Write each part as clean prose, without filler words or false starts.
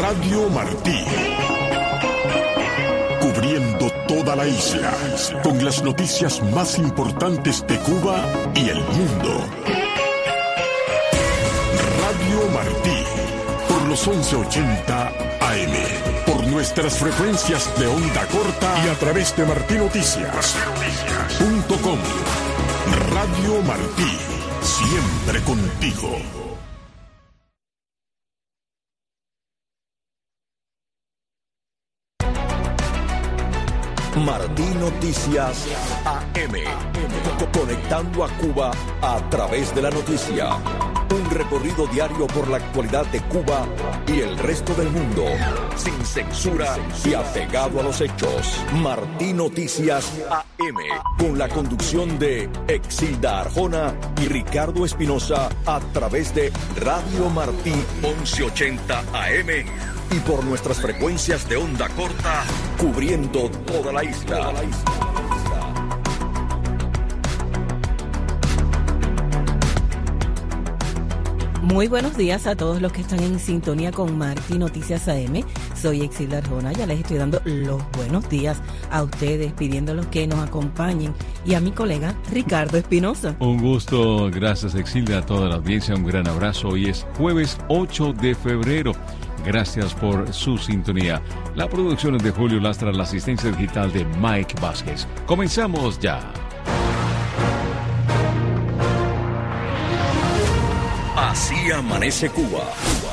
Radio Martí. Cubriendo toda la isla, con las noticias más importantes de Cuba y el mundo. Radio Martí, por los 1180 AM, por nuestras frecuencias de onda corta y a través de martinoticias.com. Radio Martí, siempre contigo. Martí Noticias AM. Conectando a Cuba a través de la noticia. Un recorrido diario por la actualidad de Cuba y el resto del mundo. Sin censura y apegado a los hechos. Martí Noticias AM. Con la conducción de Exilda Arjona y Ricardo Espinosa a través de Radio Martí 1180 AM. Y por nuestras frecuencias de onda corta, cubriendo toda la isla. Muy buenos días a todos los que están en sintonía con Martí Noticias AM. Soy Exilda Arjona, ya les estoy dando los buenos días a ustedes, pidiéndolos que nos acompañen, y a mi colega Ricardo Espinosa. Un gusto, gracias Exilda, a toda la audiencia, un gran abrazo. Hoy es jueves 8 de febrero. Gracias por su sintonía. La producción es de Julio Lastra, la asistencia digital de Mike Vázquez. Comenzamos ya. Así amanece Cuba.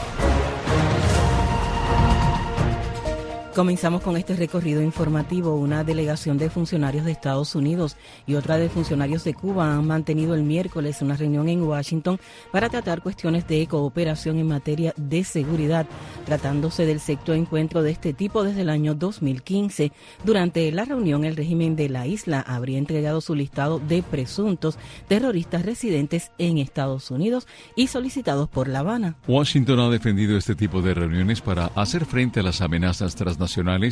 Comenzamos con este recorrido informativo. Una delegación de funcionarios de Estados Unidos y otra de funcionarios de Cuba han mantenido el miércoles una reunión en Washington para tratar cuestiones de cooperación en materia de seguridad, tratándose del sexto encuentro de este tipo desde el año 2015. Durante la reunión, el régimen de la isla habría entregado su listado de presuntos terroristas residentes en Estados Unidos y solicitados por La Habana. Washington ha defendido este tipo de reuniones para hacer frente a las amenazas transnacionales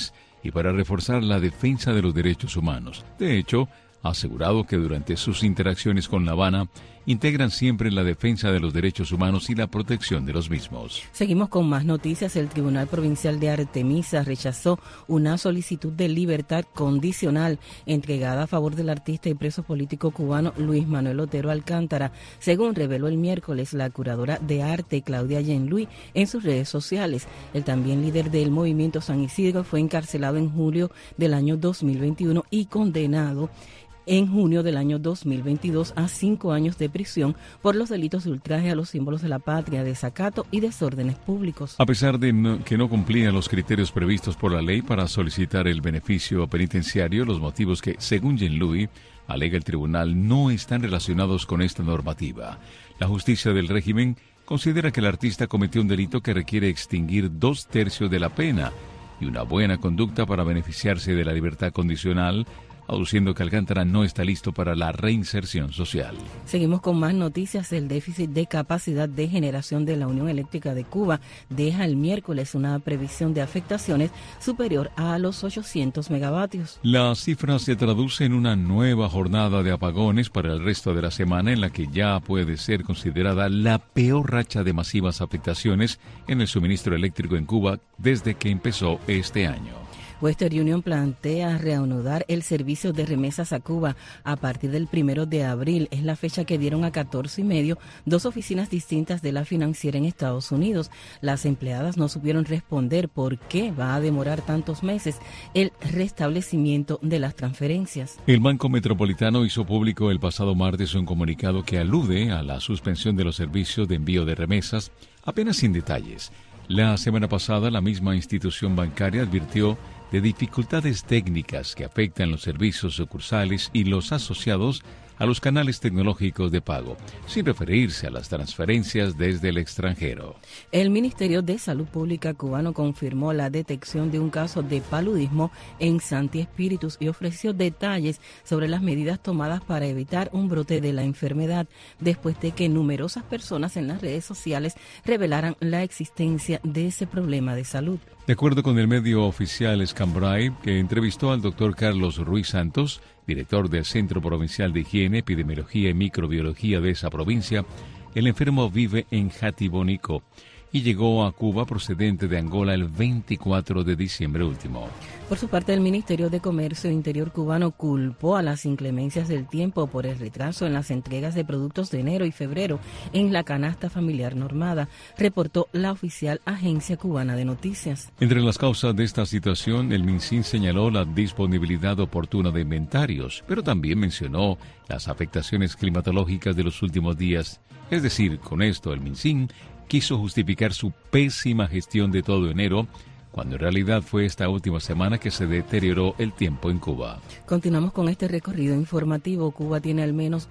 y para reforzar la defensa de los derechos humanos. De hecho, ha asegurado que durante sus interacciones con La Habana integran siempre la defensa de los derechos humanos y la protección de los mismos. Seguimos con más noticias. El Tribunal Provincial de Artemisa rechazó una solicitud de libertad condicional entregada a favor del artista y preso político cubano Luis Manuel Otero Alcántara, según reveló el miércoles la curadora de arte Claudia Yenluy en sus redes sociales. El también líder del movimiento San Isidro fue encarcelado en julio del año 2021 y condenado en junio del año 2022 a 5 años de prisión por los delitos de ultraje a los símbolos de la patria, desacato y desórdenes públicos. A pesar de que no cumplían los criterios previstos por la ley para solicitar el beneficio penitenciario, los motivos que, según Yenluy, alega el tribunal, no están relacionados con esta normativa. La justicia del régimen considera que el artista cometió un delito que requiere extinguir 2/3 de la pena y una buena conducta para beneficiarse de la libertad condicional, aduciendo que Alcántara no está listo para la reinserción social. Seguimos con más noticias. El déficit de capacidad de generación de la Unión Eléctrica de Cuba deja el miércoles una previsión de afectaciones superior a los 800 megavatios. La cifra se traduce en una nueva jornada de apagones para el resto de la semana, en la que ya puede ser considerada la peor racha de masivas afectaciones en el suministro eléctrico en Cuba desde que empezó este año. Western Union plantea reanudar el servicio de remesas a Cuba a partir del 1 de abril. Es la fecha que dieron a 14:30 dos oficinas distintas de la financiera en Estados Unidos. Las empleadas no supieron responder por qué va a demorar tantos meses el restablecimiento de las transferencias. El Banco Metropolitano hizo público el pasado martes un comunicado que alude a la suspensión de los servicios de envío de remesas, apenas sin detalles. La semana pasada, la misma institución bancaria advirtió de dificultades técnicas que afectan los servicios sucursales y los asociados a los canales tecnológicos de pago, sin referirse a las transferencias desde el extranjero. El Ministerio de Salud Pública cubano confirmó la detección de un caso de paludismo en Santi Espíritus y ofreció detalles sobre las medidas tomadas para evitar un brote de la enfermedad, después de que numerosas personas en las redes sociales revelaran la existencia de ese problema de salud. De acuerdo con el medio oficial Scambray, que entrevistó al doctor Carlos Ruiz Santos, director del Centro Provincial de Higiene, Epidemiología y Microbiología de esa provincia, el enfermo vive en Jatibonico y llegó a Cuba procedente de Angola el 24 de diciembre último. Por su parte, el Ministerio de Comercio Interior cubano culpó a las inclemencias del tiempo por el retraso en las entregas de productos de enero y febrero en la canasta familiar normada, reportó la oficial Agencia Cubana de Noticias. Entre las causas de esta situación, el MinSIN señaló la disponibilidad oportuna de inventarios, pero también mencionó las afectaciones climatológicas de los últimos días. Es decir, con esto el MinSIN quiso justificar su pésima gestión de todo enero, cuando en realidad fue esta última semana que se deterioró el tiempo en Cuba. Continuamos con este recorrido informativo. Cuba tiene al menos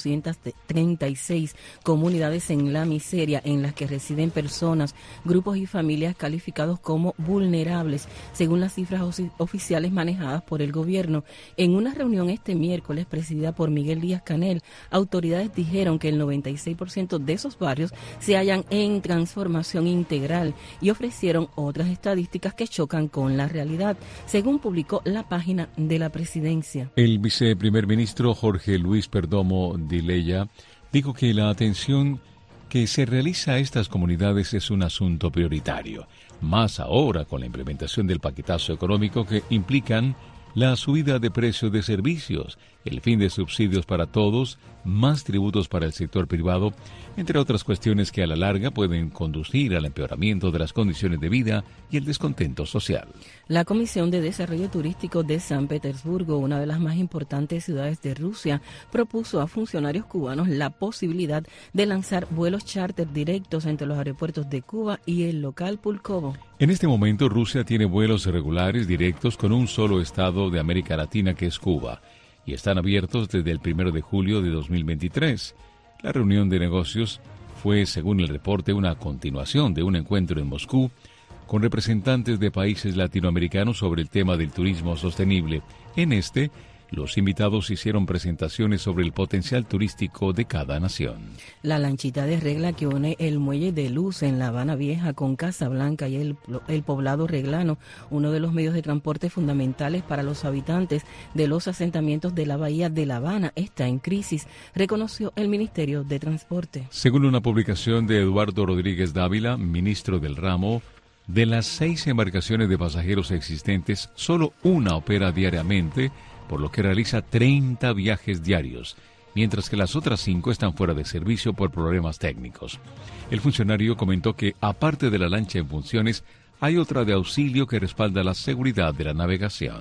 1.236 comunidades en la miseria en las que residen personas, grupos y familias calificados como vulnerables, según las cifras oficiales manejadas por el gobierno. En una reunión este miércoles presidida por Miguel Díaz-Canel, autoridades dijeron que el 96% de esos barrios se hallan en transformación integral y ofrecieron otras estadísticas que chocan con la realidad, según publicó la página de la presidencia. El viceprimer ministro Jorge Luis Perdomo Dileya dijo que la atención que se realiza a estas comunidades es un asunto prioritario, más ahora con la implementación del paquetazo económico que implican la subida de precios de servicios, el fin de subsidios para todos, más tributos para el sector privado, entre otras cuestiones que a la larga pueden conducir al empeoramiento de las condiciones de vida y el descontento social. La Comisión de Desarrollo Turístico de San Petersburgo, una de las más importantes ciudades de Rusia, propuso a funcionarios cubanos la posibilidad de lanzar vuelos charter directos entre los aeropuertos de Cuba y el local Pulkovo. En este momento Rusia tiene vuelos regulares directos con un solo estado de América Latina, que es Cuba, y están abiertos desde el 1 de julio de 2023. La reunión de negocios fue, según el reporte, una continuación de un encuentro en Moscú con representantes de países latinoamericanos sobre el tema del turismo sostenible. En este, los invitados hicieron presentaciones sobre el potencial turístico de cada nación. La lanchita de regla que une el muelle de Luz en La Habana Vieja con Casablanca y el poblado reglano, uno de los medios de transporte fundamentales para los habitantes de los asentamientos de la bahía de La Habana, está en crisis, reconoció el Ministerio de Transporte. Según una publicación de Eduardo Rodríguez Dávila, ministro del ramo, de las 6 embarcaciones de pasajeros existentes, solo una opera diariamente, por lo que realiza 30 viajes diarios, mientras que las otras 5 están fuera de servicio por problemas técnicos. El funcionario comentó que, aparte de la lancha en funciones, hay otra de auxilio que respalda la seguridad de la navegación.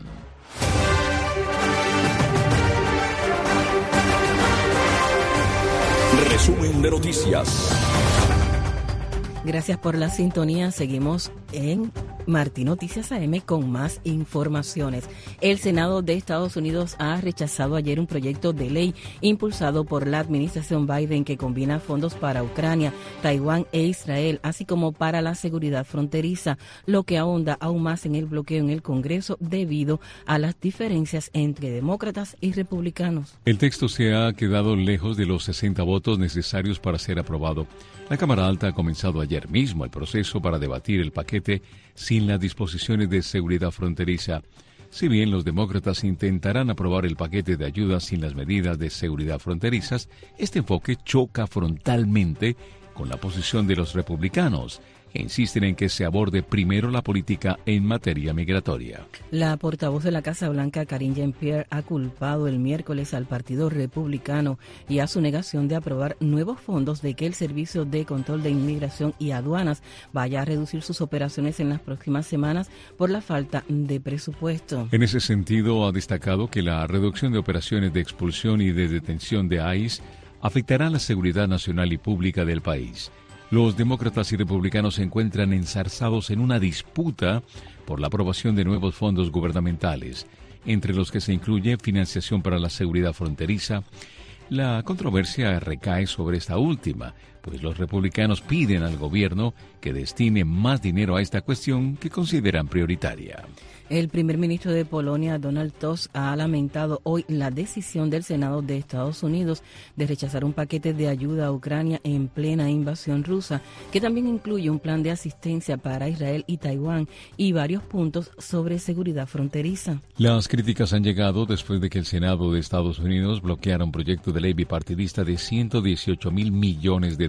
Resumen de noticias. Gracias por la sintonía. Seguimos en Martí Noticias AM con más informaciones. El Senado de Estados Unidos ha rechazado ayer un proyecto de ley impulsado por la administración Biden que combina fondos para Ucrania, Taiwán e Israel, así como para la seguridad fronteriza, lo que ahonda aún más en el bloqueo en el Congreso debido a las diferencias entre demócratas y republicanos. El texto se ha quedado lejos de los 60 votos necesarios para ser aprobado. La Cámara Alta ha comenzado ayer mismo el proceso para debatir el paquete sin las disposiciones de seguridad fronteriza. Si bien los demócratas intentarán aprobar el paquete de ayuda sin las medidas de seguridad fronterizas, este enfoque choca frontalmente con la posición de los republicanos, que insisten en que se aborde primero la política en materia migratoria. La portavoz de la Casa Blanca, Karine Jean-Pierre, ha culpado el miércoles al Partido Republicano y a su negación de aprobar nuevos fondos de que el Servicio de Control de Inmigración y Aduanas vaya a reducir sus operaciones en las próximas semanas por la falta de presupuesto. En ese sentido, ha destacado que la reducción de operaciones de expulsión y de detención de ICE afectará la seguridad nacional y pública del país. Los demócratas y republicanos se encuentran enzarzados en una disputa por la aprobación de nuevos fondos gubernamentales, entre los que se incluye financiación para la seguridad fronteriza. La controversia recae sobre esta última, pues los republicanos piden al gobierno que destine más dinero a esta cuestión que consideran prioritaria. El primer ministro de Polonia, Donald Tusk, ha lamentado hoy la decisión del Senado de Estados Unidos de rechazar un paquete de ayuda a Ucrania en plena invasión rusa, que también incluye un plan de asistencia para Israel y Taiwán y varios puntos sobre seguridad fronteriza. Las críticas han llegado después de que el Senado de Estados Unidos bloqueara un proyecto de ley bipartidista de $118 mil millones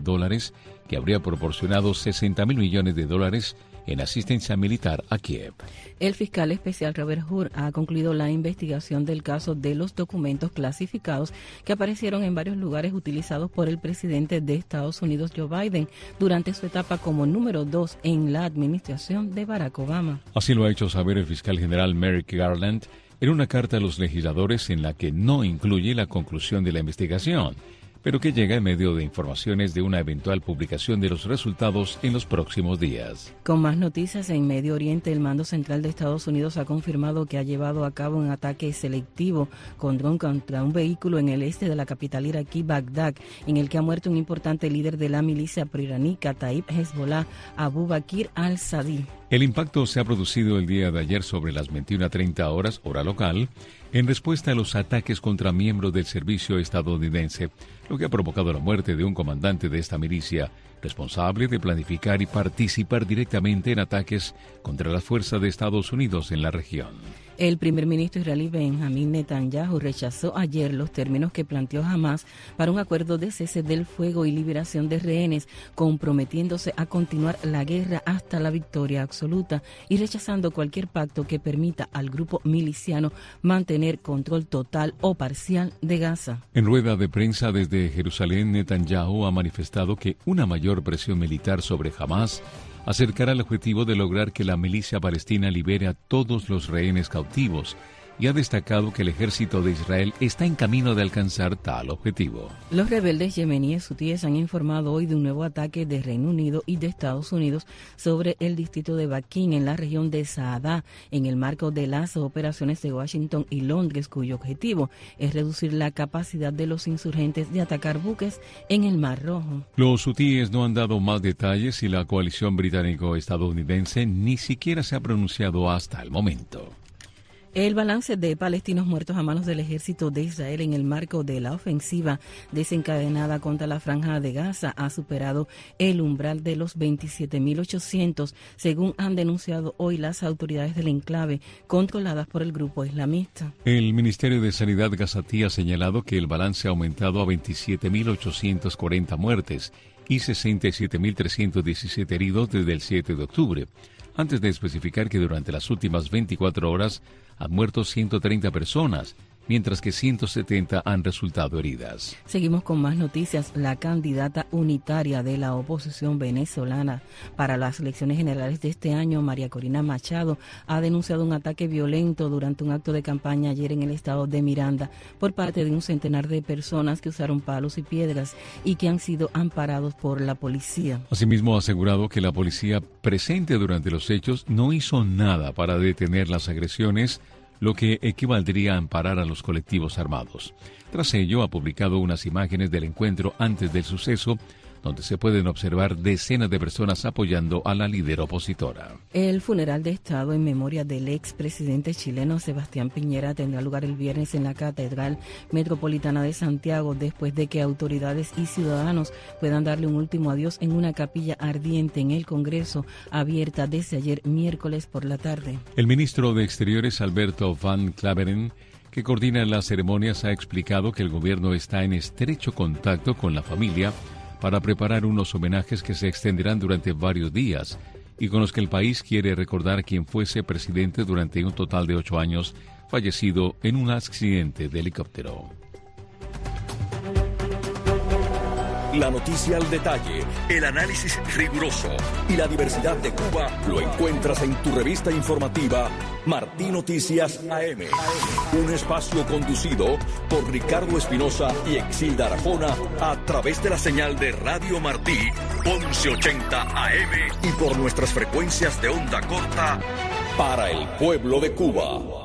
dólares que habría proporcionado $60.000 millones en asistencia militar a Kiev. El fiscal especial Robert Hur ha concluido la investigación del caso de los documentos clasificados que aparecieron en varios lugares utilizados por el presidente de Estados Unidos, Joe Biden, durante su etapa como número 2 en la administración de Barack Obama. Así lo ha hecho saber el fiscal general Merrick Garland en una carta a los legisladores en la que no incluye la conclusión de la investigación, pero que llega en medio de informaciones de una eventual publicación de los resultados en los próximos días. Con más noticias, en Medio Oriente, el Mando Central de Estados Unidos ha confirmado que ha llevado a cabo un ataque selectivo con dron contra un vehículo en el este de la capital iraquí, Bagdad, en el que ha muerto un importante líder de la milicia proiraní Kataib Hezbollah, Abu Bakr al-Sadi. El impacto se ha producido el día de ayer sobre las 21:30 horas, hora local, en respuesta a los ataques contra miembros del servicio estadounidense, lo que ha provocado la muerte de un comandante de esta milicia, responsable de planificar y participar directamente en ataques contra las fuerzas de Estados Unidos en la región. El primer ministro israelí Benjamín Netanyahu rechazó ayer los términos que planteó Hamás para un acuerdo de cese del fuego y liberación de rehenes, comprometiéndose a continuar la guerra hasta la victoria absoluta y rechazando cualquier pacto que permita al grupo miliciano mantener control total o parcial de Gaza. En rueda de prensa desde Jerusalén, Netanyahu ha manifestado que una mayor presión militar sobre Hamás acercará al objetivo de lograr que la milicia palestina libere a todos los rehenes cautivos y ha destacado que el ejército de Israel está en camino de alcanzar tal objetivo. Los rebeldes yemeníes hutíes han informado hoy de un nuevo ataque de Reino Unido y de Estados Unidos sobre el distrito de Baquín en la región de Saadá, en el marco de las operaciones de Washington y Londres, cuyo objetivo es reducir la capacidad de los insurgentes de atacar buques en el Mar Rojo. Los hutíes no han dado más detalles y la coalición británico-estadounidense ni siquiera se ha pronunciado hasta el momento. El balance de palestinos muertos a manos del ejército de Israel en el marco de la ofensiva desencadenada contra la Franja de Gaza ha superado el umbral de los 27.800, según han denunciado hoy las autoridades del enclave controladas por el grupo islamista. El Ministerio de Sanidad gazatí ha señalado que el balance ha aumentado a 27.840 muertes y 67.317 heridos desde el 7 de octubre, antes de especificar que durante las últimas 24 horas han muerto 130 personas, mientras que 170 han resultado heridas. Seguimos con más noticias. La candidata unitaria de la oposición venezolana para las elecciones generales de este año, María Corina Machado, ha denunciado un ataque violento durante un acto de campaña ayer en el estado de Miranda por parte de un centenar de personas que usaron palos y piedras y que han sido amparados por la policía. Asimismo, ha asegurado que la policía presente durante los hechos no hizo nada para detener las agresiones, lo que equivaldría a amparar a los colectivos armados. Tras ello, ha publicado unas imágenes del encuentro antes del suceso, donde se pueden observar decenas de personas apoyando a la líder opositora. El funeral de Estado en memoria del expresidente chileno Sebastián Piñera tendrá lugar el viernes en la Catedral Metropolitana de Santiago, después de que autoridades y ciudadanos puedan darle un último adiós en una capilla ardiente en el Congreso, abierta desde ayer miércoles por la tarde. El ministro de Exteriores, Alberto Van Klaveren, que coordina las ceremonias, ha explicado que el gobierno está en estrecho contacto con la familia para preparar unos homenajes que se extenderán durante varios días y con los que el país quiere recordar a quien fuese presidente durante un total de 8 años, fallecido en un accidente de helicóptero. La noticia al detalle, el análisis riguroso y la diversidad de Cuba lo encuentras en tu revista informativa Martí Noticias AM. Un espacio conducido por Ricardo Espinosa y Exilda Arjona a través de la señal de Radio Martí 1180 AM y por nuestras frecuencias de onda corta para el pueblo de Cuba.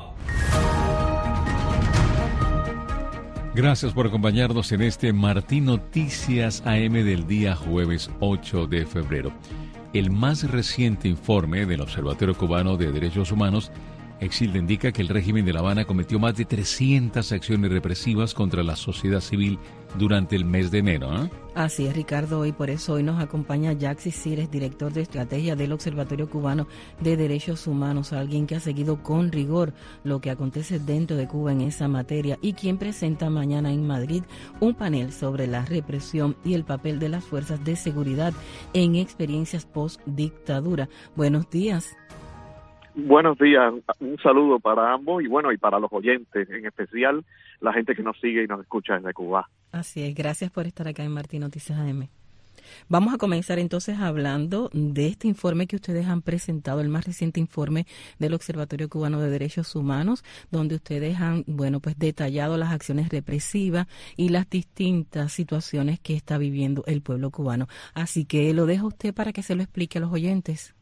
Gracias por acompañarnos en este Martí Noticias AM del día jueves 8 de febrero. El más reciente informe del Observatorio Cubano de Derechos Humanos Exilde indica que el régimen de La Habana cometió más de 300 acciones represivas contra la sociedad civil durante el mes de enero. Así es, Ricardo, y por eso hoy nos acompaña Yaxi Cires, director de estrategia del Observatorio Cubano de Derechos Humanos, alguien que ha seguido con rigor lo que acontece dentro de Cuba en esa materia y quien presenta mañana en Madrid un panel sobre la represión y el papel de las fuerzas de seguridad en experiencias post-dictadura. Buenos días. Buenos días, un saludo para ambos y y para los oyentes, en especial la gente que nos sigue y nos escucha desde Cuba. Así es, gracias por estar acá en Martín Noticias AM. Vamos a comenzar entonces hablando de este informe que ustedes han presentado, el más reciente informe del Observatorio Cubano de Derechos Humanos, donde ustedes han, detallado las acciones represivas y las distintas situaciones que está viviendo el pueblo cubano. Así que lo dejo a usted para que se lo explique a los oyentes.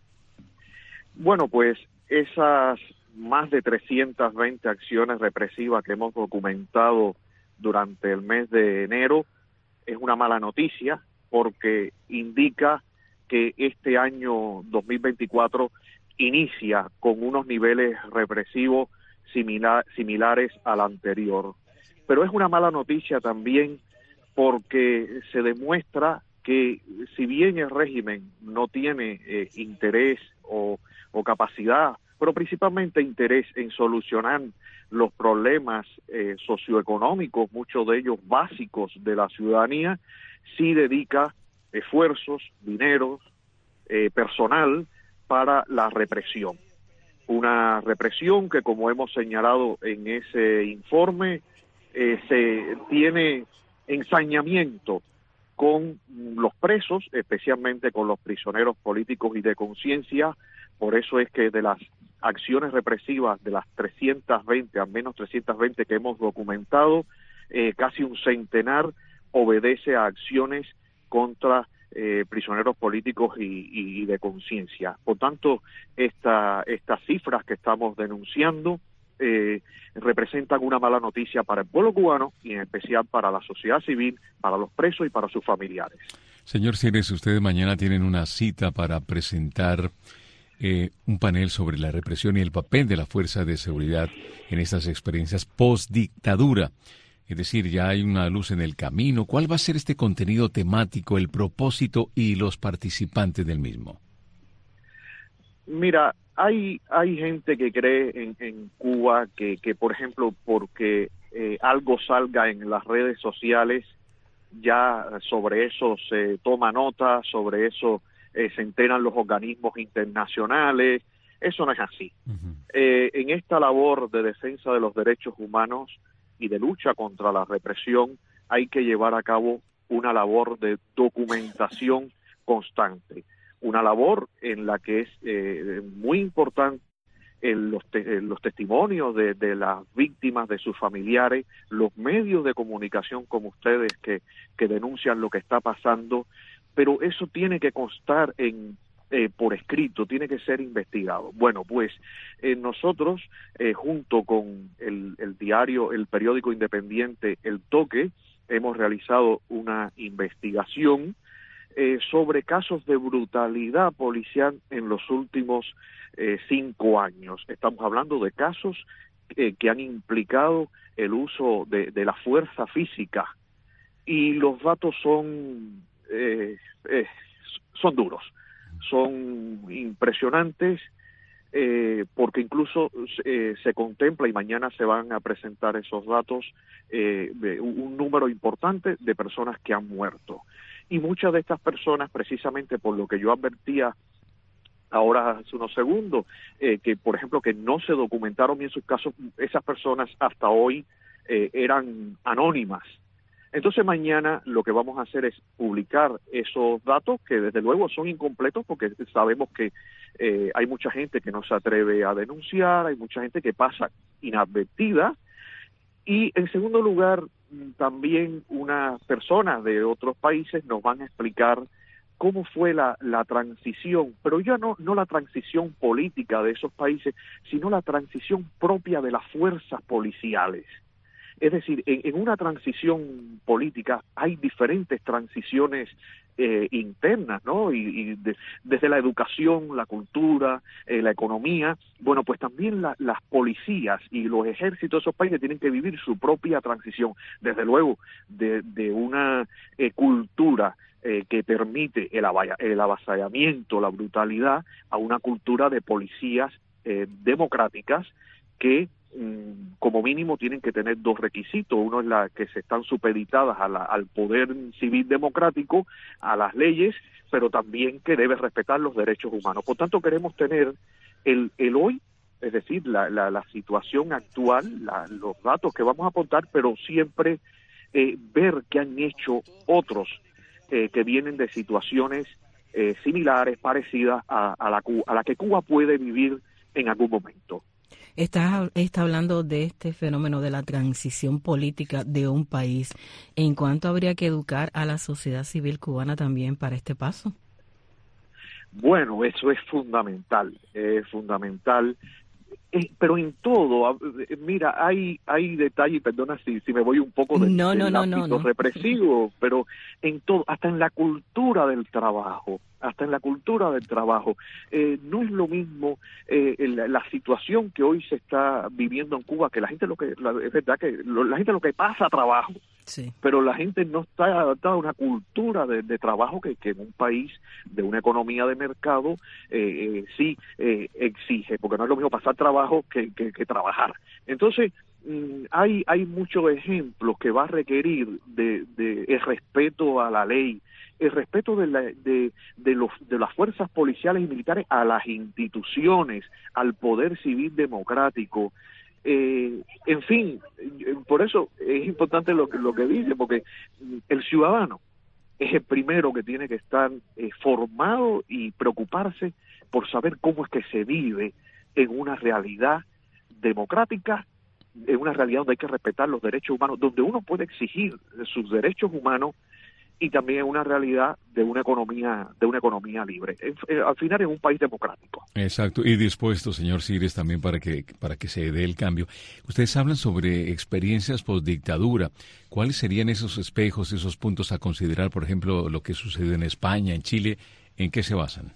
Bueno, pues esas más de 320 acciones represivas que hemos documentado durante el mes de enero es una mala noticia porque indica que este año 2024 inicia con unos niveles represivos similares al anterior. Pero es una mala noticia también porque se demuestra que si bien el régimen no tiene interés o capacidad, pero principalmente interés en solucionar los problemas socioeconómicos, muchos de ellos básicos de la ciudadanía, sí dedica esfuerzos, dinero, personal para la represión. Una represión que, como hemos señalado en ese informe, se tiene ensañamiento con los presos, especialmente con los prisioneros políticos y de conciencia. Por eso es que de las acciones represivas, de las 320, al menos 320 que hemos documentado, casi un centenar obedece a acciones contra prisioneros políticos y de conciencia. Por tanto, estas cifras que estamos denunciando representan una mala noticia para el pueblo cubano y en especial para la sociedad civil, para los presos y para sus familiares. Señor Cires, ustedes mañana tienen una cita para presentar un panel sobre la represión y el papel de la fuerza de seguridad en estas experiencias post-dictadura. Es decir, ya hay una luz en el camino. ¿Cuál va a ser este contenido temático, el propósito y los participantes del mismo? Mira, hay gente que cree en Cuba que por ejemplo, porque algo salga en las redes sociales, ya sobre eso se toma nota, sobre eso se enteran los organismos internacionales. Eso no es así. Uh-huh. En esta labor de defensa de los derechos humanos y de lucha contra la represión hay que llevar a cabo una labor de documentación constante, una labor en la que es muy importante los testimonios de las víctimas, de sus familiares, los medios de comunicación como ustedes que denuncian lo que está pasando, pero eso tiene que constar por escrito, tiene que ser investigado. Bueno, pues nosotros, junto con el periódico independiente El Toque, hemos realizado una investigación sobre casos de brutalidad policial en los últimos 5 años. Estamos hablando de casos que han implicado el uso de la fuerza física y los datos son duros, son impresionantes, porque incluso se contempla, y mañana se van a presentar esos datos, un número importante de personas que han muerto. Y muchas de estas personas, precisamente por lo que yo advertía ahora hace unos segundos, que por ejemplo que no se documentaron bien sus casos, esas personas hasta hoy eran anónimas. Entonces mañana lo que vamos a hacer es publicar esos datos que desde luego son incompletos porque sabemos que hay mucha gente que no se atreve a denunciar, hay mucha gente que pasa inadvertida y en segundo lugar también unas personas de otros países nos van a explicar cómo fue la transición, pero ya no la transición política de esos países, sino la transición propia de las fuerzas policiales. Es decir, en una transición política hay diferentes transiciones internas, ¿no? Desde la educación, la cultura, la economía, bueno, pues también las policías y los ejércitos de esos países tienen que vivir su propia transición, desde luego, de una cultura que permite el avasallamiento, la brutalidad, a una cultura de policías democráticas que como mínimo tienen que tener dos requisitos. Uno es la que se están supeditadas al poder civil democrático, a las leyes, pero también que debe respetar los derechos humanos. Por tanto, queremos tener el hoy, es decir, la situación actual, los datos que vamos a aportar, pero siempre ver qué han hecho otros que vienen de situaciones similares, parecidas a la que Cuba puede vivir en algún momento. Está hablando de este fenómeno de la transición política de un país. ¿En cuánto habría que educar a la sociedad civil cubana también para este paso? Bueno, eso es fundamental, pero en todo, mira, hay detalles, perdona si me voy un poco del ámbito represivo, pero en todo, hasta en la cultura del trabajo, no es lo mismo la situación que hoy se está viviendo en Cuba, que la gente es verdad que la gente lo que pasa trabajo, sí, pero la gente no está adaptada a una cultura de trabajo que en un país de una economía de mercado sí exige, porque no es lo mismo pasar trabajo que trabajar. Entonces hay muchos ejemplos que va a requerir de el respeto a la ley, el respeto de las fuerzas policiales y militares a las instituciones, al poder civil democrático. En fin, por eso es importante lo que dice, porque el ciudadano es el primero que tiene que estar formado y preocuparse por saber cómo es que se vive en una realidad democrática, en una realidad donde hay que respetar los derechos humanos, donde uno puede exigir sus derechos humanos, y también en una realidad de una economía libre. Al final es un país democrático. Exacto, y dispuesto, señor Cires, también para que se dé el cambio. Ustedes hablan sobre experiencias postdictadura. ¿Cuáles serían esos espejos, esos puntos a considerar, por ejemplo, lo que sucedió en España, en Chile? ¿En qué se basan?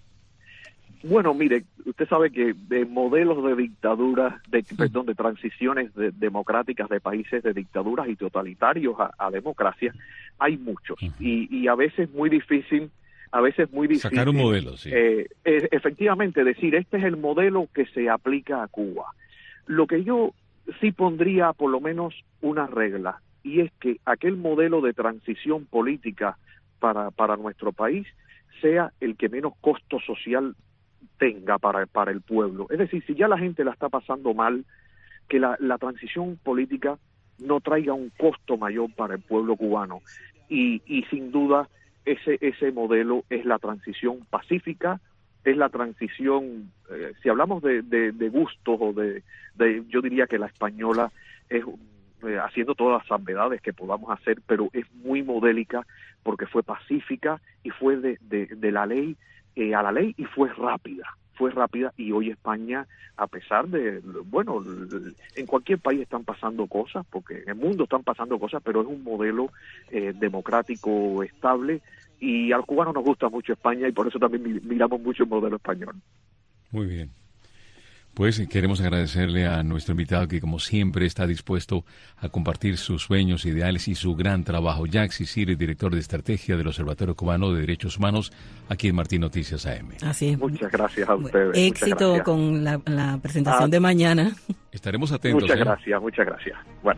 Bueno, mire, usted sabe que de modelos de dictaduras, de transiciones democráticas de países de dictaduras y totalitarios a democracia, hay muchos. Y a veces muy difícil sacar un modelo, sí. Efectivamente, decir, este es el modelo que se aplica a Cuba. Lo que yo sí pondría por lo menos una regla, y es que aquel modelo de transición política para nuestro país sea el que menos costo social tenga para el pueblo. Es decir, si ya la gente la está pasando mal, que la transición política no traiga un costo mayor para el pueblo cubano. Y sin duda ese modelo es la transición pacífica, es la transición, si hablamos de gustos o yo diría que la española es haciendo todas las salvedades que podamos hacer, pero es muy modélica porque fue pacífica y fue de la ley a la ley, y fue rápida, y hoy España, a pesar de, bueno, en cualquier país están pasando cosas, porque en el mundo están pasando cosas, pero es un modelo democrático estable, y al cubano nos gusta mucho España, y por eso también miramos mucho el modelo español. Muy bien. Pues queremos agradecerle a nuestro invitado que, como siempre, está dispuesto a compartir sus sueños, ideales y su gran trabajo. Yaxi Cires, director de estrategia del Observatorio Cubano de Derechos Humanos, aquí en Martín Noticias AM. Así es. Muchas gracias a ustedes. Éxito con la presentación de mañana. Estaremos atentos. Muchas gracias. Bueno.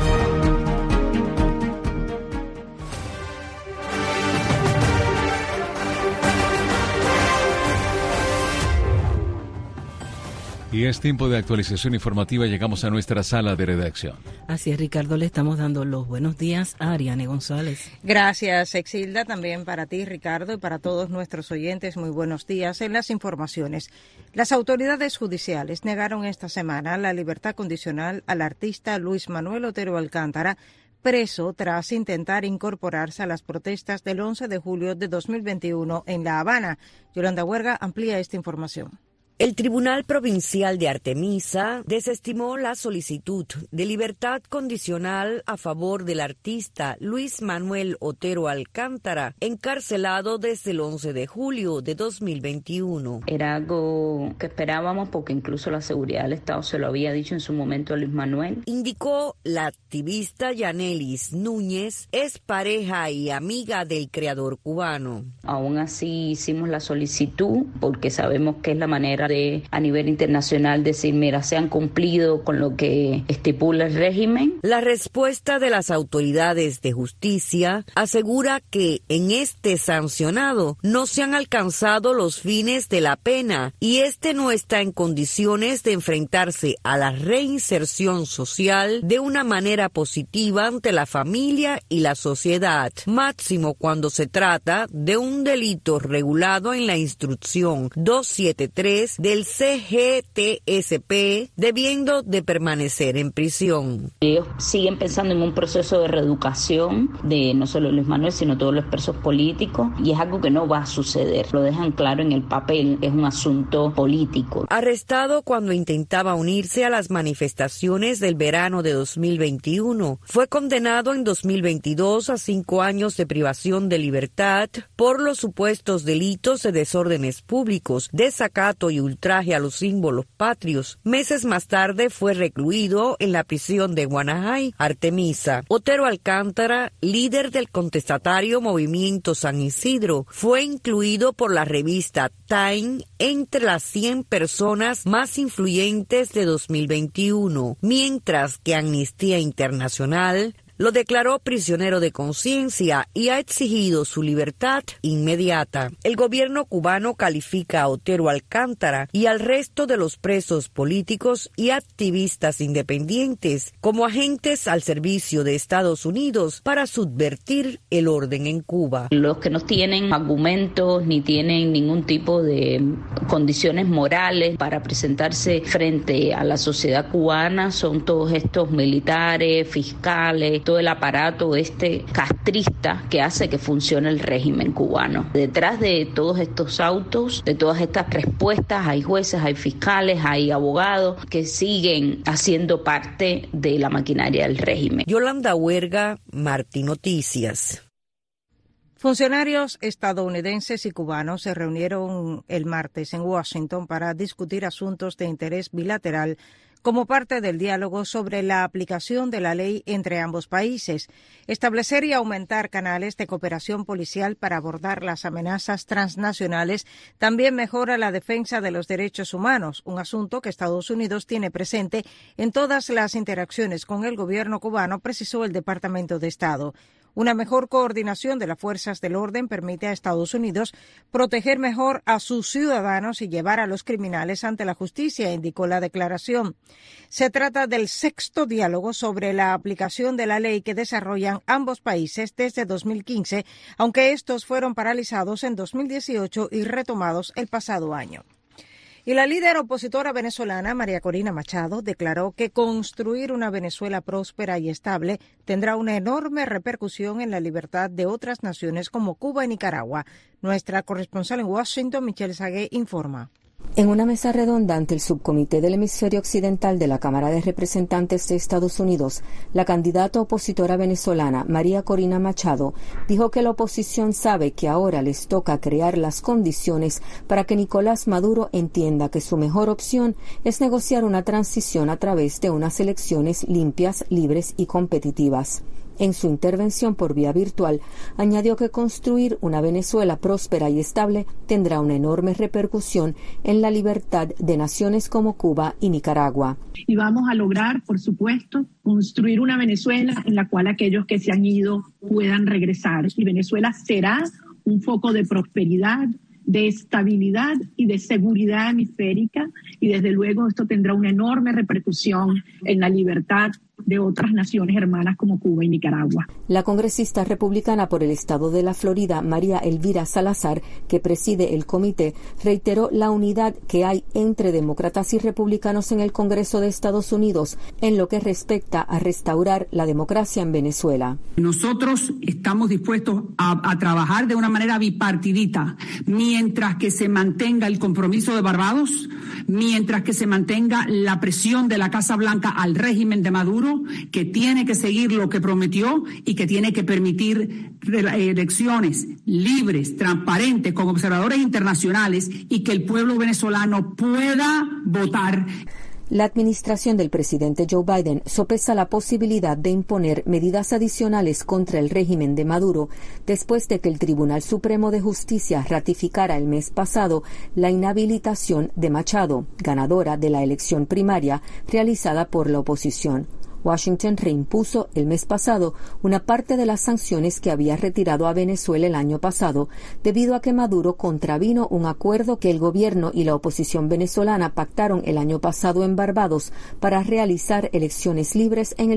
Y es tiempo de actualización informativa. Llegamos a nuestra sala de redacción. Así es, Ricardo, le estamos dando los buenos días a Ariane González. Gracias, Exilda. También para ti, Ricardo, y para todos nuestros oyentes, muy buenos días. En las informaciones, las autoridades judiciales negaron esta semana la libertad condicional al artista Luis Manuel Otero Alcántara, preso tras intentar incorporarse a las protestas del 11 de julio de 2021 en La Habana. Yolanda Huerga amplía esta información. El Tribunal Provincial de Artemisa desestimó la solicitud de libertad condicional a favor del artista Luis Manuel Otero Alcántara, encarcelado desde el 11 de julio de 2021. Era algo que esperábamos porque incluso la seguridad del Estado se lo había dicho en su momento a Luis Manuel. Indicó la activista Yanelis Núñez, es pareja y amiga del creador cubano. Aún así hicimos la solicitud porque sabemos que es la manera a nivel internacional decir, mira, se han cumplido con lo que estipula el régimen. La respuesta de las autoridades de justicia asegura que en este sancionado no se han alcanzado los fines de la pena y este no está en condiciones de enfrentarse a la reinserción social de una manera positiva ante la familia y la sociedad, máximo cuando se trata de un delito regulado en la instrucción 273 del CGTSP, debiendo de permanecer en prisión. Ellos siguen pensando en un proceso de reeducación de no solo Luis Manuel, sino todos los presos políticos, y es algo que no va a suceder. Lo dejan claro en el papel, es un asunto político. Arrestado cuando intentaba unirse a las manifestaciones del verano de 2021, fue condenado en 2022 a 5 años de privación de libertad por los supuestos delitos de desórdenes públicos, desacato y ultraje a los símbolos patrios. Meses más tarde fue recluido en la prisión de Guanajay, Artemisa. Otero Alcántara, líder del contestatario Movimiento San Isidro, fue incluido por la revista Time entre las 100 personas más influyentes de 2021, mientras que Amnistía Internacional lo declaró prisionero de conciencia y ha exigido su libertad inmediata. El gobierno cubano califica a Otero Alcántara y al resto de los presos políticos y activistas independientes como agentes al servicio de Estados Unidos para subvertir el orden en Cuba. Los que no tienen argumentos ni tienen ningún tipo de condiciones morales para presentarse frente a la sociedad cubana son todos estos militares, fiscales, todo el aparato castrista que hace que funcione el régimen cubano. Detrás de todos estos autos, de todas estas respuestas, hay jueces, hay fiscales, hay abogados que siguen haciendo parte de la maquinaria del régimen. Yolanda Huerga, Martí Noticias. Funcionarios estadounidenses y cubanos se reunieron el martes en Washington para discutir asuntos de interés bilateral como parte del diálogo sobre la aplicación de la ley entre ambos países, establecer y aumentar canales de cooperación policial para abordar las amenazas transnacionales, también mejora la defensa de los derechos humanos, un asunto que Estados Unidos tiene presente en todas las interacciones con el gobierno cubano, precisó el Departamento de Estado. Una mejor coordinación de las fuerzas del orden permite a Estados Unidos proteger mejor a sus ciudadanos y llevar a los criminales ante la justicia, indicó la declaración. Se trata del 6º diálogo sobre la aplicación de la ley que desarrollan ambos países desde 2015, aunque estos fueron paralizados en 2018 y retomados el pasado año. Y la líder opositora venezolana, María Corina Machado, declaró que construir una Venezuela próspera y estable tendrá una enorme repercusión en la libertad de otras naciones como Cuba y Nicaragua. Nuestra corresponsal en Washington, Michelle Sagué, informa. En una mesa redonda ante el subcomité del hemisferio occidental de la Cámara de Representantes de Estados Unidos, la candidata opositora venezolana María Corina Machado dijo que la oposición sabe que ahora les toca crear las condiciones para que Nicolás Maduro entienda que su mejor opción es negociar una transición a través de unas elecciones limpias, libres y competitivas. En su intervención por vía virtual, añadió que construir una Venezuela próspera y estable tendrá una enorme repercusión en la libertad de naciones como Cuba y Nicaragua. Y vamos a lograr, por supuesto, construir una Venezuela en la cual aquellos que se han ido puedan regresar. Y Venezuela será un foco de prosperidad, de estabilidad y de seguridad hemisférica, y desde luego esto tendrá una enorme repercusión en la libertad de otras naciones hermanas como Cuba y Nicaragua. La congresista republicana por el estado de la Florida, María Elvira Salazar, que preside el comité, reiteró la unidad que hay entre demócratas y republicanos en el Congreso de Estados Unidos en lo que respecta a restaurar la democracia en Venezuela. Nosotros estamos dispuestos a trabajar de una manera bipartidita, mientras que se mantenga el compromiso de Barbados, mientras que se mantenga la presión de la Casa Blanca al régimen de Maduro, que tiene que seguir lo que prometió y que tiene que permitir elecciones libres, transparentes, con observadores internacionales y que el pueblo venezolano pueda votar. La administración del presidente Joe Biden sopesa la posibilidad de imponer medidas adicionales contra el régimen de Maduro después de que el Tribunal Supremo de Justicia ratificara el mes pasado la inhabilitación de Machado, ganadora de la elección primaria realizada por la oposición. Washington reimpuso el mes pasado una parte de las sanciones que había retirado a Venezuela el año pasado debido a que Maduro contravino un acuerdo que el gobierno y la oposición venezolana pactaron el año pasado en Barbados para realizar elecciones libres en el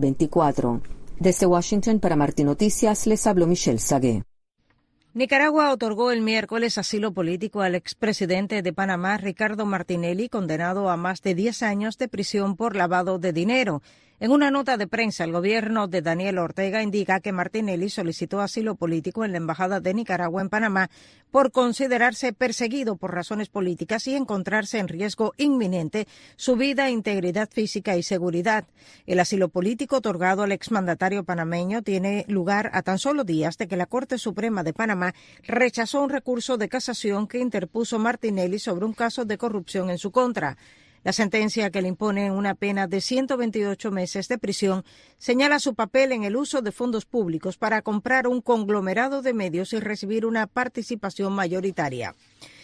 2024. Desde Washington para Martín Noticias les habló Michelle Sagué. Nicaragua otorgó el miércoles asilo político al expresidente de Panamá, Ricardo Martinelli, condenado a más de 10 años de prisión por lavado de dinero. En una nota de prensa, el gobierno de Daniel Ortega indica que Martinelli solicitó asilo político en la Embajada de Nicaragua en Panamá por considerarse perseguido por razones políticas y encontrarse en riesgo inminente su vida, integridad física y seguridad. El asilo político otorgado al exmandatario panameño tiene lugar a tan solo días de que la Corte Suprema de Panamá rechazó un recurso de casación que interpuso Martinelli sobre un caso de corrupción en su contra. La sentencia, que le impone una pena de 128 meses de prisión, señala su papel en el uso de fondos públicos para comprar un conglomerado de medios y recibir una participación mayoritaria.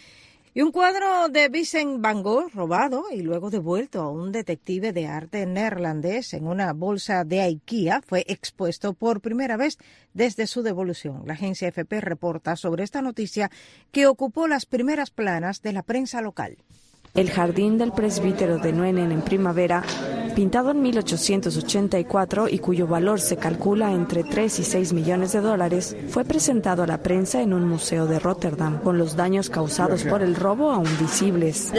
Y un cuadro de Vincent van Gogh robado y luego devuelto a un detective de arte neerlandés en una bolsa de IKEA fue expuesto por primera vez desde su devolución. La agencia AFP reporta sobre esta noticia que ocupó las primeras planas de la prensa local. El jardín del presbítero de Nuenen en primavera, pintado en 1884 y cuyo valor se calcula entre 3 y 6 millones de dólares, fue presentado a la prensa en un museo de Rotterdam, con los daños causados por el robo aún visibles.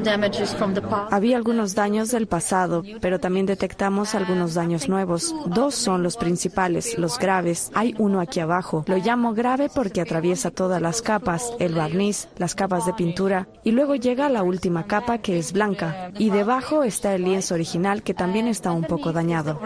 Había algunos daños del pasado, pero también detectamos algunos daños nuevos. 2 son los principales, los graves. Hay uno aquí abajo. Lo llamo grave porque atraviesa todas las capas, el barniz, las capas de pintura, y luego llega a la última capa, que es blanca, y debajo está el lienzo original, que también está un poco dañado.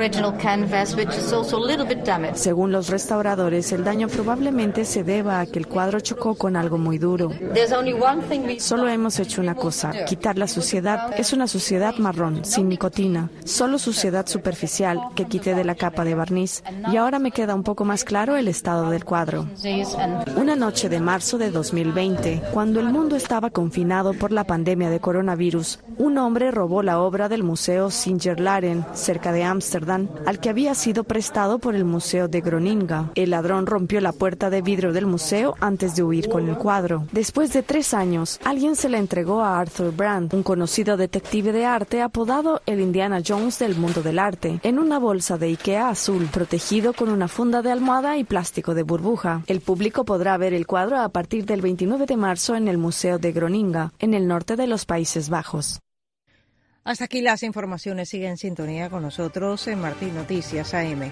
Según los restauradores, el daño probablemente se deba a que el cuadro chocó con algo muy duro. Solo hemos hecho una cosa: quitar la suciedad. Es una suciedad marrón, sin nicotina, solo suciedad superficial que quité de la capa de barniz, y ahora me queda un poco más claro el estado del cuadro. Una noche de marzo de 2020, cuando el mundo estaba confinado por la pandemia de coronavirus, un hombre robó la obra del Museo Singer-Laren, cerca de Ámsterdam, al que había sido prestado por el Museo de Groninga. El ladrón rompió la puerta de vidrio del museo antes de huir con el cuadro. Después de 3 años, alguien se la entregó a Arthur Brand, un conocido detective de arte apodado el Indiana Jones del mundo del arte, en una bolsa de IKEA azul, protegido con una funda de almohada y plástico de burbuja. El público podrá ver el cuadro a partir del 29 de marzo en el Museo de Groninga, en el norte de los Países Bajos. Hasta aquí las informaciones. Sigue en sintonía con nosotros en Martín Noticias AM.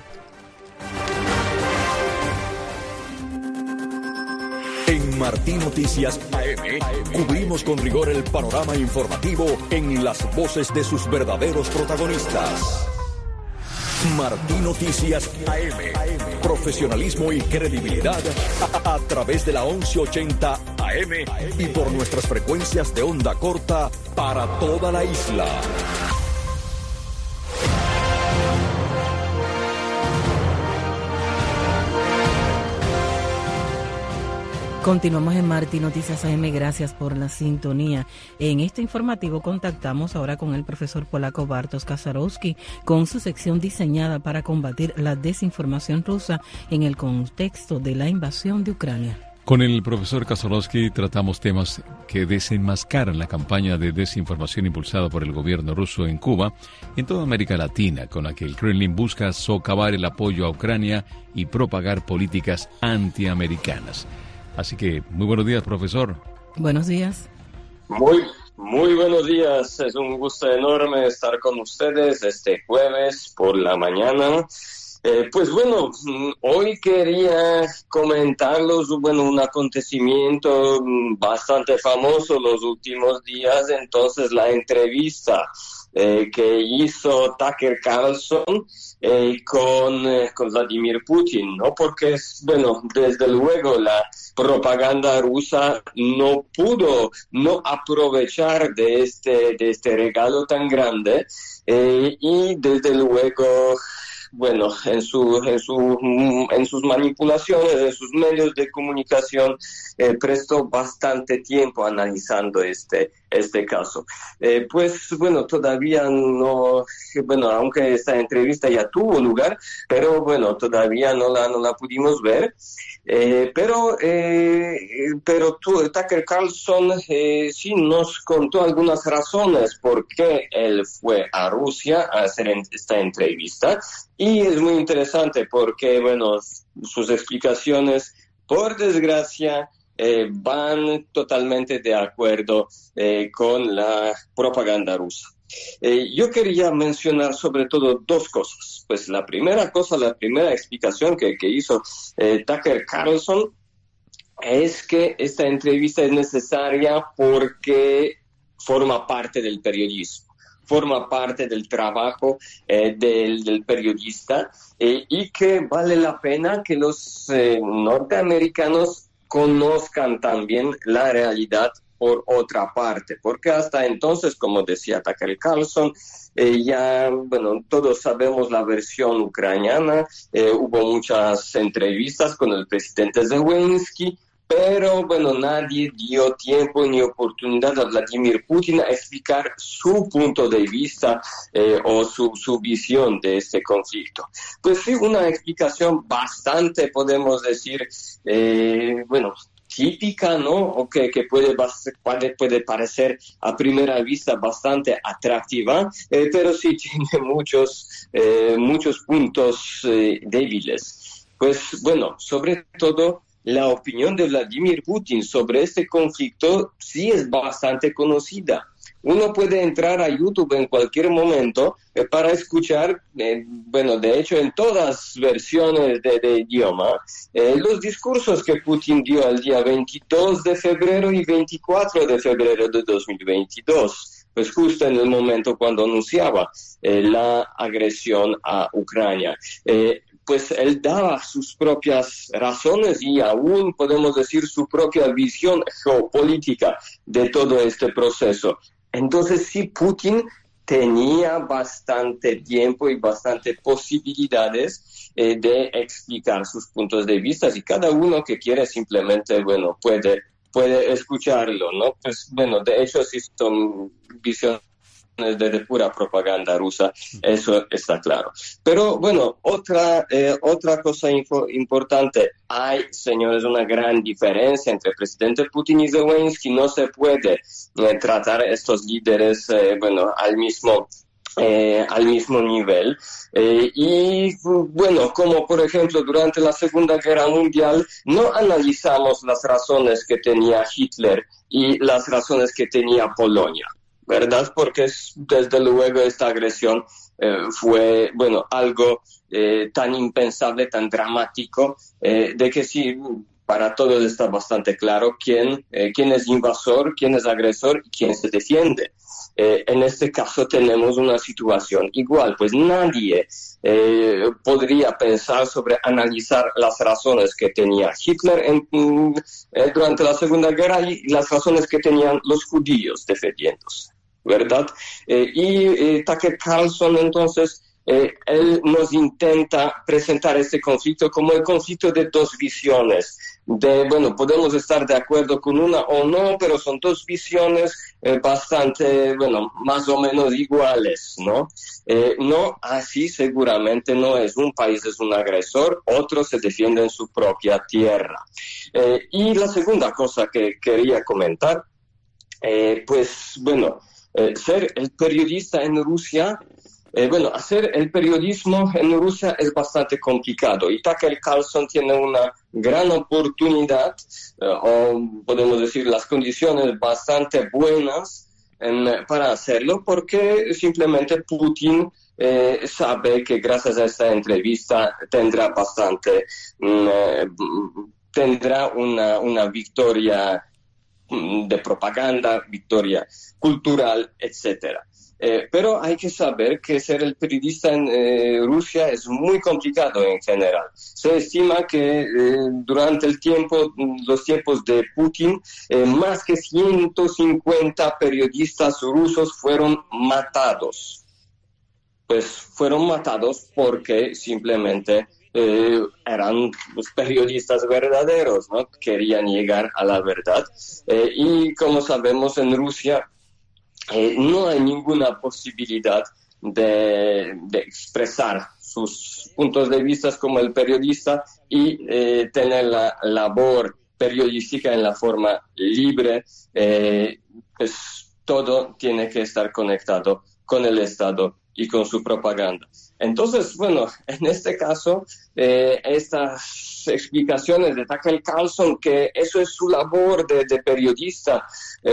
En Martín Noticias AM cubrimos con rigor el panorama informativo en las voces de sus verdaderos protagonistas. Martín Noticias AM. Profesionalismo y credibilidad a través de la 1180 AM y por nuestras frecuencias de onda corta para toda la isla. Continuamos en Martín Noticias AM, gracias por la sintonía. En este informativo contactamos ahora con el profesor polaco Bartosz Kasarowski con su sección diseñada para combatir la desinformación rusa en el contexto de la invasión de Ucrania. Con el profesor Kozlowski tratamos temas que desenmascaran la campaña de desinformación impulsada por el gobierno ruso en Cuba y en toda América Latina, con la que el Kremlin busca socavar el apoyo a Ucrania y propagar políticas antiamericanas. Así que, muy buenos días, profesor. Buenos días. Muy buenos días. Es un gusto enorme estar con ustedes este jueves por la mañana. Pues bueno, hoy quería comentarles, un acontecimiento bastante famoso los últimos días, entonces la entrevista que hizo Tucker Carlson con Vladimir Putin, ¿no? Porque, desde luego la propaganda rusa no pudo no aprovechar de este regalo tan grande y desde luego en sus manipulaciones, en sus medios de comunicación, prestó bastante tiempo analizando este caso. Todavía no, aunque esta entrevista ya tuvo lugar, pero todavía no la pudimos ver. Pero Tucker Carlson sí nos contó algunas razones por qué él fue a Rusia a hacer esta entrevista, y es muy interesante porque sus explicaciones, por desgracia, van totalmente de acuerdo con la propaganda rusa. Yo quería mencionar sobre todo dos cosas. Pues la primera explicación que hizo Tucker Carlson es que esta entrevista es necesaria porque forma parte del periodismo, forma parte del trabajo del periodista, y que vale la pena que los norteamericanos conozcan también la realidad por otra parte, porque hasta entonces, como decía Tucker Carlson, todos sabemos la versión ucraniana, hubo muchas entrevistas con el presidente Zelensky, pero nadie dio tiempo ni oportunidad a Vladimir Putin a explicar su punto de vista o su visión de este conflicto. Pues sí, una explicación bastante, podemos decir, típica, ¿no? O que puede parecer a primera vista bastante atractiva, pero sí tiene muchos puntos débiles. Pues sobre todo la opinión de Vladimir Putin sobre este conflicto sí es bastante conocida. Uno puede entrar a YouTube en cualquier momento para escuchar, de hecho en todas versiones de idioma, los discursos que Putin dio el día 22 de febrero y 24 de febrero de 2022, pues justo en el momento cuando anunciaba la agresión a Ucrania. Pues él daba sus propias razones y aún podemos decir su propia visión geopolítica de todo este proceso. Entonces sí, Putin tenía bastante tiempo y bastante posibilidades de explicar sus puntos de vista, y cada uno que quiere simplemente, puede escucharlo, ¿no? Pues de hecho sí son visiones de pura propaganda rusa, eso está claro. Pero otra cosa importante, hay, señores, una gran diferencia entre el presidente Putin y Zelensky. No se puede tratar estos líderes al mismo nivel, como por ejemplo durante la Segunda Guerra Mundial no analizamos las razones que tenía Hitler y las razones que tenía Polonia, ¿verdad? Porque desde luego esta agresión fue, algo tan impensable, tan dramático, de que sí, para todos está bastante claro quién es invasor, quién es agresor y quién se defiende. En este caso tenemos una situación igual, pues nadie podría pensar sobre analizar las razones que tenía Hitler durante la Segunda Guerra y las razones que tenían los judíos defendiéndose, ¿verdad? Y Tucker Carlson entonces él nos intenta presentar este conflicto como el conflicto de dos visiones. Podemos estar de acuerdo con una o no, pero son dos visiones bastante, más o menos iguales, ¿no? No, así seguramente no es. Un país es un agresor, otro se defiende en su propia tierra. Y la segunda cosa que quería comentar, ser el periodista en Rusia, hacer el periodismo en Rusia es bastante complicado y Tucker Carlson tiene una gran oportunidad, o podemos decir las condiciones bastante buenas para hacerlo, porque simplemente Putin sabe que gracias a esta entrevista tendrá una victoria de propaganda, victoria cultural, etcétera. Pero hay que saber que ser el periodista en Rusia es muy complicado en general. Se estima que durante los tiempos de Putin, más que 150 periodistas rusos fueron matados. Pues fueron matados porque simplemente eran los periodistas verdaderos, ¿no? Querían llegar a la verdad. Y como sabemos, en Rusia no hay ninguna posibilidad de expresar sus puntos de vista como el periodista y tener la labor periodística en la forma libre. Pues todo tiene que estar conectado con el Estado y con su propaganda. Entonces, en este caso, estas explicaciones de Tucker Carlson, que eso es su labor de periodista,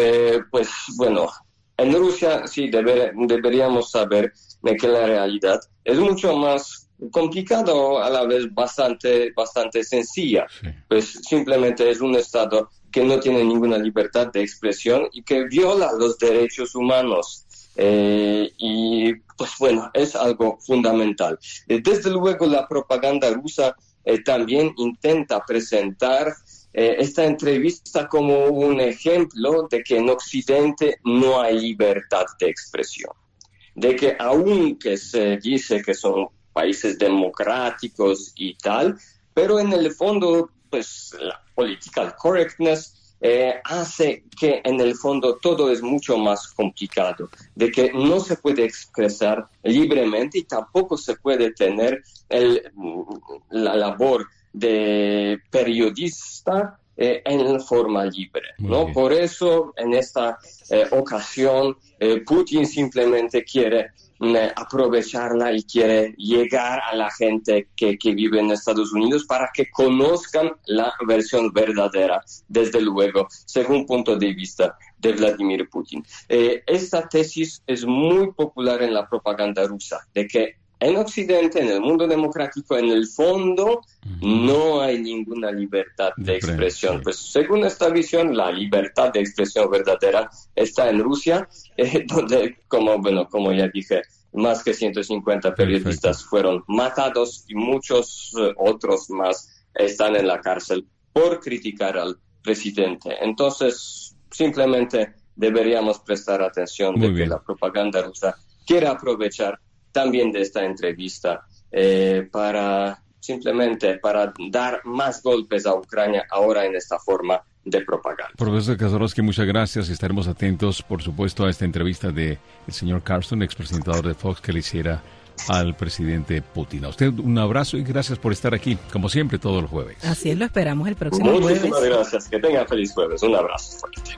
en Rusia sí deberíamos saber que la realidad es mucho más complicada o a la vez bastante sencilla. Sí. Pues simplemente es un Estado que no tiene ninguna libertad de expresión y que viola los derechos humanos. Es algo fundamental. Desde luego la propaganda rusa también intenta presentar esta entrevista como un ejemplo de que en Occidente no hay libertad de expresión, de que aunque se dice que son países democráticos y tal, pero en el fondo, la political correctness hace que en el fondo todo es mucho más complicado, de que no se puede expresar libremente y tampoco se puede tener la labor de periodista en forma libre, ¿no? Por eso, en esta ocasión, Putin simplemente quiere aprovecharla y quiere llegar a la gente que vive en Estados Unidos para que conozcan la versión verdadera, desde luego, según punto de vista de Vladimir Putin. Esta tesis es muy popular en la propaganda rusa, de que en Occidente, en el mundo democrático, en el fondo, no hay ninguna libertad de expresión. Pues según esta visión, la libertad de expresión verdadera está en Rusia, donde, como ya dije, más que 150 periodistas fueron matados y muchos otros más están en la cárcel por criticar al presidente. Entonces, simplemente deberíamos prestar atención que la propaganda rusa quiere aprovechar también de esta entrevista para dar más golpes a Ucrania ahora en esta forma de propaganda. Profesor Kazarowski, muchas gracias. Estaremos atentos, por supuesto, a esta entrevista del señor Carlson, expresentador de Fox, que le hiciera al presidente Putin. A usted un abrazo y gracias por estar aquí, como siempre, todos los jueves. Así es, lo esperamos el próximo jueves. Muchísimas gracias. Que tengan feliz jueves. Un abrazo fuerte.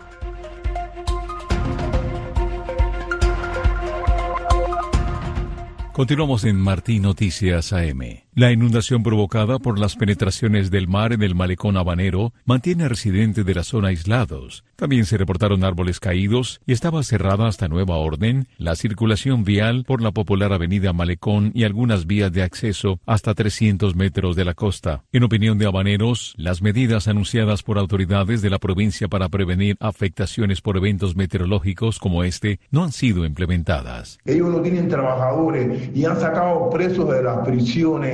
Continuamos en Martín Noticias AM. La inundación provocada por las penetraciones del mar en el malecón habanero mantiene a residentes de la zona aislados. También se reportaron árboles caídos y estaba cerrada hasta nueva orden la circulación vial por la popular avenida Malecón y algunas vías de acceso hasta 300 metros de la costa. En opinión de habaneros, las medidas anunciadas por autoridades de la provincia para prevenir afectaciones por eventos meteorológicos como este no han sido implementadas. Ellos no tienen trabajadores y han sacado presos de las prisiones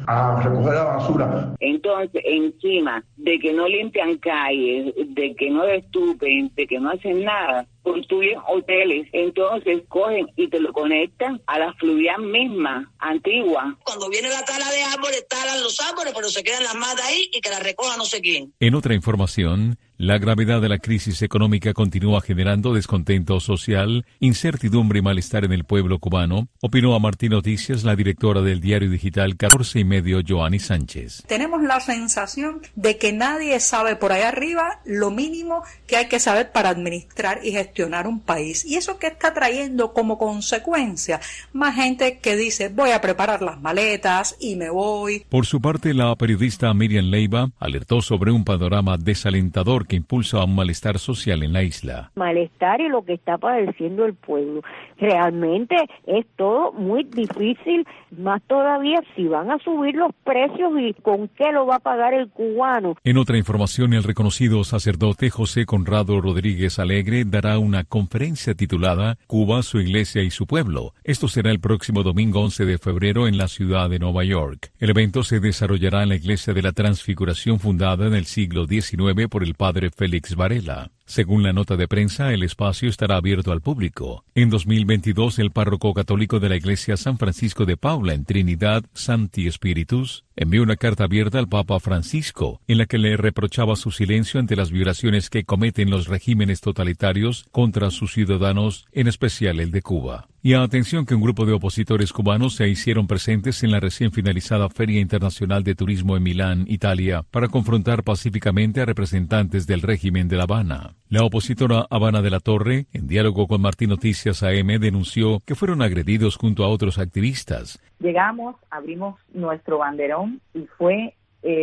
a recoger la basura. Entonces, encima de que no limpian calles, de que no destupen, de que no hacen nada, construyen hoteles, entonces cogen y te lo conectan a la fluvial misma, antigua. Cuando viene la tala de árboles, talan los árboles, pero se quedan las matas ahí y que las recoja no sé quién. En otra información, la gravedad de la crisis económica continúa generando descontento social, incertidumbre y malestar en el pueblo cubano, opinó a Martín Noticias la directora del diario digital 14 y medio, Joanny Sánchez. Tenemos la sensación de que nadie sabe por ahí arriba lo mínimo que hay que saber para administrar y gestionar un país. Y eso que está trayendo como consecuencia más gente que dice voy a preparar las maletas y me voy. Por su parte, la periodista Miriam Leiva alertó sobre un panorama desalentador que impulsa a un malestar social en la isla. Malestar y lo que está padeciendo el pueblo. Realmente es todo muy difícil, más todavía si van a subir los precios y con qué lo va a pagar el cubano. En otra información, el reconocido sacerdote José Conrado Rodríguez Alegre dará una conferencia titulada Cuba, su iglesia y su pueblo. Esto será el próximo domingo 11 de febrero en la ciudad de Nueva York. El evento se desarrollará en la Iglesia de la Transfiguración fundada en el siglo XIX por el padre Félix Varela. Según la nota de prensa, el espacio estará abierto al público. En 2022, el párroco católico de la Iglesia San Francisco de Paula en Trinidad, Sancti Spiritus, envió una carta abierta al Papa Francisco, en la que le reprochaba su silencio ante las violaciones que cometen los regímenes totalitarios contra sus ciudadanos, en especial el de Cuba. Y atención que un grupo de opositores cubanos se hicieron presentes en la recién finalizada Feria Internacional de Turismo en Milán, Italia, para confrontar pacíficamente a representantes del régimen de La Habana. La opositora Habana de la Torre, en diálogo con Martín Noticias AM, denunció que fueron agredidos junto a otros activistas. Llegamos, abrimos nuestro banderón y fue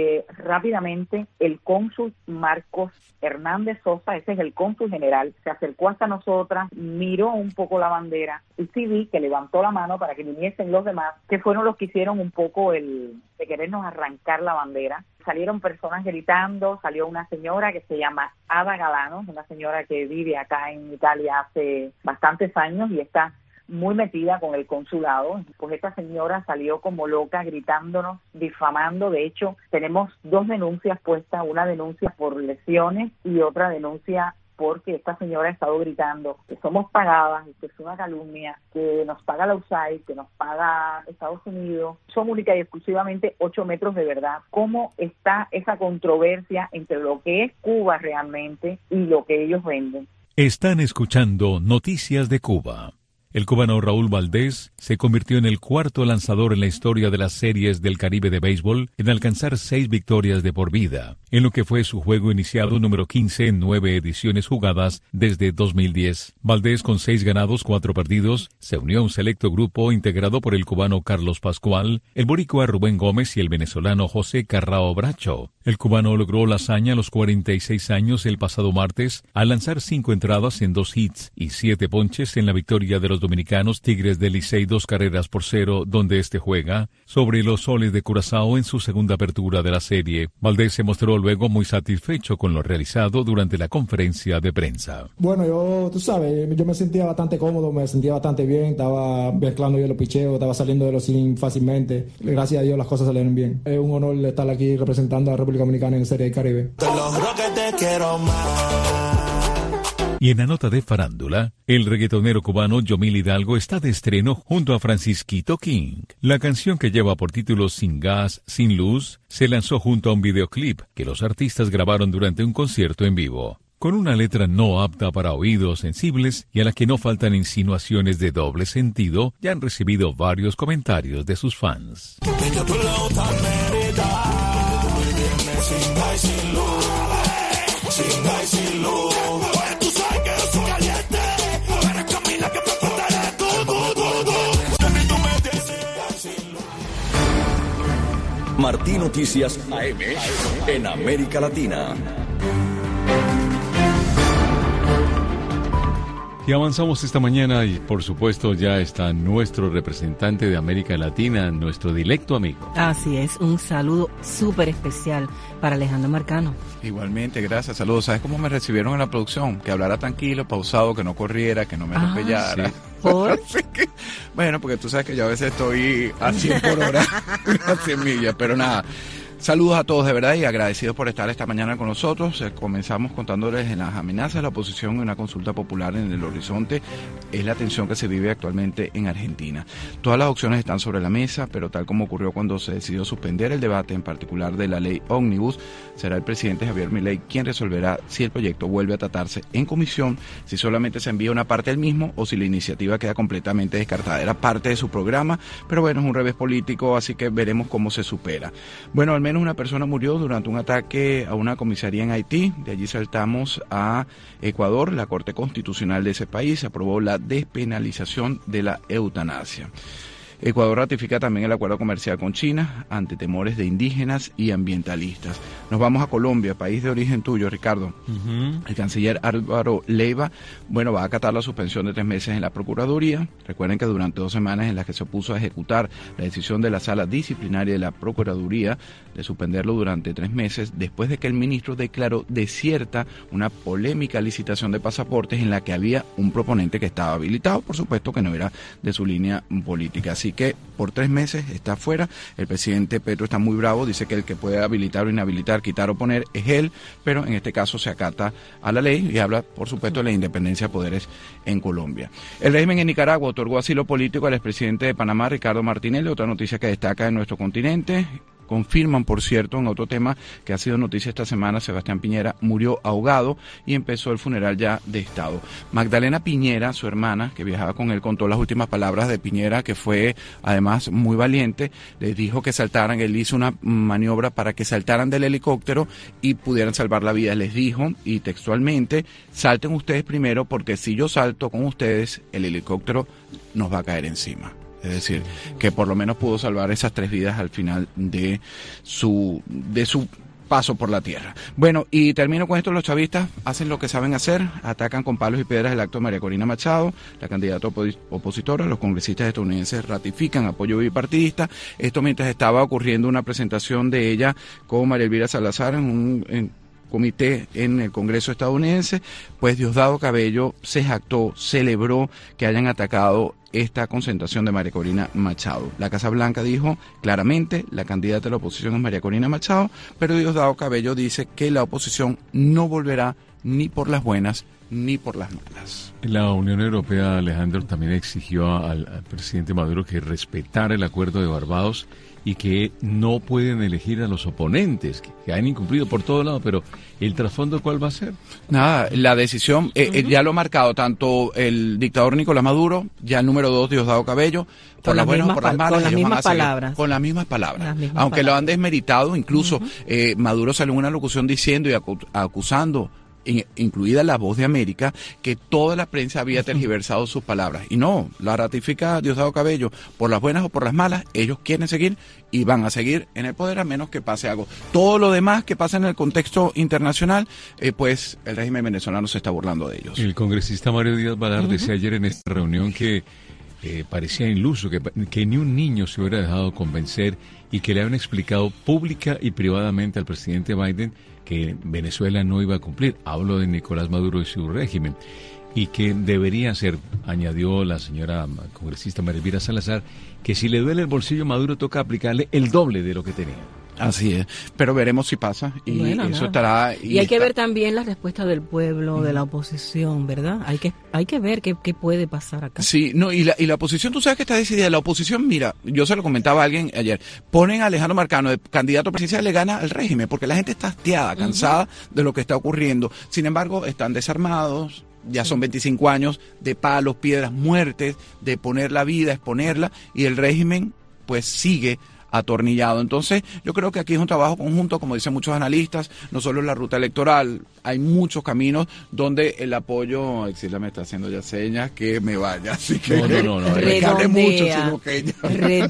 rápidamente el cónsul Marcos Hernández Sosa, ese es el cónsul general, se acercó hasta nosotras, miró un poco la bandera y sí vi que levantó la mano para que viniesen los demás, que fueron los que hicieron un poco de querernos arrancar la bandera. Salieron personas gritando, salió una señora que se llama Ada Galano, una señora que vive acá en Italia hace bastantes años y está muy metida con el consulado. Pues esta señora salió como loca gritándonos, difamando. De hecho, tenemos 2 denuncias puestas, una denuncia por lesiones y otra denuncia porque esta señora ha estado gritando que somos pagadas, que es una calumnia, que nos paga la USAID, que nos paga Estados Unidos. Son única y exclusivamente 8 metros de verdad. ¿Cómo está esa controversia entre lo que es Cuba realmente y lo que ellos venden? Están escuchando Noticias de Cuba. El cubano Raúl Valdés se convirtió en el 4º lanzador en la historia de las series del Caribe de béisbol en alcanzar 6 victorias de por vida, en lo que fue su juego iniciado número 15 en 9 ediciones jugadas desde 2010. Valdés, con 6 ganados, 4 perdidos, se unió a un selecto grupo integrado por el cubano Carlos Pascual, el boricua Rubén Gómez y el venezolano José Carrao Bracho. El cubano logró la hazaña a los 46 años el pasado martes al lanzar 5 entradas en 2 hits y 7 ponches en la victoria de los dominicanos Tigres del Licey 2-0, donde este juega, sobre los Soles de Curazao en su segunda apertura de la serie. Valdés se mostró luego muy satisfecho con lo realizado durante la conferencia de prensa. Bueno, yo me sentía bastante cómodo, me sentía bastante bien, estaba mezclando yo los picheos, estaba saliendo de los swing fácilmente. Gracias a Dios las cosas salieron bien. Es un honor estar aquí representando a la República Dominicana en Serie del Caribe. Te lo juro que te quiero más. Y en la nota de farándula, el reggaetonero cubano Yomil Hidalgo está de estreno junto a Francisquito King. La canción, que lleva por título Sin Gas, Sin Luz, se lanzó junto a un videoclip que los artistas grabaron durante un concierto en vivo, con una letra no apta para oídos sensibles y a la que no faltan insinuaciones de doble sentido. Ya han recibido varios comentarios de sus fans. Martín Noticias AM en América Latina. Y avanzamos esta mañana y por supuesto ya está nuestro representante de América Latina, nuestro directo amigo. Así es, un saludo súper especial para Alejandro Marcano. Igualmente, gracias, saludos. ¿Sabes cómo me recibieron en la producción? Que hablara tranquilo, pausado, que no corriera, que no me atropellara. Sí. ¿Por? Bueno, porque tú sabes que yo a veces estoy a 100 por hora, a 100 millas, pero nada. Saludos a todos de verdad y agradecidos por estar esta mañana con nosotros. Comenzamos contándoles en las amenazas de la oposición y una consulta popular en el horizonte. Es la tensión que se vive actualmente en Argentina. Todas las opciones están sobre la mesa, pero tal como ocurrió cuando se decidió suspender el debate, en particular de la ley Ómnibus, será el presidente Javier Milei quien resolverá si el proyecto vuelve a tratarse en comisión, si solamente se envía una parte del mismo o si la iniciativa queda completamente descartada. Era parte de su programa, pero bueno, es un revés político, así que veremos cómo se supera. Bueno, al menos una persona murió durante un ataque a una comisaría en Haití. De allí saltamos a Ecuador. La Corte Constitucional de ese país aprobó la despenalización de la eutanasia. Ecuador ratifica también el acuerdo comercial con China ante temores de indígenas y ambientalistas. Nos vamos a Colombia, país de origen tuyo, Ricardo. El canciller Álvaro Leiva, va a acatar la suspensión de 3 meses en la Procuraduría. Recuerden que durante 2 semanas en las que se opuso a ejecutar la decisión de la Sala Disciplinaria de la Procuraduría de suspenderlo durante 3 meses, después de que el ministro declaró desierta una polémica licitación de pasaportes en la que había un proponente que estaba habilitado, por supuesto que no era de su línea política. Así que por 3 meses está fuera. El presidente Petro está muy bravo, dice que el que puede habilitar o inhabilitar, quitar o poner es él, pero en este caso se acata a la ley y habla, por supuesto, de la independencia de poderes en Colombia. El régimen en Nicaragua otorgó asilo político al expresidente de Panamá, Ricardo Martinelli, otra noticia que destaca en nuestro continente. Confirman, por cierto, en otro tema que ha sido noticia esta semana, Sebastián Piñera murió ahogado y empezó el funeral ya de Estado. Magdalena Piñera, su hermana, que viajaba con él, contó las últimas palabras de Piñera, que fue además muy valiente. Les dijo que saltaran, él hizo una maniobra para que saltaran del helicóptero y pudieran salvar la vida. Les dijo, y textualmente, salten ustedes primero porque si yo salto con ustedes, el helicóptero nos va a caer encima. Es decir, que por lo menos pudo salvar esas 3 vidas al final de su paso por la tierra. Bueno, y termino con esto. Los chavistas hacen lo que saben hacer, atacan con palos y piedras el acto de María Corina Machado, la candidata opositora. Los congresistas estadounidenses ratifican apoyo bipartidista. Esto mientras estaba ocurriendo una presentación de ella con María Elvira Salazar en un comité en el Congreso estadounidense, pues Diosdado Cabello se jactó, celebró que hayan atacado esta concentración de María Corina Machado. La Casa Blanca dijo claramente, la candidata de la oposición es María Corina Machado, pero Diosdado Cabello dice que la oposición no volverá ni por las buenas ni por las malas. La Unión Europea, Alejandro, también exigió al presidente Maduro que respetara el acuerdo de Barbados y que no pueden elegir a los oponentes, que han incumplido por todo lado, pero ¿el trasfondo cuál va a ser? Nada, la decisión, ya lo ha marcado tanto el dictador Nicolás Maduro, ya el número 2 Diosdado Cabello, por las buenas o por las malas, con las mismas palabras. Con las mismas palabras, aunque lo han desmeritado, incluso Maduro salió en una locución diciendo y acusando, incluida La Voz de América, que toda la prensa había tergiversado sus palabras. Y no, la ratifica Diosdado Cabello, por las buenas o por las malas, ellos quieren seguir y van a seguir en el poder a menos que pase algo. Todo lo demás que pasa en el contexto internacional, pues el régimen venezolano se está burlando de ellos. El congresista Mario Díaz Balart decía ayer en esta reunión que parecía iluso, que ni un niño se hubiera dejado convencer y que le habían explicado pública y privadamente al presidente Biden que Venezuela no iba a cumplir. Hablo de Nicolás Maduro y su régimen. Y que debería ser, añadió la señora congresista María Elvira Salazar, que si le duele el bolsillo a Maduro toca aplicarle el doble de lo que tenía. Así es, pero veremos si pasa y eso estará... Y hay que ver también la respuesta del pueblo, de la oposición, ¿verdad? Hay que ver qué puede pasar acá. Sí, no, y la oposición, tú sabes que está decidida. La oposición, mira, yo se lo comentaba a alguien ayer, ponen a Alejandro Marcano de candidato presidencial, le gana al régimen, porque la gente está hastiada, cansada de lo que está ocurriendo. Sin embargo, están desarmados. Ya son 25 años de palos, piedras, muertes, de poner la vida, exponerla, y el régimen pues sigue atornillado. Entonces, yo creo que aquí es un trabajo conjunto, como dicen muchos analistas, no solo en la ruta electoral, hay muchos caminos donde el apoyo, Exila me está haciendo ya señas que me vaya, así que no, que hable mucho, sino que ella...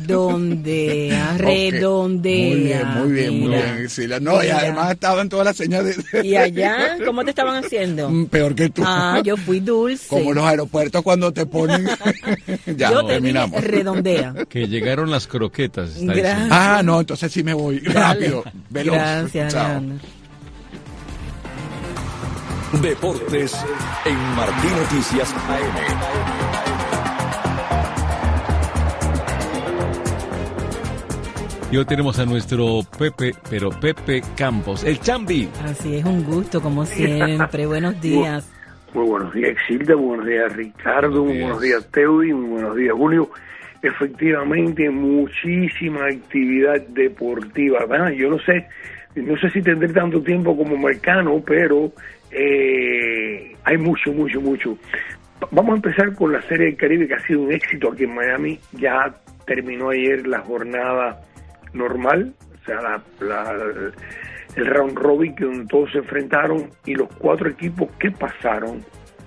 redondea. Muy bien, Exila. No, y además estaba en todas las señas de... ¿Y allá? ¿Cómo te estaban haciendo? Peor que tú. Yo fui dulce. Como los aeropuertos cuando te ponen... Ya, yo terminamos. Redondea. Que llegaron las croquetas. No, entonces sí me voy. Rápido, veloz. Gracias, chao. Deportes en Martín Noticias AM. Y hoy tenemos a nuestro Pepe Campos, el Chambi. Así es, un gusto como siempre. Buenos días. Muy buenos días, Exilda, muy buenos días, Ricardo, muy buenos días, Teudi, muy buenos días, Julio. Efectivamente, muchísima actividad deportiva, ¿verdad? Yo no sé si tendré tanto tiempo como Marcano, pero hay mucho. Vamos a empezar con la Serie del Caribe, que ha sido un éxito aquí en Miami. Ya terminó ayer la jornada normal, o sea, el round robin, que donde todos se enfrentaron, y los 4 equipos que pasaron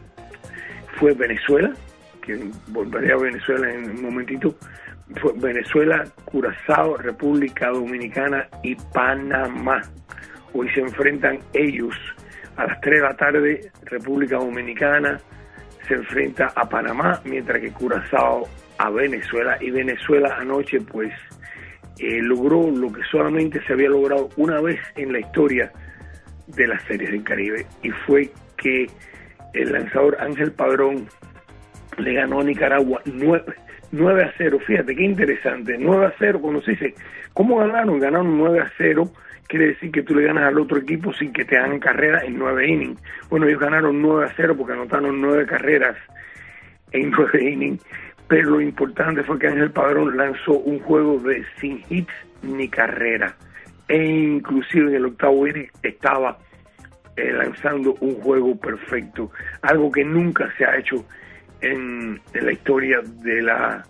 fue Venezuela, que volveré a Venezuela en un momentito. Fue Venezuela, Curazao, República Dominicana y Panamá. Hoy se enfrentan ellos a las 3 de la tarde. República Dominicana se enfrenta a Panamá, mientras que Curazao a Venezuela. Y Venezuela anoche pues logró lo que solamente se había logrado una vez en la historia de las Series del Caribe, y fue que el lanzador Ángel Padrón le ganó a Nicaragua 9-0. Fíjate qué interesante, 9-0. Cuando se dice ¿cómo ganaron? Ganaron 9-0, quiere decir que tú le ganas al otro equipo sin que te hagan carrera en 9 innings. Bueno, ellos ganaron 9-0 porque anotaron 9 carreras en 9 innings, pero lo importante fue que Ángel Padrón lanzó un juego de sin hits ni carrera, e inclusive en el 8º inning estaba lanzando un juego perfecto, algo que nunca se ha hecho en la historia de la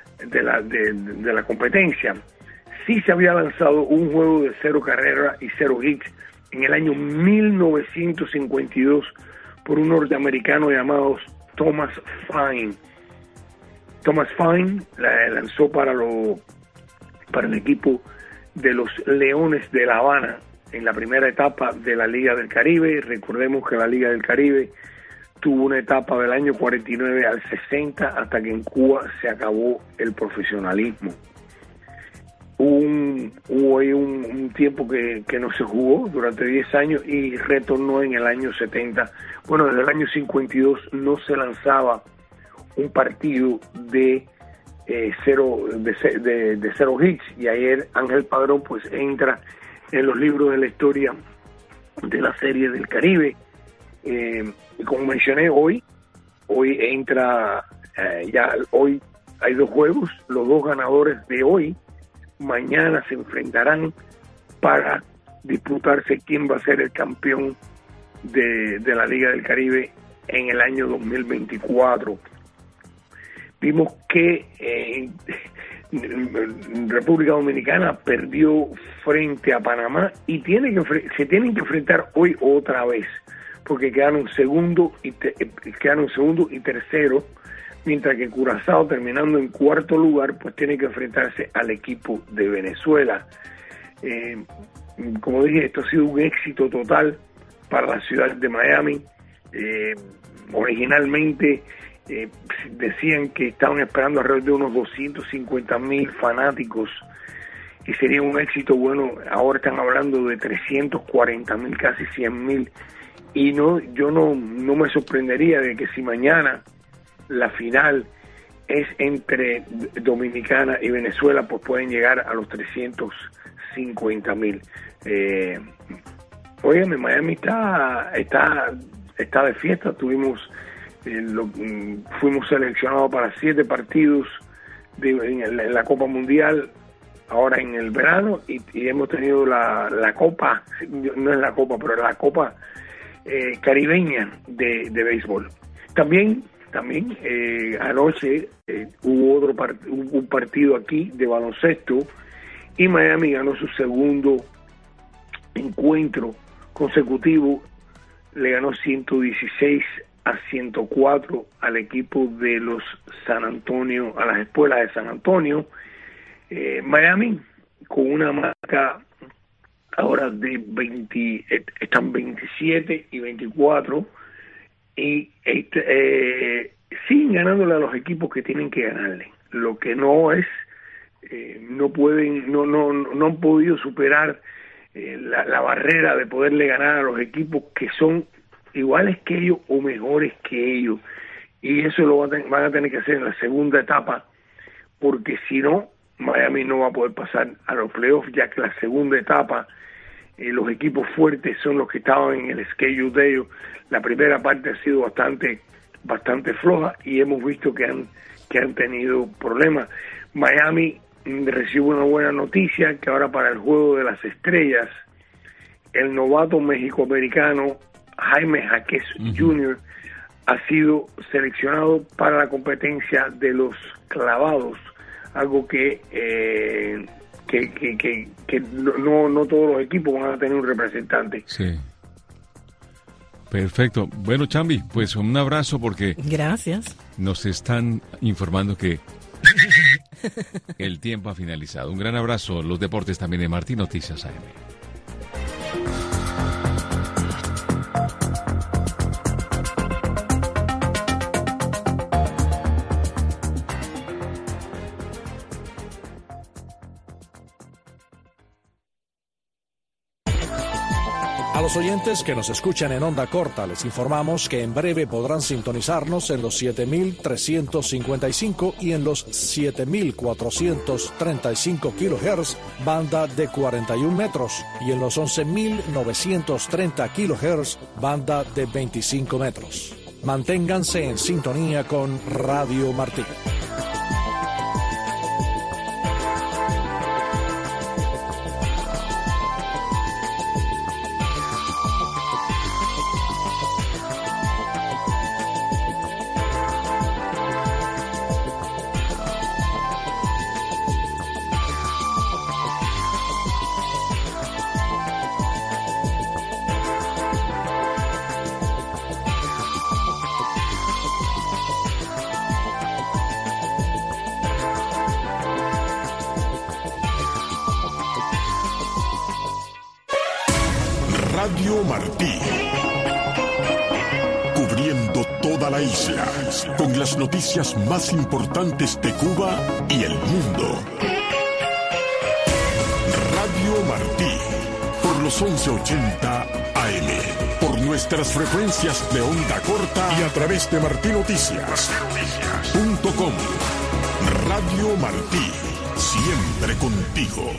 competencia. Sí se había lanzado un juego de 0 carreras y 0 hits en el año 1952 por un norteamericano llamado Thomas Fine. Thomas Fine la lanzó para el equipo de los Leones de La Habana en la primera etapa de la Liga del Caribe. Recordemos que la Liga del Caribe tuvo una etapa del año 49 al 60 hasta que en Cuba se acabó el profesionalismo. Hubo ahí un tiempo que no se jugó durante 10 años y retornó en el año 70. Bueno, desde el año 52 no se lanzaba un partido de cero hits, y ayer Ángel Padrón pues entra en los libros de la historia de la Serie del Caribe. Y como mencioné, hoy entra hoy hay 2 juegos. Los 2 ganadores de hoy mañana se enfrentarán para disputarse quién va a ser el campeón de la Liga del Caribe en el año 2024. Vimos que República Dominicana perdió frente a Panamá y se tienen que enfrentar hoy otra vez, porque quedaron segundo y tercero, mientras que Curazao, terminando en 4º lugar, pues tiene que enfrentarse al equipo de Venezuela. Como dije, esto ha sido un éxito total para la ciudad de Miami. Originalmente decían que estaban esperando alrededor de unos 250,000 fanáticos y sería un éxito. Bueno, ahora están hablando de 340,000, casi 100,000, y yo no me sorprendería de que si mañana la final es entre Dominicana y Venezuela, pues pueden llegar a los 350,000. Óyeme, Miami está de fiesta. Fuimos seleccionados para 7 partidos en la Copa Mundial ahora en el verano, y hemos tenido la Copa, no es la Copa, pero la Copa caribeña de béisbol. También anoche hubo un partido aquí de baloncesto, y Miami ganó su segundo encuentro consecutivo. Le ganó 116-104 al equipo de los San Antonio, a las espuelas de San Antonio. Miami con una marca ahora de están 27 y 24, y siguen ganándole a los equipos que tienen que ganarle. Lo que no es, no han podido superar la barrera de poderle ganar a los equipos que son iguales que ellos o mejores que ellos, y eso lo van a tener que hacer en la segunda etapa, porque si no Miami no va a poder pasar a los playoffs, ya que la segunda etapa, los equipos fuertes son los que estaban en el schedule de ellos. La primera parte ha sido bastante floja y hemos visto que han tenido problemas. Miami recibe una buena noticia, que ahora para el Juego de las Estrellas, el novato mexicoamericano Jaime Jaquez Jr. ha sido seleccionado para la competencia de los clavados, algo que no todos los equipos van a tener un representante. Sí. Perfecto. Bueno, Chambi, pues un abrazo porque... Gracias. Nos están informando que el tiempo ha finalizado. Un gran abrazo. Los deportes también de Martín Noticias AM. A los oyentes que nos escuchan en onda corta, les informamos que en breve podrán sintonizarnos en los 7.355 y en los 7.435 kHz, banda de 41 metros, y en los 11.930 kHz, banda de 25 metros. Manténganse en sintonía con Radio Martí. Radio Martí, cubriendo toda la isla, con las noticias más importantes de Cuba y el mundo. Radio Martí, por los 1180 AM, por nuestras frecuencias de onda corta y a través de martinoticias.com. Radio Martí, siempre contigo.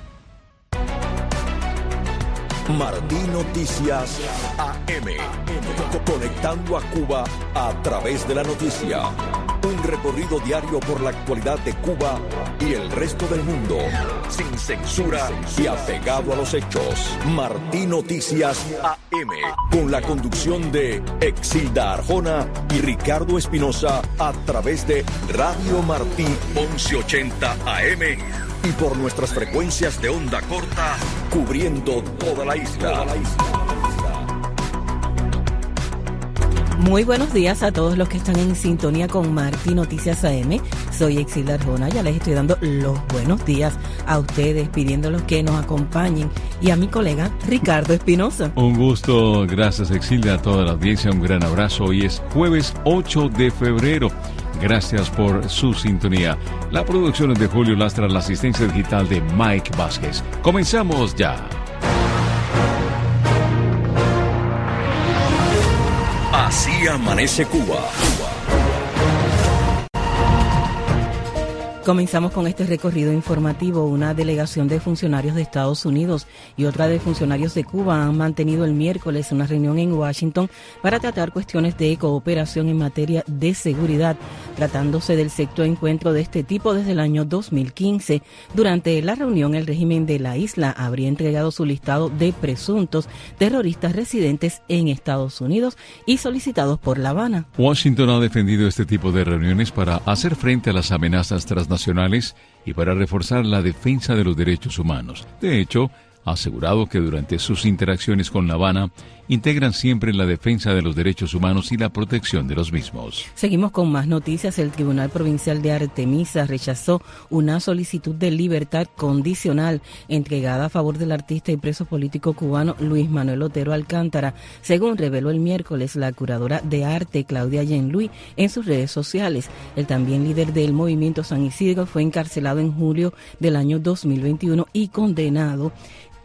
Martí Noticias AM, conectando a Cuba a través de la noticia. Un recorrido diario por la actualidad de Cuba y el resto del mundo, sin censura y apegado a los hechos. Martí Noticias AM, con la conducción de Exilda Arjona y Ricardo Espinosa, a través de Radio Martí 1180 AM y por nuestras frecuencias de onda corta, cubriendo toda la isla. Muy buenos días a todos los que están en sintonía con Martí Noticias AM. Soy Exilda Arjona, ya les estoy dando los buenos días a ustedes, pidiéndolos que nos acompañen, y a mi colega Ricardo Espinosa. Un gusto, gracias Exilda, a toda la audiencia, un gran abrazo. Hoy es jueves 8 de febrero. Gracias por su sintonía. La producción es de Julio Lastra, la asistencia digital de Mike Vázquez. Comenzamos ya. Así amanece Cuba. Comenzamos con este recorrido informativo. Una delegación de funcionarios de Estados Unidos y otra de funcionarios de Cuba han mantenido el miércoles una reunión en Washington para tratar cuestiones de cooperación en materia de seguridad, tratándose del sexto encuentro de este tipo desde el año 2015. Durante la reunión, el régimen de la isla habría entregado su listado de presuntos terroristas residentes en Estados Unidos y solicitados por La Habana. Washington ha defendido este tipo de reuniones para hacer frente a las amenazas transnacionales y para reforzar la defensa de los derechos humanos. De hecho, ha asegurado que durante sus interacciones con La Habana integran siempre la defensa de los derechos humanos y la protección de los mismos. Seguimos con más noticias. El Tribunal Provincial de Artemisa rechazó una solicitud de libertad condicional entregada a favor del artista y preso político cubano Luis Manuel Otero Alcántara, según reveló el miércoles la curadora de arte Claudia Yenluy en sus redes sociales. El también líder del movimiento San Isidro fue encarcelado en julio del año 2021 y condenado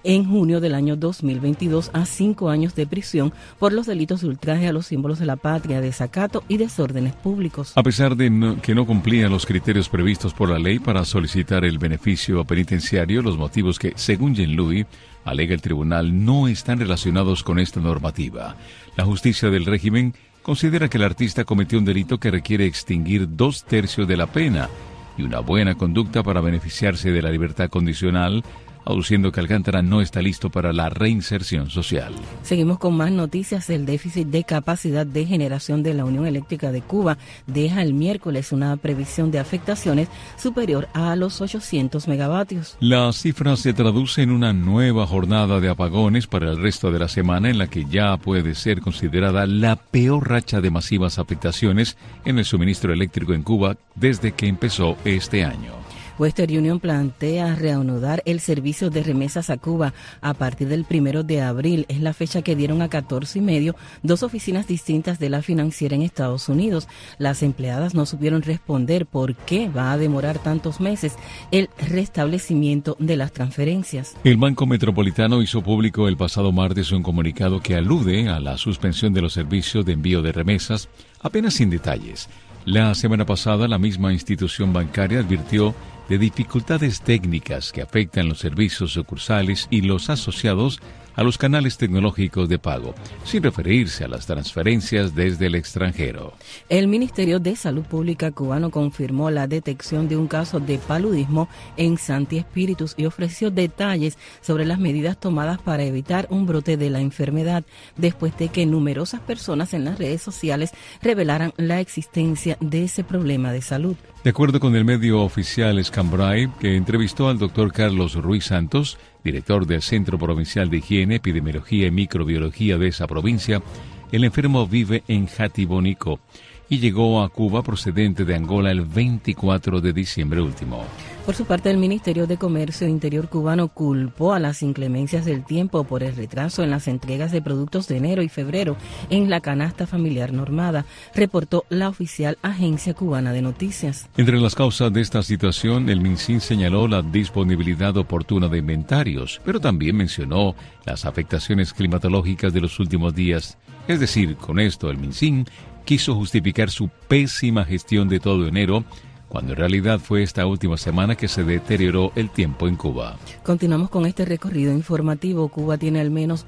en junio del año 2022 a 5 años de prisión por los delitos de ultraje a los símbolos de la patria, desacato y desórdenes públicos. A pesar de que no cumplían los criterios previstos por la ley para solicitar el beneficio penitenciario, los motivos que, según Jean-Louis, alega el tribunal, no están relacionados con esta normativa. La justicia del régimen considera que el artista cometió un delito que requiere extinguir 2/3 de la pena y una buena conducta para beneficiarse de la libertad condicional, aduciendo que Alcántara no está listo para la reinserción social. Seguimos con más noticias. El déficit de capacidad de generación de la Unión Eléctrica de Cuba deja el miércoles una previsión de afectaciones superior a los 800 megavatios. La cifra se traduce en una nueva jornada de apagones para el resto de la semana, en la que ya puede ser considerada la peor racha de masivas afectaciones en el suministro eléctrico en Cuba desde que empezó este año. Western Union plantea reanudar el servicio de remesas a Cuba a partir del 1 de abril. Es la fecha que dieron a 14:30 dos oficinas distintas de la financiera en Estados Unidos. Las empleadas no supieron responder por qué va a demorar tantos meses el restablecimiento de las transferencias. El Banco Metropolitano hizo público el pasado martes un comunicado que alude a la suspensión de los servicios de envío de remesas, apenas sin detalles. La semana pasada, la misma institución bancaria advirtió de dificultades técnicas que afectan los servicios sucursales y los asociados a los canales tecnológicos de pago, sin referirse a las transferencias desde el extranjero. El Ministerio de Salud Pública cubano confirmó la detección de un caso de paludismo en Santi Espíritus y ofreció detalles sobre las medidas tomadas para evitar un brote de la enfermedad, después de que numerosas personas en las redes sociales revelaran la existencia de ese problema de salud. De acuerdo con el medio oficial Scambray, que entrevistó al doctor Carlos Ruiz Santos, director del Centro Provincial de Higiene, Epidemiología y Microbiología de esa provincia, el enfermo vive en Jatibonico y llegó a Cuba procedente de Angola el 24 de diciembre último. Por su parte, el Ministerio de Comercio Interior cubano culpó a las inclemencias del tiempo por el retraso en las entregas de productos de enero y febrero en la canasta familiar normada, reportó la oficial Agencia Cubana de Noticias. Entre las causas de esta situación, el MinSIN señaló la disponibilidad oportuna de inventarios, pero también mencionó las afectaciones climatológicas de los últimos días. Es decir, con esto el MinSIN quiso justificar su pésima gestión de todo enero, cuando en realidad fue esta última semana que se deterioró el tiempo en Cuba. Continuamos con este recorrido informativo. Cuba tiene al menos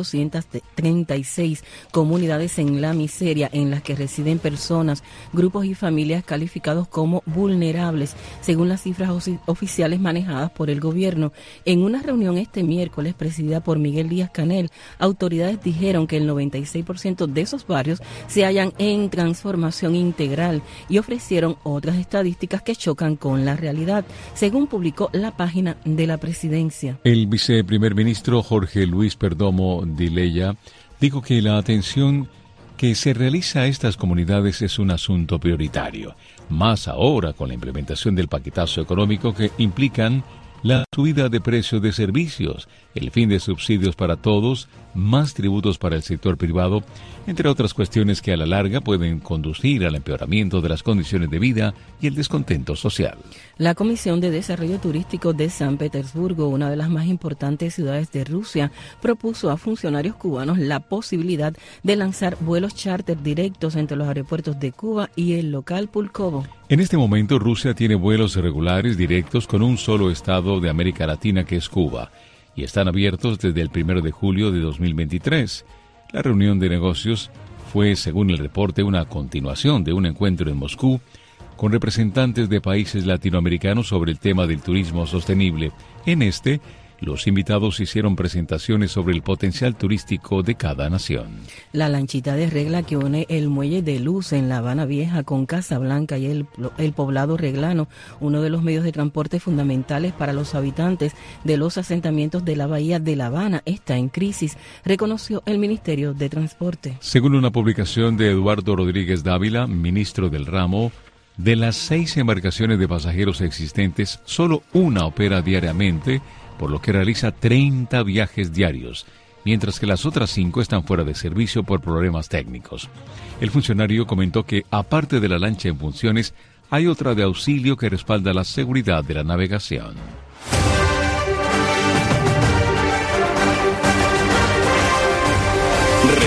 1.236 comunidades en la miseria en las que residen personas, grupos y familias calificados como vulnerables, según las cifras oficiales manejadas por el gobierno. En una reunión este miércoles presidida por Miguel Díaz-Canel, autoridades dijeron que el 96% de esos barrios se hallan en transformación integral y ofrecieron otras estadísticas que chocan con la realidad, según publicó la página de la presidencia. El viceprimer ministro Jorge Luis Perdomo Dileya dijo que la atención que se realiza a estas comunidades es un asunto prioritario, más ahora con la implementación del paquetazo económico que implican la subida de precios de servicios, el fin de subsidios para todos, más tributos para el sector privado, entre otras cuestiones que a la larga pueden conducir al empeoramiento de las condiciones de vida y el descontento social. La Comisión de Desarrollo Turístico de San Petersburgo, una de las más importantes ciudades de Rusia, propuso a funcionarios cubanos la posibilidad de lanzar vuelos charter directos entre los aeropuertos de Cuba y el local Pulkovo. En este momento, Rusia tiene vuelos regulares directos con un solo estado de América Latina, que es Cuba, y están abiertos desde el 1 de julio de 2023. La reunión de negocios fue, según el reporte, una continuación de un encuentro en Moscú con representantes de países latinoamericanos sobre el tema del turismo sostenible. En este, los invitados hicieron presentaciones sobre el potencial turístico de cada nación. La lanchita de regla que une el muelle de Luz en La Habana Vieja con Casablanca y el poblado reglano, uno de los medios de transporte fundamentales para los habitantes de los asentamientos de la bahía de La Habana, está en crisis, reconoció el Ministerio de Transporte. Según una publicación de Eduardo Rodríguez Dávila, ministro del ramo, de las 6 embarcaciones de pasajeros existentes, solo una opera diariamente, por lo que realiza 30 viajes diarios, mientras que las otras 5 están fuera de servicio por problemas técnicos. El funcionario comentó que, aparte de la lancha en funciones, hay otra de auxilio que respalda la seguridad de la navegación.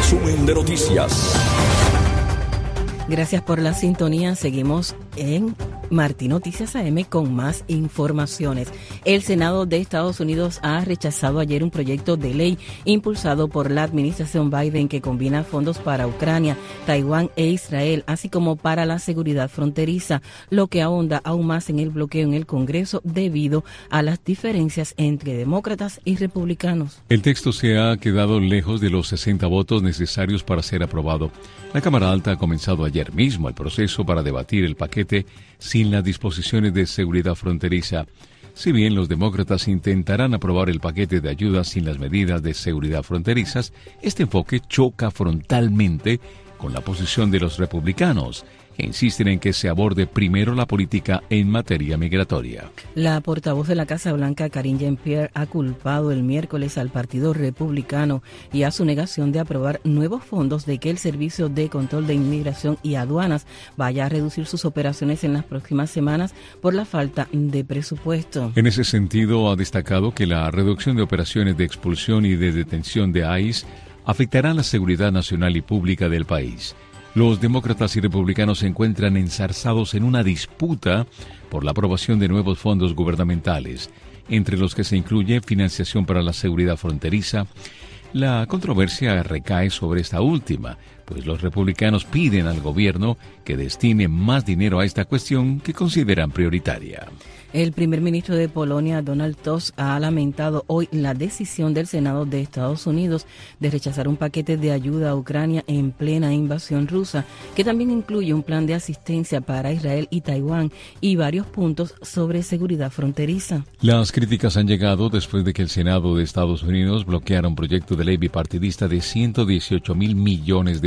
resumen de noticias. Gracias por la sintonía. Seguimos en Martí Noticias AM con más informaciones. El Senado de Estados Unidos ha rechazado ayer un proyecto de ley impulsado por la administración Biden que combina fondos para Ucrania, Taiwán e Israel, así como para la seguridad fronteriza, lo que ahonda aún más en el bloqueo en el Congreso debido a las diferencias entre demócratas y republicanos. El texto se ha quedado lejos de los 60 votos necesarios para ser aprobado. La Cámara Alta ha comenzado ayer mismo el proceso para debatir el paquete sin las disposiciones de seguridad fronteriza. Si bien los demócratas intentarán aprobar el paquete de ayuda sin las medidas de seguridad fronterizas, este enfoque choca frontalmente con la posición de los republicanos, que insisten en que se aborde primero la política en materia migratoria. La portavoz de la Casa Blanca, Karine Jean-Pierre, ha culpado el miércoles al Partido Republicano y a su negación de aprobar nuevos fondos de que el Servicio de Control de Inmigración y Aduanas vaya a reducir sus operaciones en las próximas semanas por la falta de presupuesto. En ese sentido, ha destacado que la reducción de operaciones de expulsión y de detención de ICE afectará la seguridad nacional y pública del país. Los demócratas y republicanos se encuentran enzarzados en una disputa por la aprobación de nuevos fondos gubernamentales, entre los que se incluye financiación para la seguridad fronteriza. La controversia recae sobre esta última, pues los republicanos piden al gobierno que destine más dinero a esta cuestión que consideran prioritaria. El primer ministro de Polonia, Donald Tusk, ha lamentado hoy la decisión del Senado de Estados Unidos de rechazar un paquete de ayuda a Ucrania en plena invasión rusa, que también incluye un plan de asistencia para Israel y Taiwán y varios puntos sobre seguridad fronteriza. Las críticas han llegado después de que el Senado de Estados Unidos bloqueara un proyecto de ley bipartidista de $118 mil millones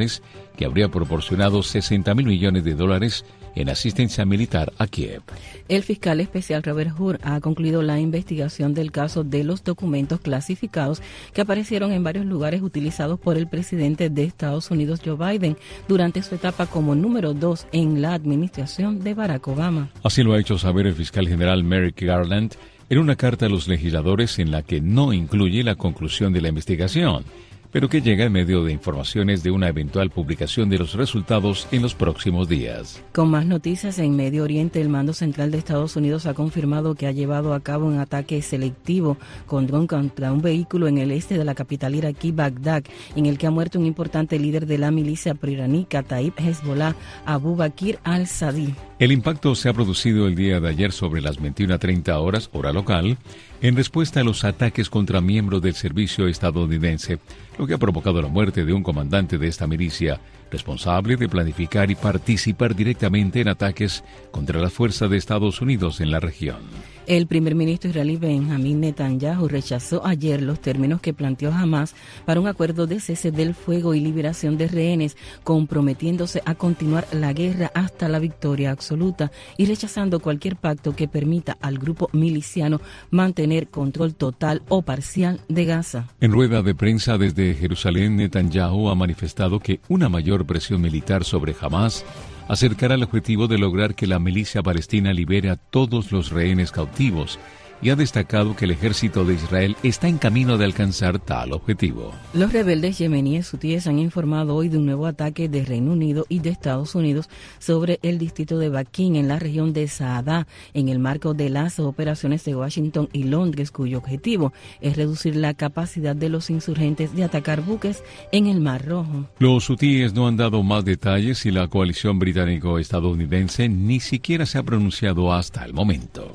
que habría proporcionado $60 mil millones en asistencia militar a Kiev. El fiscal especial Robert Hur ha concluido la investigación del caso de los documentos clasificados que aparecieron en varios lugares utilizados por el presidente de Estados Unidos, Joe Biden, durante su etapa como número 2 en la administración de Barack Obama. Así lo ha hecho saber el fiscal general Merrick Garland en una carta a los legisladores en la que no incluye la conclusión de la investigación, pero que llega en medio de informaciones de una eventual publicación de los resultados en los próximos días. Con más noticias, en Medio Oriente, el Mando Central de Estados Unidos ha confirmado que ha llevado a cabo un ataque selectivo con dron contra un vehículo en el este de la capital iraquí, Bagdad, en el que ha muerto un importante líder de la milicia proiraní Kataib Hezbollah, Abu Bakr al-Sadi. El impacto se ha producido el día de ayer sobre las 21:30 horas, hora local, en respuesta a los ataques contra miembros del servicio estadounidense, lo que ha provocado la muerte de un comandante de esta milicia, responsable de planificar y participar directamente en ataques contra las fuerzas de Estados Unidos en la región. El primer ministro israelí Benjamín Netanyahu rechazó ayer los términos que planteó Hamás para un acuerdo de cese del fuego y liberación de rehenes, comprometiéndose a continuar la guerra hasta la victoria absoluta y rechazando cualquier pacto que permita al grupo miliciano mantener control total o parcial de Gaza. En rueda de prensa desde Jerusalén, Netanyahu ha manifestado que una mayor presión militar sobre Hamás acercará el objetivo de lograr que la milicia palestina libere a todos los rehenes cautivos y ha destacado que el ejército de Israel está en camino de alcanzar tal objetivo. Los rebeldes yemeníes hutíes han informado hoy de un nuevo ataque de Reino Unido y de Estados Unidos sobre el distrito de Baquín en la región de Saadá, en el marco de las operaciones de Washington y Londres, cuyo objetivo es reducir la capacidad de los insurgentes de atacar buques en el Mar Rojo. Los hutíes no han dado más detalles y la coalición británico-estadounidense ni siquiera se ha pronunciado hasta el momento.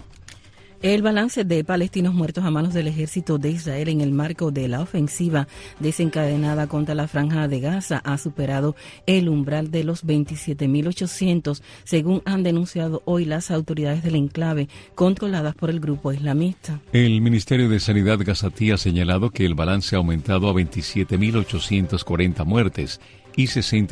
El balance de palestinos muertos a manos del ejército de Israel en el marco de la ofensiva desencadenada contra la Franja de Gaza ha superado el umbral de los 27.800, según han denunciado hoy las autoridades del enclave controladas por el grupo islamista. El Ministerio de Sanidad gazatí ha señalado que el balance ha aumentado a 27.840 muertes y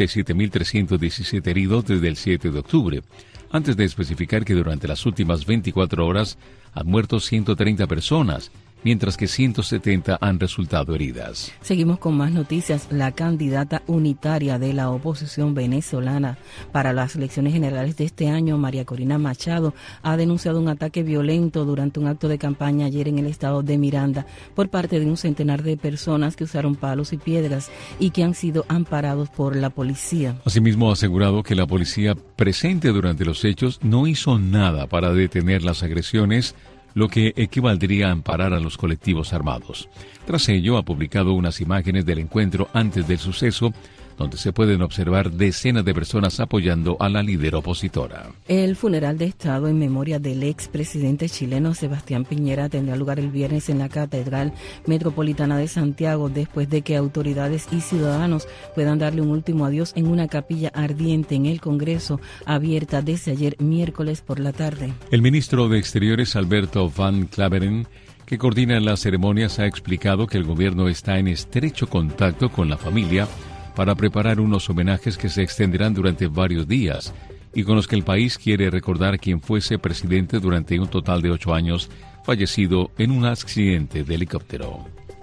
67.317 heridos desde el 7 de octubre, antes de especificar que durante las últimas 24 horas han muerto 130 personas mientras que 170 han resultado heridas. Seguimos con más noticias. La candidata unitaria de la oposición venezolana para las elecciones generales de este año, María Corina Machado, ha denunciado un ataque violento durante un acto de campaña ayer en el estado de Miranda por parte de un centenar de personas que usaron palos y piedras y que han sido amparados por la policía. Asimismo, ha asegurado que la policía presente durante los hechos no hizo nada para detener las agresiones, lo que equivaldría a amparar a los colectivos armados. Tras ello, ha publicado unas imágenes del encuentro antes del suceso, donde se pueden observar decenas de personas apoyando a la líder opositora. El funeral de Estado en memoria del expresidente chileno Sebastián Piñera tendrá lugar el viernes en la Catedral Metropolitana de Santiago, después de que autoridades y ciudadanos puedan darle un último adiós en una capilla ardiente en el Congreso, abierta desde ayer miércoles por la tarde. El ministro de Exteriores, Alberto Van Klaveren, que coordina las ceremonias, ha explicado que el gobierno está en estrecho contacto con la familia para preparar unos homenajes que se extenderán durante varios días y con los que el país quiere recordar quien fuese presidente durante un total de 8 años, fallecido en un accidente de helicóptero.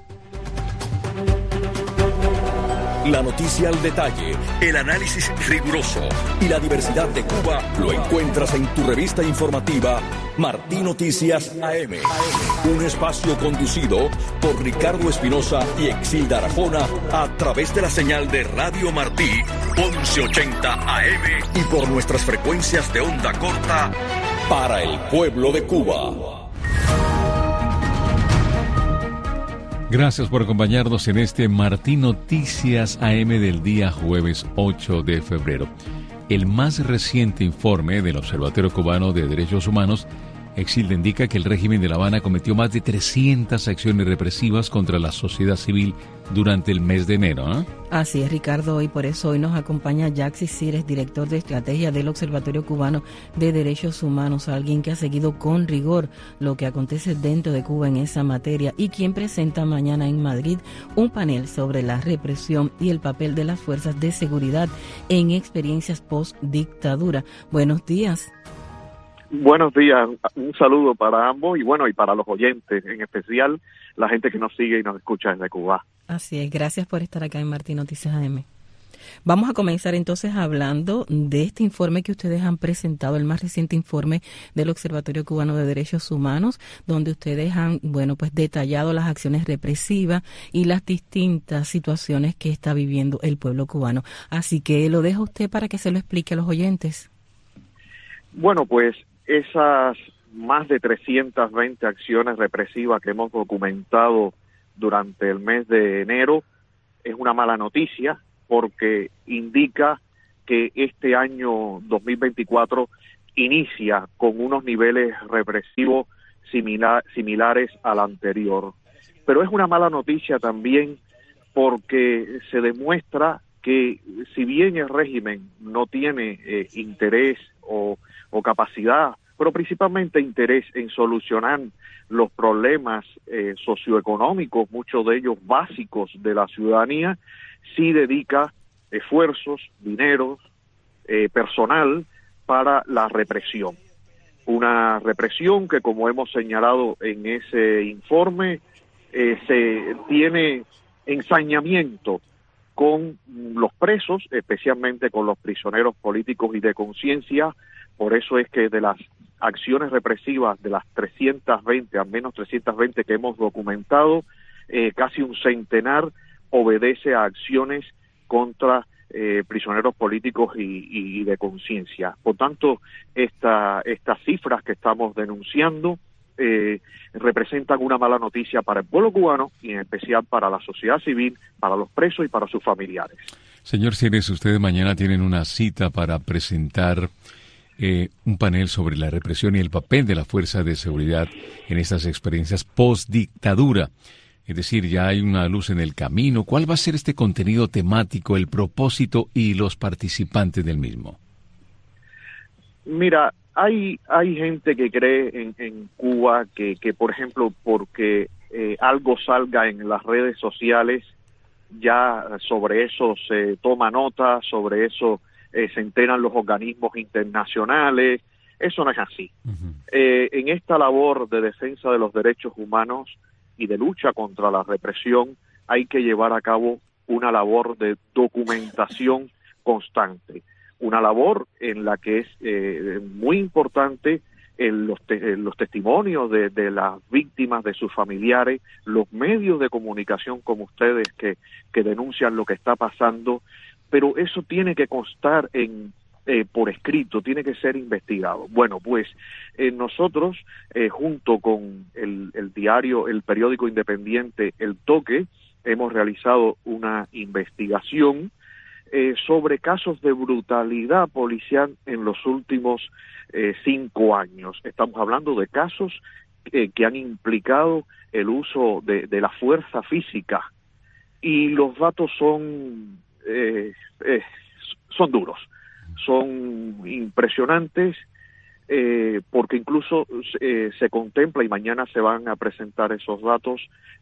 La noticia al detalle, el análisis riguroso y la diversidad de Cuba lo encuentras en tu revista informativa Martí Noticias AM. Un espacio conducido por Ricardo Espinosa y Exilda Arajona a través de la señal de Radio Martí 1180 AM y por nuestras frecuencias de onda corta para el pueblo de Cuba. Gracias por acompañarnos en este Martí Noticias AM del día jueves 8 de febrero. El más reciente informe del Observatorio Cubano de Derechos Humanos, Exilda, indica que el régimen de La Habana cometió más de 300 acciones represivas contra la sociedad civil durante el mes de enero, ¿eh? Así es, Ricardo, y por eso hoy nos acompaña Yaxis Cires, director de estrategia del Observatorio Cubano de Derechos Humanos, alguien que ha seguido con rigor lo que acontece dentro de Cuba en esa materia y quien presenta mañana en Madrid un panel sobre la represión y el papel de las fuerzas de seguridad en experiencias post-dictadura. Buenos días. Buenos días, un saludo para ambos y bueno, y para los oyentes, en especial la gente que nos sigue y nos escucha desde Cuba. Así es, gracias por estar acá en Martí Noticias AM. Vamos a comenzar entonces hablando de este informe que ustedes han presentado, el más reciente informe del Observatorio Cubano de Derechos Humanos, donde ustedes han, pues detallado las acciones represivas y las distintas situaciones que está viviendo el pueblo cubano. Así que lo dejo a usted para que se lo explique a los oyentes. Bueno, pues esas más de 320 acciones represivas que hemos documentado durante el mes de enero es una mala noticia porque indica que este año 2024 inicia con unos niveles represivos similares al anterior. Pero es una mala noticia también porque se demuestra que si bien el régimen no tiene interés o capacidad, pero principalmente interés en solucionar los problemas socioeconómicos, muchos de ellos básicos de la ciudadanía, sí dedica esfuerzos, dinero, personal para la represión. Una represión que, como hemos señalado en ese informe, se tiene ensañamiento con los presos, especialmente con los prisioneros políticos y de conciencia. Por eso es que de las acciones represivas, de las 320, al menos 320 que hemos documentado, casi un centenar obedece a acciones contra prisioneros políticos y de conciencia. Por tanto, estas cifras que estamos denunciando representan una mala noticia para el pueblo cubano y en especial para la sociedad civil, para los presos y para sus familiares. Señor Cires, ustedes mañana tienen una cita para presentar un panel sobre la represión y el papel de la fuerza de seguridad en estas experiencias post-dictadura. Es decir, ya hay una luz en el camino. ¿Cuál va a ser este contenido temático, el propósito y los participantes del mismo? Mira, hay gente que cree en Cuba que por ejemplo, porque algo salga en las redes sociales, ya sobre eso se toma nota, sobre eso se enteran los organismos internacionales. Eso no es así. En esta labor de defensa de los derechos humanos y de lucha contra la represión, hay que llevar a cabo una labor de documentación constante, una labor en la que es muy importante los testimonios de las víctimas, de sus familiares, los medios de comunicación como ustedes que denuncian lo que está pasando, pero eso tiene que constar por escrito, tiene que ser investigado. Bueno, pues nosotros, junto con el periódico independiente El Toque, hemos realizado una investigación sobre casos de brutalidad policial en los últimos 5 años. Estamos hablando de casos que han implicado el uso de la fuerza física, y los datos son duros, son impresionantes, porque incluso se contempla, y mañana se van a presentar esos datos,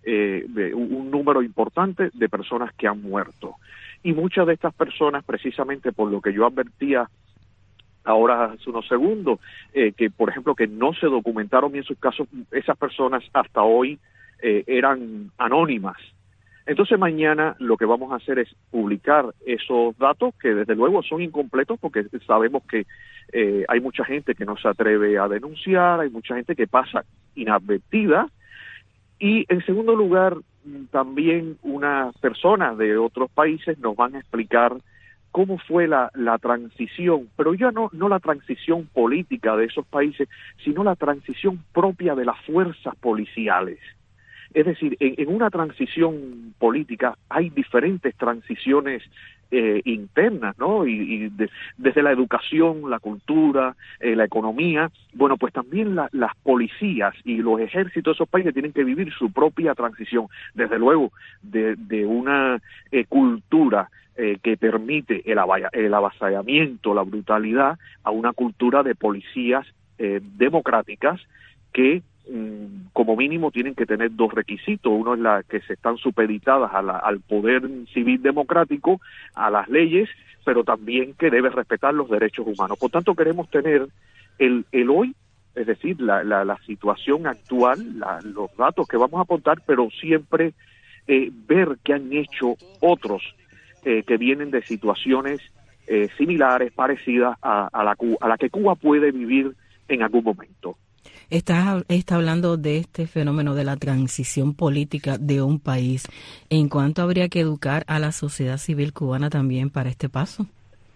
un número importante de personas que han muerto. Y muchas de estas personas, precisamente por lo que yo advertía ahora hace unos segundos, que por ejemplo que no se documentaron bien sus casos, esas personas hasta hoy eran anónimas. Entonces mañana lo que vamos a hacer es publicar esos datos, que desde luego son incompletos porque sabemos que hay mucha gente que no se atreve a denunciar, hay mucha gente que pasa inadvertida, y en segundo lugar también unas personas de otros países nos van a explicar cómo fue la transición, pero ya no la transición política de esos países, sino la transición propia de las fuerzas policiales. Es decir, en una transición política hay diferentes transiciones internas, ¿no? Desde la educación, la cultura, la economía, bueno, pues también las policías y los ejércitos de esos países tienen que vivir su propia transición, desde luego, de una cultura que permite el avasallamiento, la brutalidad, a una cultura de policías democráticas que como mínimo tienen que tener 2 requisitos. Uno es la que se están supeditadas al poder civil democrático, a las leyes, pero también que debe respetar los derechos humanos. Por tanto, queremos tener el hoy, es decir, la situación actual, los datos que vamos a aportar, pero siempre ver qué han hecho otros que vienen de situaciones similares, parecidas a la que Cuba puede vivir en algún momento. Está hablando de este fenómeno de la transición política de un país. ¿En cuánto habría que educar a la sociedad civil cubana también para este paso?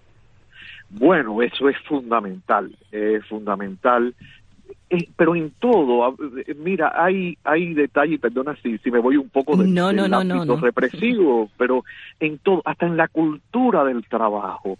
Bueno, eso es fundamental, pero en todo, mira, hay detalles, perdona si me voy un poco del ámbito represivo, pero en todo, hasta en la cultura del trabajo,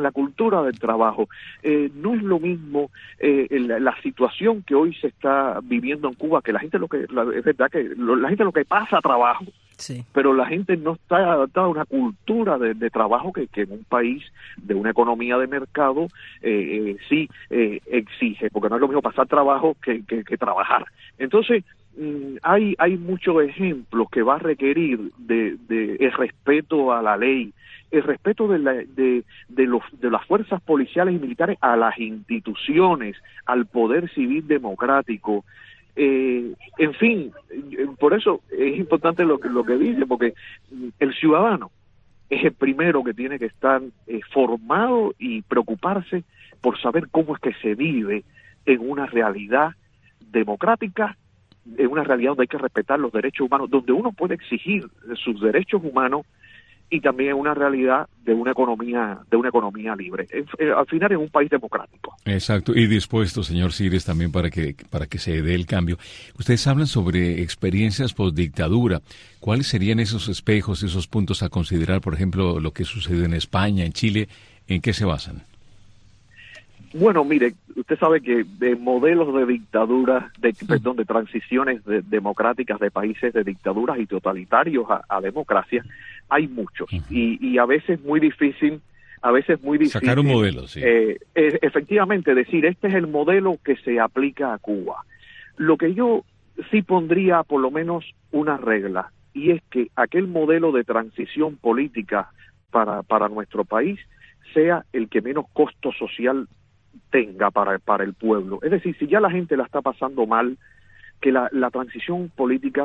no es lo mismo la situación que hoy se está viviendo en Cuba, que la gente es verdad que la gente lo que pasa a trabajo, sí, pero la gente no está adaptada a una cultura de trabajo que en un país de una economía de mercado sí exige, porque no es lo mismo pasar trabajo que trabajar. Entonces hay muchos ejemplos que va a requerir de el respeto a la ley, el respeto de las fuerzas policiales y militares a las instituciones, al poder civil democrático. En fin, por eso es importante lo que dice, porque el ciudadano es el primero que tiene que estar formado y preocuparse por saber cómo es que se vive en una realidad democrática, en una realidad donde hay que respetar los derechos humanos, donde uno puede exigir sus derechos humanos, y también en una realidad de una economía libre. Al final es un país democrático. Exacto, y dispuesto, señor Cires, también para que se dé el cambio. Ustedes hablan sobre experiencias postdictadura. ¿Cuáles serían esos espejos, esos puntos a considerar, por ejemplo, lo que sucede en España, en Chile? ¿En qué se basan? Bueno, mire, usted sabe que de modelos de dictaduras, de transiciones democráticas de países de dictaduras y totalitarios a democracia, hay muchos, y a veces muy difícil sacar un modelo, sí. Efectivamente, decir, este es el modelo que se aplica a Cuba. Lo que yo sí pondría por lo menos una regla, y es que aquel modelo de transición política para nuestro país sea el que menos costo social tenga para el pueblo. Es decir, si ya la gente la está pasando mal, que la transición política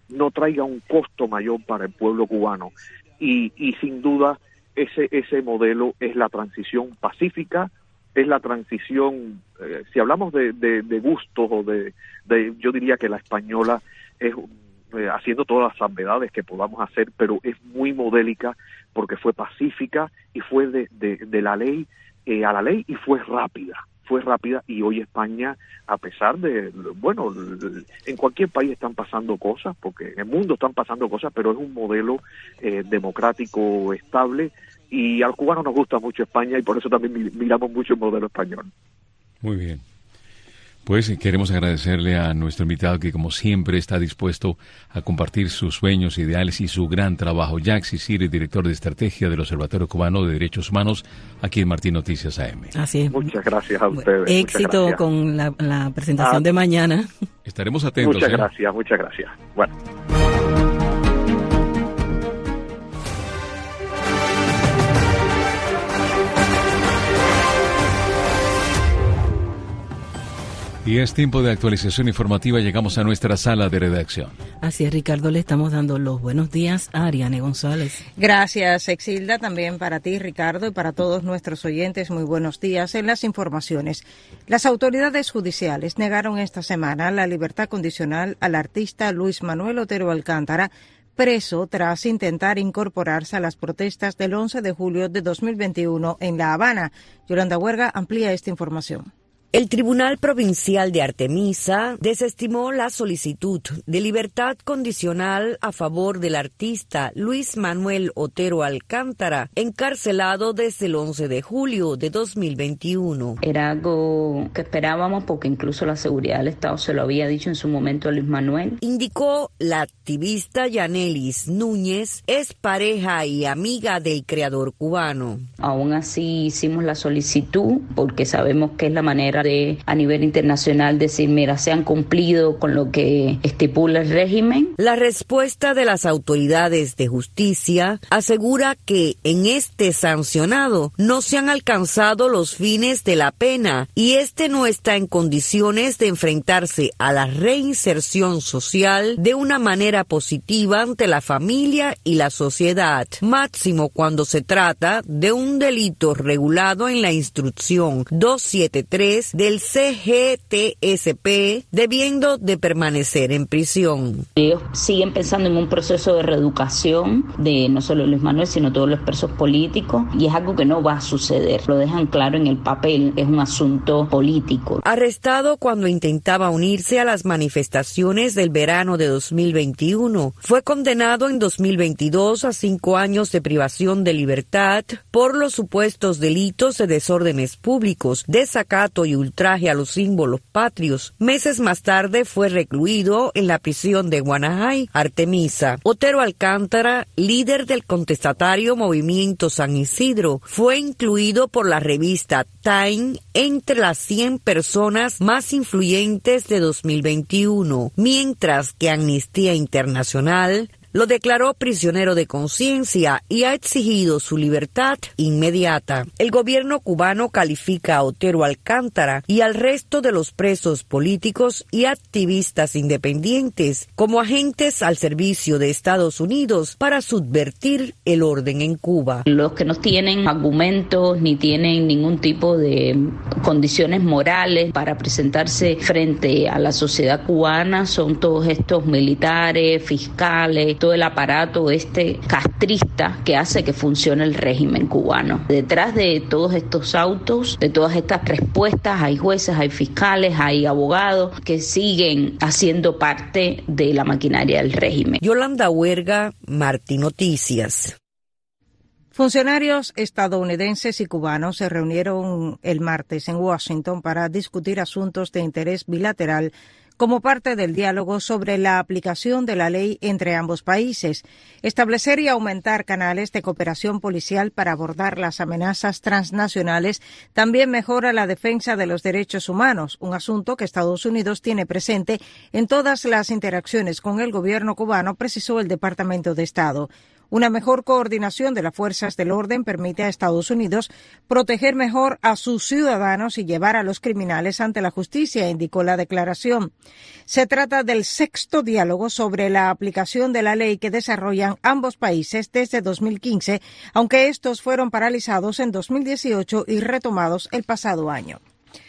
no traiga un costo mayor para el pueblo cubano. Y sin duda ese modelo es la transición pacífica, es la transición, si hablamos de gustos o yo diría que la española es haciendo todas las salvedades que podamos hacer, pero es muy modélica porque fue pacífica y fue de la ley a la ley y fue rápida y hoy España, a pesar de, bueno, en cualquier país están pasando cosas, porque en el mundo están pasando cosas, pero es un modelo democrático estable y al cubano nos gusta mucho España y por eso también miramos mucho el modelo español. Muy bien. Pues queremos agradecerle a nuestro invitado que como siempre está dispuesto a compartir sus sueños, ideales y su gran trabajo. Jack Sisiri, director de estrategia del Observatorio Cubano de Derechos Humanos, aquí en Martín Noticias AM. Así es. Muchas gracias a ustedes. Éxito con la presentación de mañana. Estaremos atentos. Muchas gracias. Bueno. Y es tiempo de actualización informativa. Llegamos a nuestra sala de redacción. Así es, Ricardo, le estamos dando los buenos días a Ariane González. Gracias, Exilda, también para ti, Ricardo, y para todos nuestros oyentes. Muy buenos días. En las informaciones, las autoridades judiciales negaron esta semana la libertad condicional al artista Luis Manuel Otero Alcántara, preso tras intentar incorporarse a las protestas del 11 de julio de 2021 en La Habana. Yolanda Huerga amplía esta información. El Tribunal Provincial de Artemisa desestimó la solicitud de libertad condicional a favor del artista Luis Manuel Otero Alcántara, encarcelado desde el 11 de julio de 2021. Era algo que esperábamos porque incluso la seguridad del Estado se lo había dicho en su momento a Luis Manuel. Indicó la activista Yanelis Núñez, es pareja y amiga del creador cubano. Aún así hicimos la solicitud porque sabemos que es la manera de a nivel internacional decir, mira, se han cumplido con lo que estipula el régimen. La respuesta de las autoridades de justicia asegura que en este sancionado no se han alcanzado los fines de la pena y este no está en condiciones de enfrentarse a la reinserción social de una manera positiva ante la familia y la sociedad, máximo cuando se trata de un delito regulado en la instrucción 273 del CGTSP, debiendo de permanecer en prisión. Ellos siguen pensando en un proceso de reeducación de no solo Luis Manuel, sino todos los presos políticos, y es algo que no va a suceder. Lo dejan claro en el papel, es un asunto político. Arrestado cuando intentaba unirse a las manifestaciones del verano de 2021, fue condenado en 2022 a 5 años de privación de libertad por los supuestos delitos de desórdenes públicos, desacato y ultraje a los símbolos patrios. Meses más tarde fue recluido en la prisión de Guanajay, Artemisa. Otero Alcántara, líder del contestatario Movimiento San Isidro, fue incluido por la revista Time entre las 100 personas más influyentes de 2021, mientras que Amnistía Internacional lo declaró prisionero de conciencia y ha exigido su libertad inmediata. El gobierno cubano califica a Otero Alcántara y al resto de los presos políticos y activistas independientes como agentes al servicio de Estados Unidos para subvertir el orden en Cuba. Los que no tienen argumentos ni tienen ningún tipo de condiciones morales para presentarse frente a la sociedad cubana son todos estos militares, fiscales, todo el aparato castrista que hace que funcione el régimen cubano. Detrás de todos estos autos, de todas estas respuestas, hay jueces, hay fiscales, hay abogados que siguen haciendo parte de la maquinaria del régimen. Yolanda Huerga, Martín Noticias. Funcionarios estadounidenses y cubanos se reunieron el martes en Washington para discutir asuntos de interés bilateral como parte del diálogo sobre la aplicación de la ley entre ambos países, establecer y aumentar canales de cooperación policial para abordar las amenazas transnacionales, también mejora la defensa de los derechos humanos, un asunto que Estados Unidos tiene presente en todas las interacciones con el gobierno cubano, precisó el Departamento de Estado. Una mejor coordinación de las fuerzas del orden permite a Estados Unidos proteger mejor a sus ciudadanos y llevar a los criminales ante la justicia, indicó la declaración. Se trata del 6º diálogo sobre la aplicación de la ley que desarrollan ambos países desde 2015, aunque estos fueron paralizados en 2018 y retomados el pasado año.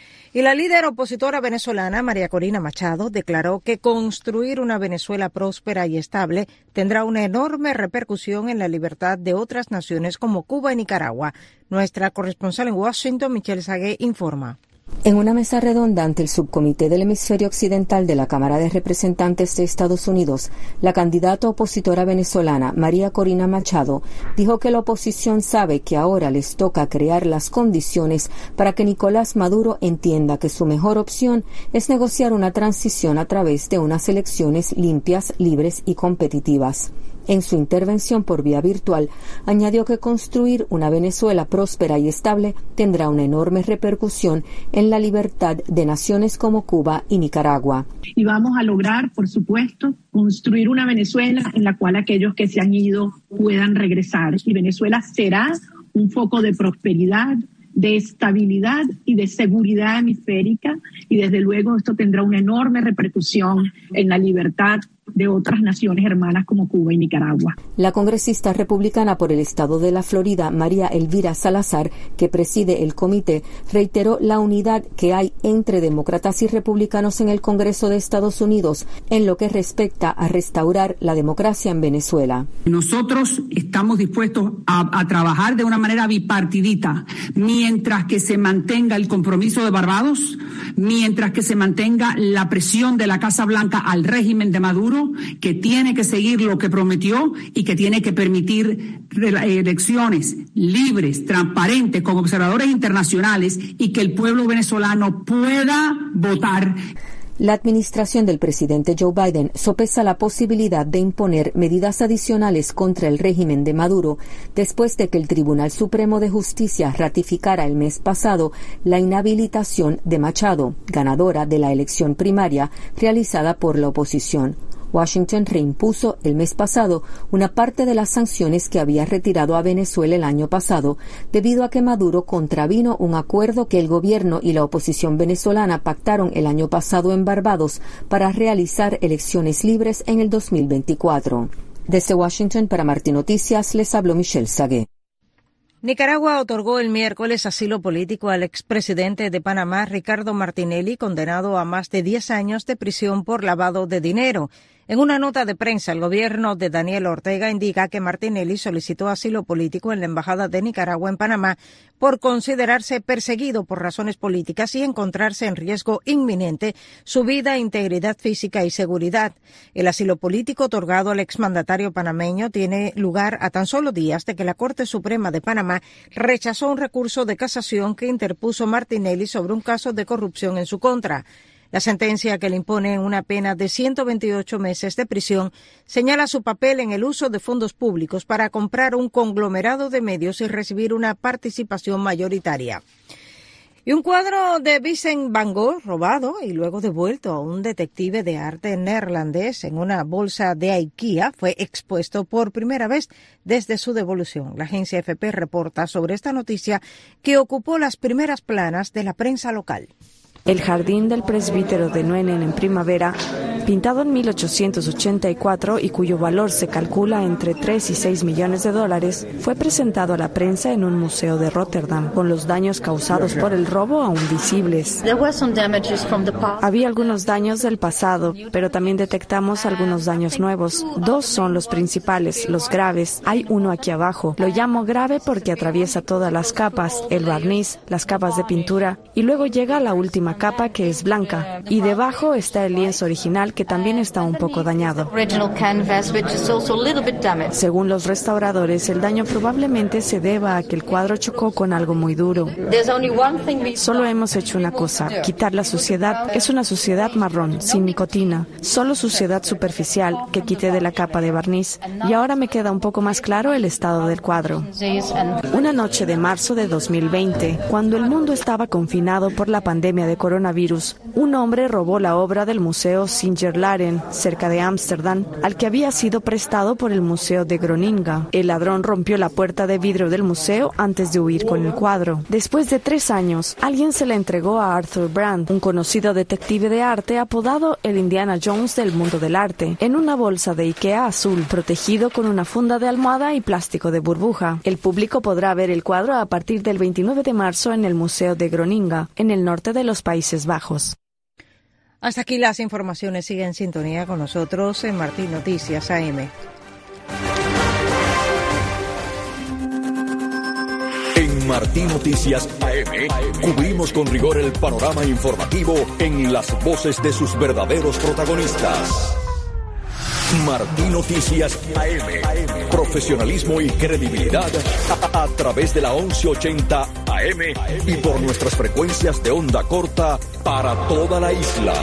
Y la líder opositora venezolana, María Corina Machado, declaró que construir una Venezuela próspera y estable tendrá una enorme repercusión en la libertad de otras naciones como Cuba y Nicaragua. Nuestra corresponsal en Washington, Michelle Sagué, informa. En una mesa redonda ante el subcomité del hemisferio occidental de la Cámara de Representantes de Estados Unidos, la candidata opositora venezolana María Corina Machado dijo que la oposición sabe que ahora les toca crear las condiciones para que Nicolás Maduro entienda que su mejor opción es negociar una transición a través de unas elecciones limpias, libres y competitivas. En su intervención por vía virtual, añadió que construir una Venezuela próspera y estable tendrá una enorme repercusión en la libertad de naciones como Cuba y Nicaragua. Y vamos a lograr, por supuesto, construir una Venezuela en la cual aquellos que se han ido puedan regresar. Y Venezuela será un foco de prosperidad, de estabilidad y de seguridad hemisférica, y desde luego esto tendrá una enorme repercusión en la libertad de otras naciones hermanas como Cuba y Nicaragua. La congresista republicana por el estado de la Florida, María Elvira Salazar, que preside el comité, reiteró la unidad que hay entre demócratas y republicanos en el Congreso de Estados Unidos en lo que respecta a restaurar la democracia en Venezuela. Nosotros estamos dispuestos a trabajar de una manera bipartidita, mientras que se mantenga el compromiso de Barbados, mientras que se mantenga la presión de la Casa Blanca al régimen de Maduro, que tiene que seguir lo que prometió y que tiene que permitir elecciones libres, transparentes, con observadores internacionales, y que el pueblo venezolano pueda votar. La administración del presidente Joe Biden sopesa la posibilidad de imponer medidas adicionales contra el régimen de Maduro después de que el Tribunal Supremo de Justicia ratificara el mes pasado la inhabilitación de Machado, ganadora de la elección primaria realizada por la oposición. Washington reimpuso el mes pasado una parte de las sanciones que había retirado a Venezuela el año pasado, debido a que Maduro contravino un acuerdo que el gobierno y la oposición venezolana pactaron el año pasado en Barbados para realizar elecciones libres en el 2024. Desde Washington para Martí Noticias les habló Michelle Sagué. Nicaragua otorgó el miércoles asilo político al expresidente de Panamá, Ricardo Martinelli, condenado a más de 10 años de prisión por lavado de dinero. En una nota de prensa, el gobierno de Daniel Ortega indica que Martinelli solicitó asilo político en la Embajada de Nicaragua en Panamá por considerarse perseguido por razones políticas y encontrarse en riesgo inminente su vida, integridad física y seguridad. El asilo político otorgado al exmandatario panameño tiene lugar a tan solo días de que la Corte Suprema de Panamá rechazó un recurso de casación que interpuso Martinelli sobre un caso de corrupción en su contra. La sentencia, que le impone una pena de 128 meses de prisión, señala su papel en el uso de fondos públicos para comprar un conglomerado de medios y recibir una participación mayoritaria. Y un cuadro de Vincent van Gogh robado y luego devuelto a un detective de arte neerlandés en una bolsa de IKEA fue expuesto por primera vez desde su devolución. La agencia AFP reporta sobre esta noticia, que ocupó las primeras planas de la prensa local. El jardín del presbítero de Nuenen en primavera, pintado en 1884 y cuyo valor se calcula entre 3 y 6 millones de dólares, fue presentado a la prensa en un museo de Rotterdam, con los daños causados por el robo aún visibles. Había algunos daños del pasado, pero también detectamos algunos daños nuevos. 2 son los principales, los graves. Hay uno aquí abajo. Lo llamo grave porque atraviesa todas las capas, el barniz, las capas de pintura, y luego llega a la última capa, que es blanca, y debajo está el lienzo original, que también está un poco dañado. Según los restauradores, el daño probablemente se deba a que el cuadro chocó con algo muy duro. Solo hemos hecho una cosa: quitar la suciedad. Es una suciedad marrón, sin nicotina, solo suciedad superficial que quité de la capa de barniz, y ahora me queda un poco más claro el estado del cuadro. Una noche de marzo de 2020, cuando el mundo estaba confinado por la pandemia de coronavirus, un hombre robó la obra del Museo Sint Gelaren, cerca de Ámsterdam, al que había sido prestado por el Museo de Groninga. El ladrón rompió la puerta de vidrio del museo antes de huir con el cuadro. Después de 3 años, alguien se le entregó a Arthur Brand, un conocido detective de arte apodado el Indiana Jones del mundo del arte, en una bolsa de Ikea azul, protegido con una funda de almohada y plástico de burbuja. El público podrá ver el cuadro a partir del 29 de marzo en el Museo de Groninga, en el norte de los Países Bajos. Hasta aquí las informaciones. Sigue en sintonía con nosotros en Martín Noticias AM. En Martín Noticias AM cubrimos con rigor el panorama informativo en las voces de sus verdaderos protagonistas. Martín Noticias AM. Profesionalismo y credibilidad a través de la 1180 AM y por nuestras frecuencias de onda corta para toda la isla.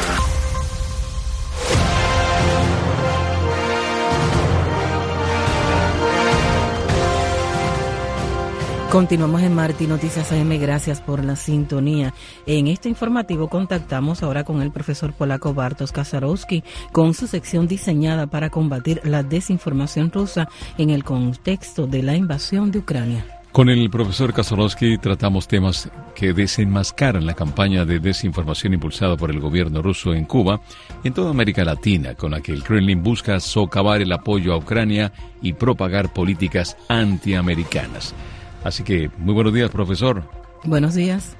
Continuamos en Martín Noticias AM, gracias por la sintonía. En este informativo contactamos ahora con el profesor polaco Bartosz Kaczorowski con su sección diseñada para combatir la desinformación rusa en el contexto de la invasión de Ucrania. Con el profesor Kaczorowski tratamos temas que desenmascaran la campaña de desinformación impulsada por el gobierno ruso en Cuba y en toda América Latina, con la que el Kremlin busca socavar el apoyo a Ucrania y propagar políticas antiamericanas. Así que, muy buenos días, profesor. Buenos días.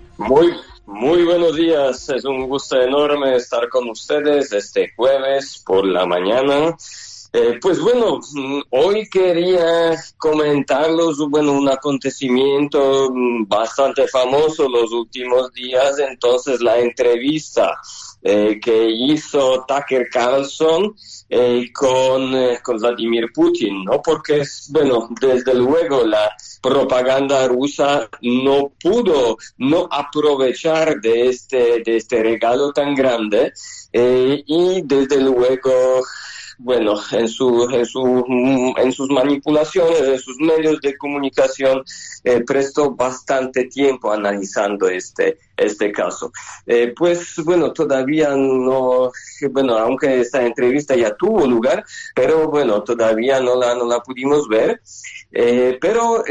Muy buenos días. Es un gusto enorme estar con ustedes este jueves por la mañana. Pues bueno, hoy quería comentarles, un acontecimiento bastante famoso los últimos días. Entonces, la entrevista que hizo Tucker Carlson con Vladimir Putin, ¿no? Porque, desde luego la propaganda rusa no pudo no aprovechar de este regalo tan grande y desde luego en sus manipulaciones, en sus medios de comunicación, prestó bastante tiempo analizando este caso. Todavía no, aunque esta entrevista ya tuvo lugar, pero todavía no la pudimos ver. Pero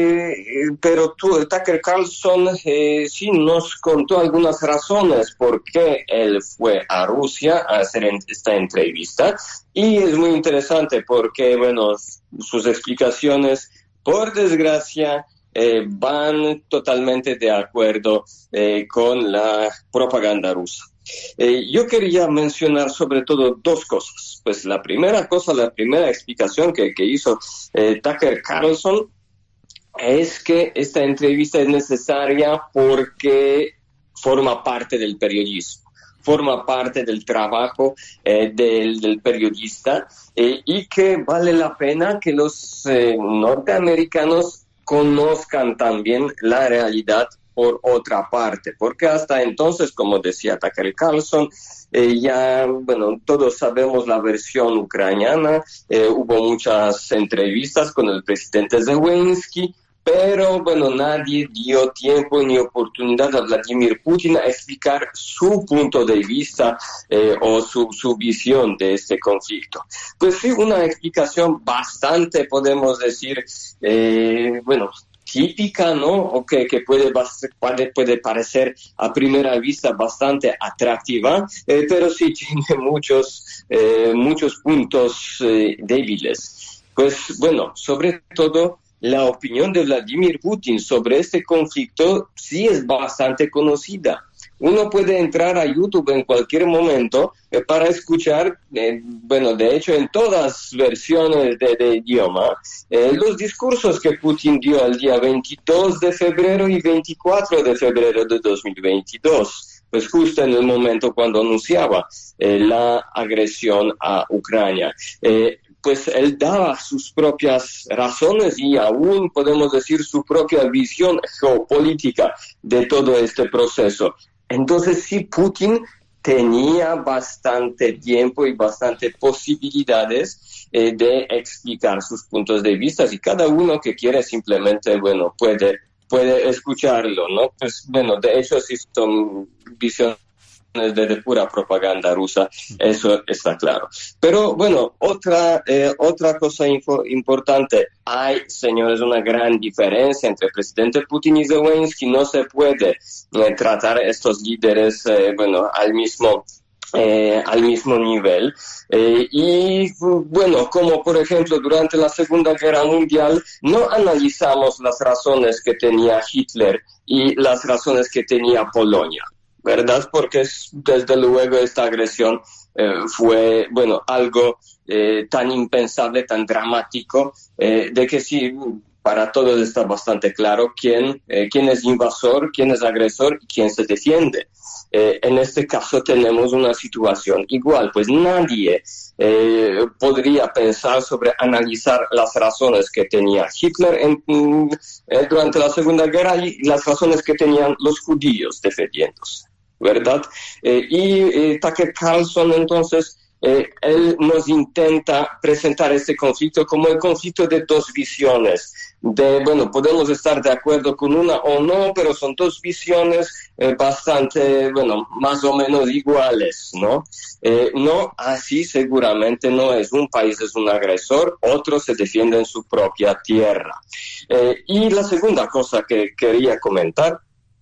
Tucker Carlson sí nos contó algunas razones por qué él fue a Rusia a hacer esta entrevista, y es muy interesante porque sus explicaciones, por desgracia, van totalmente de acuerdo con la propaganda rusa. Yo quería mencionar sobre todo 2 cosas. Pues la primera explicación que hizo Tucker Carlson es que esta entrevista es necesaria porque forma parte del periodismo, forma parte del trabajo del periodista, y que vale la pena que los norteamericanos conozcan también la realidad por otra parte, porque hasta entonces, como decía Tucker Carlson, todos sabemos la versión ucraniana, hubo muchas entrevistas con el presidente Zelensky, pero nadie dio tiempo ni oportunidad a Vladimir Putin a explicar su punto de vista o su visión de este conflicto. Pues sí, una explicación bastante, podemos decir, típica, ¿no? O que puede parecer a primera vista bastante atractiva, pero sí tiene muchos puntos débiles. Pues sobre todo, la opinión de Vladimir Putin sobre este conflicto sí es bastante conocida. Uno puede entrar a YouTube en cualquier momento para escuchar, de hecho en todas versiones de idioma, los discursos que Putin dio el día 22 de febrero y 24 de febrero de 2022, pues justo en el momento cuando anunciaba la agresión a Ucrania. Pues él daba sus propias razones y aún podemos decir su propia visión geopolítica de todo este proceso. Entonces sí, Putin tenía bastante tiempo y bastante posibilidades de explicar sus puntos de vista, y cada uno que quiere simplemente, puede escucharlo, ¿no? Pues de hecho sí son visiones de pura propaganda rusa, eso está claro. Pero bueno, otra cosa importante, hay, señores, una gran diferencia entre el presidente Putin y Zelensky. No se puede tratar a estos líderes al mismo nivel. Y bueno, como por ejemplo durante la Segunda Guerra Mundial no analizamos las razones que tenía Hitler y las razones que tenía Polonia, ¿verdad? Porque desde luego esta agresión fue, algo tan impensable, tan dramático, de que sí, para todos está bastante claro quién es invasor, quién es agresor y quién se defiende. En este caso tenemos una situación igual, pues nadie podría pensar sobre analizar las razones que tenía Hitler durante la Segunda Guerra y las razones que tenían los judíos defendiéndose, ¿verdad? Y Tucker Carlson, entonces, él nos intenta presentar este conflicto como el conflicto de dos visiones. Podemos estar de acuerdo con una o no, pero son dos visiones bastante, más o menos iguales, ¿no? No, así seguramente no es. Un país es un agresor, otro se defiende en su propia tierra. Y la segunda cosa que quería comentar,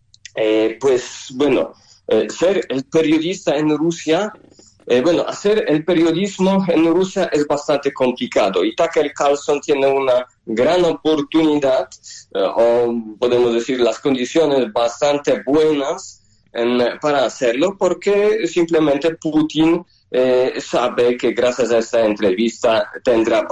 ser el periodista en Rusia, hacer el periodismo en Rusia es bastante complicado y Tucker Carlson tiene una gran oportunidad, o podemos decir las condiciones bastante buenas para hacerlo, porque simplemente Putin sabe que gracias a esta entrevista tendrá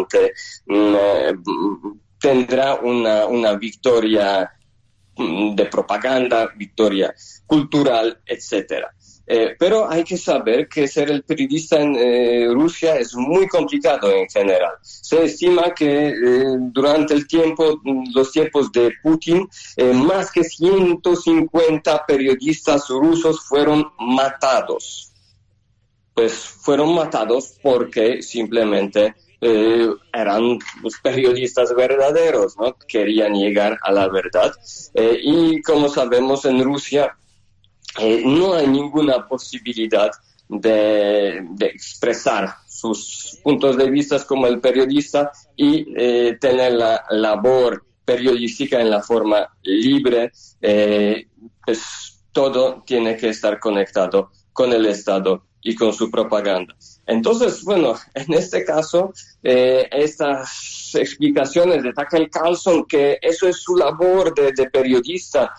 una victoria de propaganda, victoria cultural, etcétera. Pero hay que saber que ser el periodista en Rusia es muy complicado en general. Se estima que durante los tiempos de Putin, más que 150 periodistas rusos fueron matados. Pues fueron matados porque simplemente eran los periodistas verdaderos, ¿no? Querían llegar a la verdad. Y como sabemos, en Rusia no hay ninguna posibilidad de expresar sus puntos de vista como el periodista y tener la labor periodística en la forma libre. Pues todo tiene que estar conectado con el Estado y con su propaganda. Entonces, en este caso, estas explicaciones de Tucker Carlson, que eso es su labor de periodista,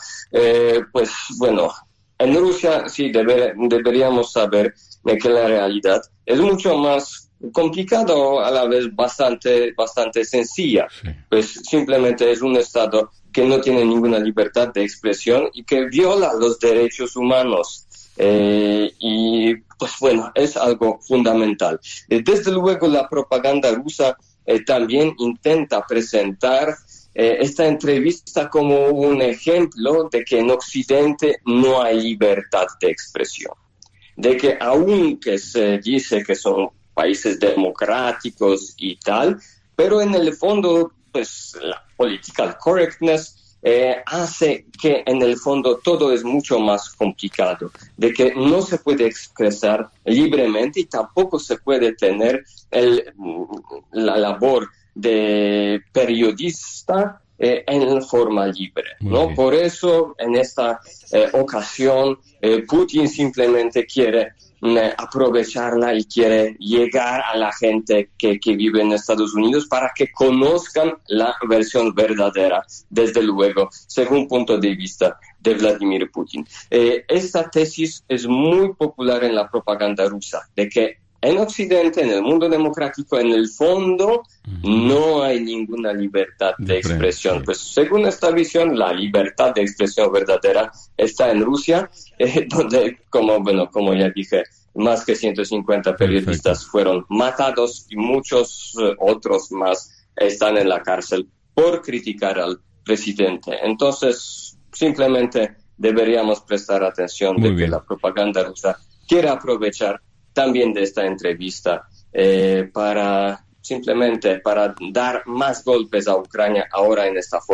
en Rusia sí deberíamos saber que la realidad es mucho más complicado, a la vez bastante sencilla. Sí. Pues simplemente es un Estado que no tiene ninguna libertad de expresión y que viola los derechos humanos. Y es algo fundamental. Desde luego la propaganda rusa también intenta presentar esta entrevista como un ejemplo de que en Occidente no hay libertad de expresión, de que aunque se dice que son países democráticos y tal, pero en el fondo la political correctness hace que en el fondo todo es mucho más complicado, de que no se puede expresar libremente y tampoco se puede tener la labor de periodista en forma libre, ¿no? Por eso en esta ocasión Putin simplemente quiere aprovecharla y quiere llegar a la gente que vive en Estados Unidos para que conozcan la versión verdadera, desde luego, según punto de vista de Vladimir Putin. Esta tesis es muy popular en la propaganda rusa, de que en Occidente, en el mundo democrático, en el fondo, no hay ninguna libertad de expresión. Pues según esta visión, la libertad de expresión verdadera está en Rusia, donde, como ya dije, más que 150 periodistas fueron matados y muchos otros más están en la cárcel por criticar al presidente. Entonces, simplemente deberíamos prestar atención de que la propaganda rusa quiere aprovechar también de esta entrevista para dar más golpes a Ucrania ahora en esta forma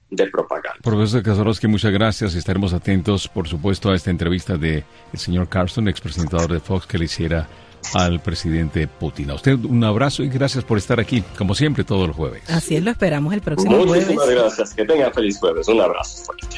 de propaganda. Profesor Kaczorowski, muchas gracias. Estaremos atentos, por supuesto, a esta entrevista del señor Carlson, expresentador de Fox, que le hiciera al presidente Putin. A usted un abrazo y gracias por estar aquí, como siempre, todos los jueves. Así es, lo esperamos el próximo jueves. Muchísimas gracias. Que tengan feliz jueves. Un abrazo fuerte.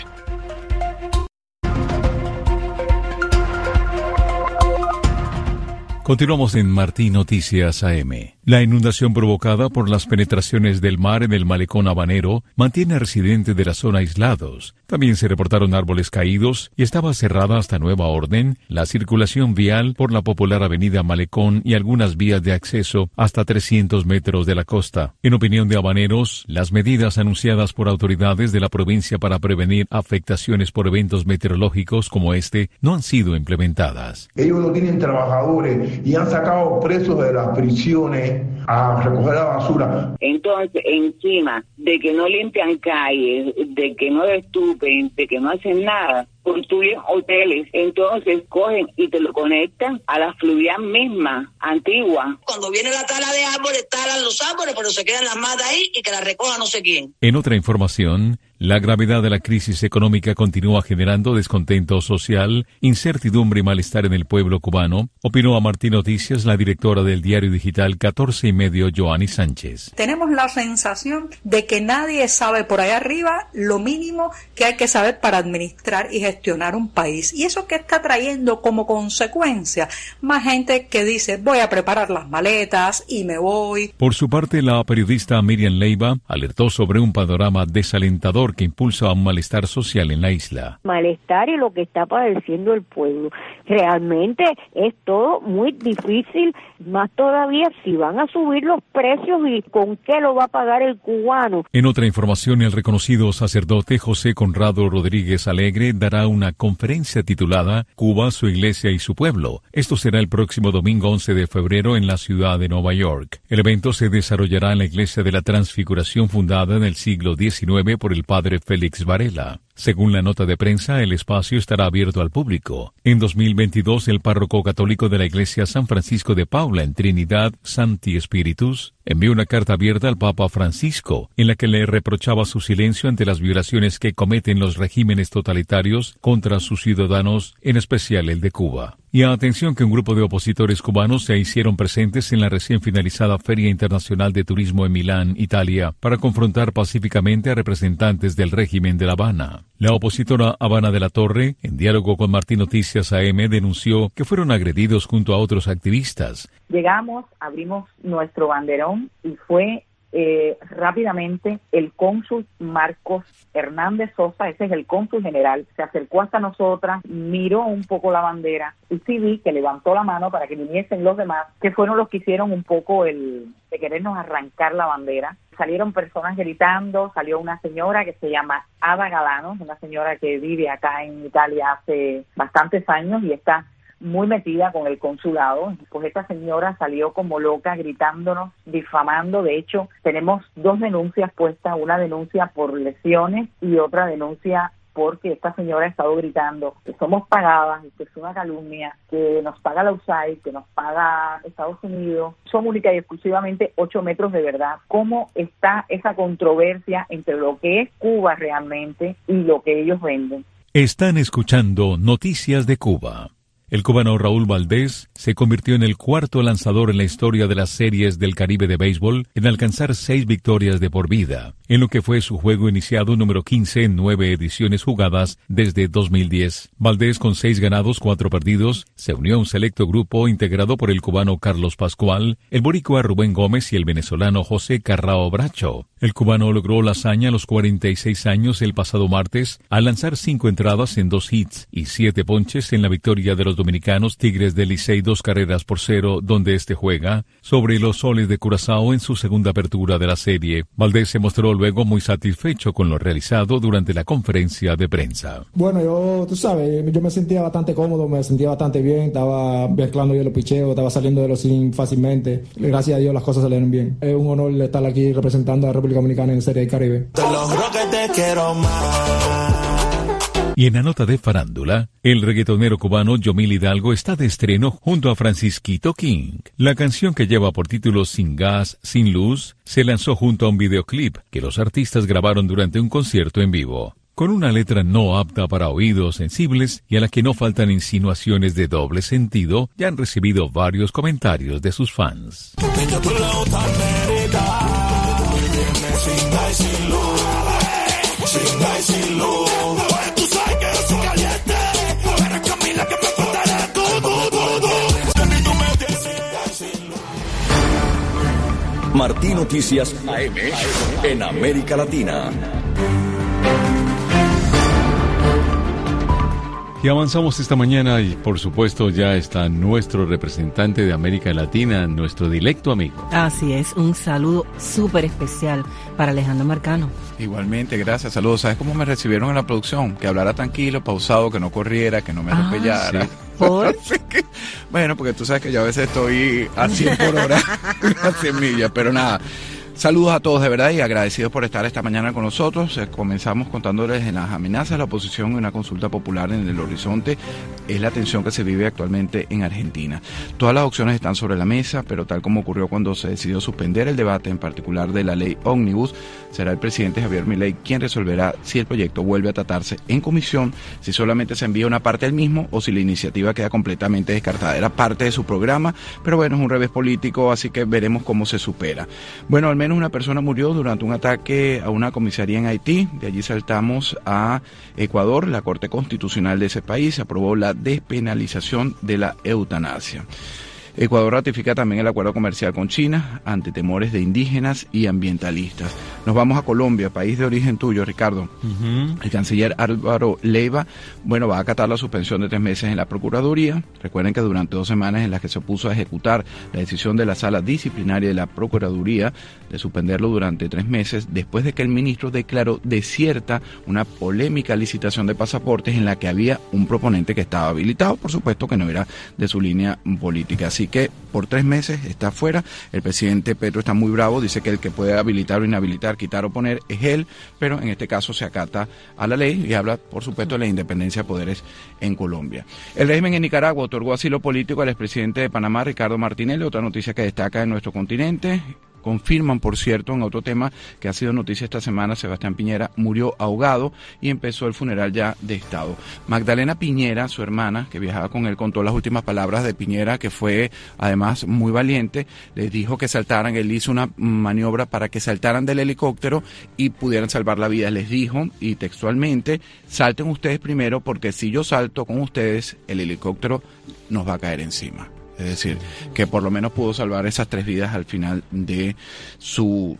Continuamos en Martín Noticias AM. La inundación provocada por las penetraciones del mar en el malecón habanero mantiene a residentes de la zona aislados. También se reportaron árboles caídos y estaba cerrada hasta nueva orden la circulación vial por la popular avenida Malecón y algunas vías de acceso hasta 300 metros de la costa. En opinión de habaneros, las medidas anunciadas por autoridades de la provincia para prevenir afectaciones por eventos meteorológicos como este no han sido implementadas. Ellos no tienen trabajadores y han sacado presos de las prisiones a recoger la basura. Entonces, encima de que no limpian calles, de que no destupen, de que no hacen nada, construyen hoteles, entonces cogen y te lo conectan a la fluvial misma, antigua. Cuando viene la tala de árboles, talan los árboles, pero se quedan las matas ahí y que las recoja no sé quién. En otra información, la gravedad de la crisis económica continúa generando descontento social, incertidumbre y malestar en el pueblo cubano, opinó a Martín Noticias la directora del diario digital 14 y medio, Joanny Sánchez. Tenemos la sensación de que nadie sabe por allá arriba lo mínimo que hay que saber para administrar y gestionar un país. Y eso que está trayendo como consecuencia más gente que dice voy a preparar las maletas y me voy. Por su parte, la periodista Miriam Leiva alertó sobre un panorama desalentador que impulsa a un malestar social en la isla. Malestar y lo que está padeciendo el pueblo. Realmente es todo muy difícil, más todavía si van a subir los precios y con qué lo va a pagar el cubano. En otra información, el reconocido sacerdote José Conrado Rodríguez Alegre dará una conferencia titulada Cuba, su iglesia y su pueblo. Esto será el próximo domingo 11 de febrero en la ciudad de Nueva York. El evento se desarrollará en la Iglesia de la Transfiguración fundada en el siglo XIX por el padre Félix Varela. Según la nota de prensa, el espacio estará abierto al público. En 2022, el párroco católico de la Iglesia San Francisco de Paula en Trinidad, Sancti Spiritus, envió una carta abierta al Papa Francisco, en la que le reprochaba su silencio ante las violaciones que cometen los regímenes totalitarios contra sus ciudadanos, en especial el de Cuba. Y atención que un grupo de opositores cubanos se hicieron presentes en la recién finalizada Feria Internacional de Turismo en Milán, Italia, para confrontar pacíficamente a representantes del régimen de La Habana. La opositora Habana de la Torre, en diálogo con Martín Noticias AM, denunció que fueron agredidos junto a otros activistas. Llegamos, abrimos nuestro banderón y fue rápidamente el cónsul Marcos Hernández Sosa, ese es el cónsul general, se acercó hasta nosotras, miró un poco la bandera y sí vi que levantó la mano para que viniesen los demás, que fueron los que hicieron un poco de querernos arrancar la bandera. Salieron personas gritando, salió una señora que se llama Ada Galano, una señora que vive acá en Italia hace bastantes años y está muy metida con el consulado. Pues esta señora salió como loca gritándonos, difamando. De hecho, tenemos 2 denuncias puestas, una denuncia por lesiones y otra denuncia porque esta señora ha estado gritando que somos pagadas, que es una calumnia, que nos paga la USAID, que nos paga Estados Unidos. Son única y exclusivamente 8 metros de verdad. ¿Cómo está esa controversia entre lo que es Cuba realmente y lo que ellos venden? Están escuchando Noticias de Cuba. El cubano Raúl Valdés se convirtió en el 4º lanzador en la historia de las series del Caribe de béisbol en alcanzar 6 victorias de por vida, en lo que fue su juego iniciado número 15 en 9 ediciones jugadas desde 2010. Valdés, con 6 ganados, 4 perdidos, se unió a un selecto grupo integrado por el cubano Carlos Pascual, el boricua Rubén Gómez y el venezolano José Carrao Bracho. El cubano logró la hazaña a los 46 años el pasado martes al lanzar 5 entradas en 2 hits y 7 ponches en la victoria de los dominicanos Tigres del Licey 2-0, donde este juega, sobre los Soles de Curazao en su segunda apertura de la serie. Valdés se mostró luego muy satisfecho con lo realizado durante la conferencia de prensa. Bueno, tú sabes, yo me sentía bastante cómodo, me sentía bastante bien, estaba mezclando yo los picheos, estaba saliendo de los swing fácilmente. Gracias a Dios las cosas salieron bien. Es un honor estar aquí representando a la República Dominicana en Serie del Caribe. Te lo juro que te quiero más. Y en la nota de farándula, el reggaetonero cubano Yomil Hidalgo está de estreno junto a Francisquito King. La canción, que lleva por título Sin Gas, Sin Luz, se lanzó junto a un videoclip que los artistas grabaron durante un concierto en vivo, con una letra no apta para oídos sensibles y a la que no faltan insinuaciones de doble sentido. Ya han recibido varios comentarios de sus fans. Martín Noticias AM en América Latina. Y avanzamos esta mañana y por supuesto ya está nuestro representante de América Latina, nuestro directo amigo. Así es, un saludo súper especial para Alejandro Marcano. Igualmente, gracias, saludos. ¿Sabes cómo me recibieron en la producción? Que hablara tranquilo, pausado, que no corriera, que no me atropellara. Sí. ¿Por? Bueno, porque tú sabes que yo a veces estoy a 100 por hora, a 100 millas, pero nada. Saludos a todos de verdad y agradecidos por estar esta mañana con nosotros. Comenzamos contándoles en las amenazas, la oposición y una consulta popular en el horizonte. Es la tensión que se vive actualmente en Argentina. Todas las opciones están sobre la mesa, pero tal como ocurrió cuando se decidió suspender el debate, en particular de la ley Ómnibus, será el presidente Javier Milei quien resolverá si el proyecto vuelve a tratarse en comisión, si solamente se envía una parte del mismo o si la iniciativa queda completamente descartada. Era parte de su programa, pero bueno, es un revés político, así que veremos cómo se supera. Bueno, al menos una persona murió durante un ataque a una comisaría en Haití. De allí saltamos a Ecuador. La Corte Constitucional de ese país aprobó la despenalización de la eutanasia. Ecuador ratifica también el acuerdo comercial con China ante temores de indígenas y ambientalistas. Nos vamos a Colombia, país de origen tuyo, Ricardo. El canciller Álvaro Leiva, va a acatar la suspensión de 3 meses en la Procuraduría. Recuerden que durante 2 semanas en las que se opuso a ejecutar la decisión de la Sala Disciplinaria de la Procuraduría de suspenderlo durante 3 meses, después de que el ministro declaró desierta una polémica licitación de pasaportes en la que había un proponente que estaba habilitado, por supuesto que no era de su línea política. Así que por 3 meses está fuera. El presidente Petro está muy bravo, dice que el que puede habilitar o inhabilitar, quitar o poner es él, pero en este caso se acata a la ley y habla, por supuesto, de la independencia de poderes en Colombia. El régimen en Nicaragua otorgó asilo político al expresidente de Panamá, Ricardo Martinelli, otra noticia que destaca en nuestro continente. Confirman, por cierto, en otro tema que ha sido noticia esta semana, Sebastián Piñera murió ahogado y empezó el funeral ya de Estado. Magdalena Piñera, su hermana, que viajaba con él, contó las últimas palabras de Piñera, que fue además muy valiente. Les dijo que saltaran, él hizo una maniobra para que saltaran del helicóptero y pudieran salvar la vida. Les dijo, y textualmente, salten ustedes primero porque si yo salto con ustedes, el helicóptero nos va a caer encima. Es decir, que por lo menos pudo salvar esas 3 vidas al final de su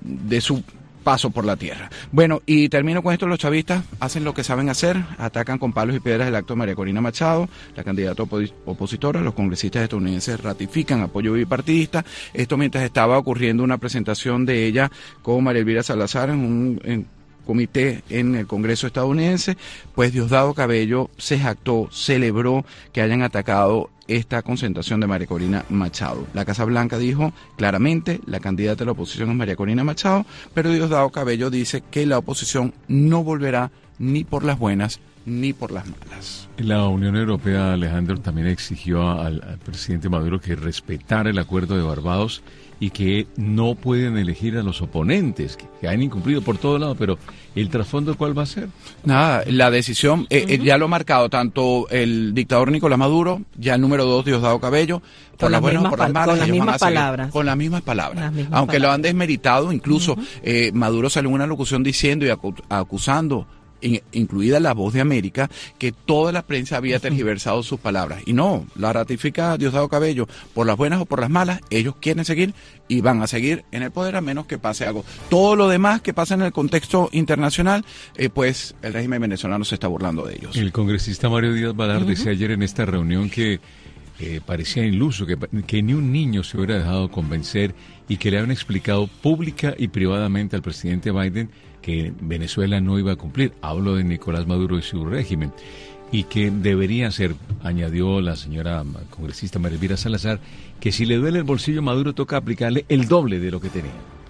paso por la tierra. Bueno, y termino con esto. Los chavistas hacen lo que saben hacer, atacan con palos y piedras el acto de María Corina Machado, la candidata opositora. Los congresistas estadounidenses ratifican apoyo bipartidista. Esto mientras estaba ocurriendo una presentación de ella con María Elvira Salazar en un comité en el Congreso estadounidense, pues Diosdado Cabello se jactó, celebró que hayan atacado esta concentración de María Corina Machado. La Casa Blanca dijo claramente, la candidata de la oposición es María Corina Machado, pero Diosdado Cabello dice que la oposición no volverá ni por las buenas ni por las malas. La Unión Europea, Alejandro, también exigió al presidente Maduro que respetara el acuerdo de Barbados y que no pueden elegir a los oponentes, que han incumplido por todo lado, pero ¿el trasfondo cuál va a ser? Nada, la decisión, ya lo ha marcado tanto el dictador Nicolás Maduro, ya el número 2 Diosdado Cabello, por las buenas o por las malas, con las mismas palabras. Con las mismas palabras. Aunque lo han desmeritado, incluso Maduro salió en una locución diciendo y acusando, incluida La Voz de América, que toda la prensa había tergiversado sus palabras. Y no, la ratifica Diosdado Cabello, por las buenas o por las malas, ellos quieren seguir y van a seguir en el poder a menos que pase algo. Todo lo demás que pasa en el contexto internacional, pues el régimen venezolano se está burlando de ellos. El congresista Mario Díaz Balart decía ayer en esta reunión que parecía iluso, que ni un niño se hubiera dejado convencer y que le habían explicado pública y privadamente al presidente Biden que Venezuela no iba a cumplir. Hablo de Nicolás Maduro y su régimen. Y que debería ser, añadió la señora congresista María Elvira Salazar, que si le duele el bolsillo Maduro toca aplicarle el doble de lo que tenía.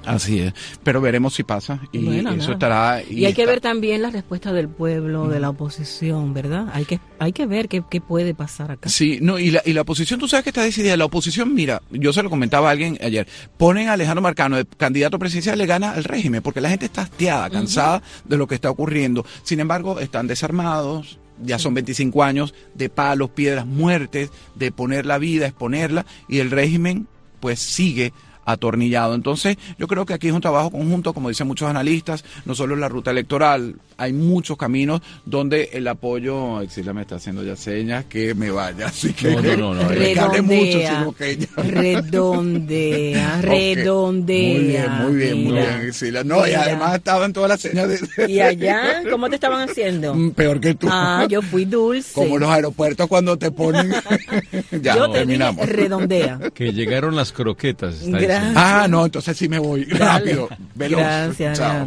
Así es, pero veremos si pasa y bueno, eso estará. Y hay que ver también la respuesta del pueblo, de la oposición, ¿verdad? Hay que ver qué puede pasar acá. Sí, no, y la oposición, tú sabes que está decidida. La oposición, mira, yo se lo comentaba a alguien ayer, ponen a Alejandro Marcano de candidato presidencial, le gana al régimen, porque la gente está hastiada, cansada de lo que está ocurriendo. Sin embargo, están desarmados. Ya son 25 años de palos, piedras, muertes, de poner la vida, exponerla, y el régimen pues sigue atornillado. Entonces, yo creo que aquí es un trabajo conjunto, como dicen muchos analistas, no solo en la ruta electoral, hay muchos caminos donde el apoyo, Exilia me está haciendo ya señas que me vaya, así que no. Que hable mucho, sino que ella... redondea. Muy bien, Exilia. No, y además estaban todas las señas de... ¿Y allá? ¿Cómo te estaban haciendo? Peor que tú. Yo fui dulce. Como los aeropuertos cuando te ponen... Ya, yo terminamos. Redondea. Que llegaron las croquetas. No, entonces sí me voy. Rápido, veloz. Gracias, chao.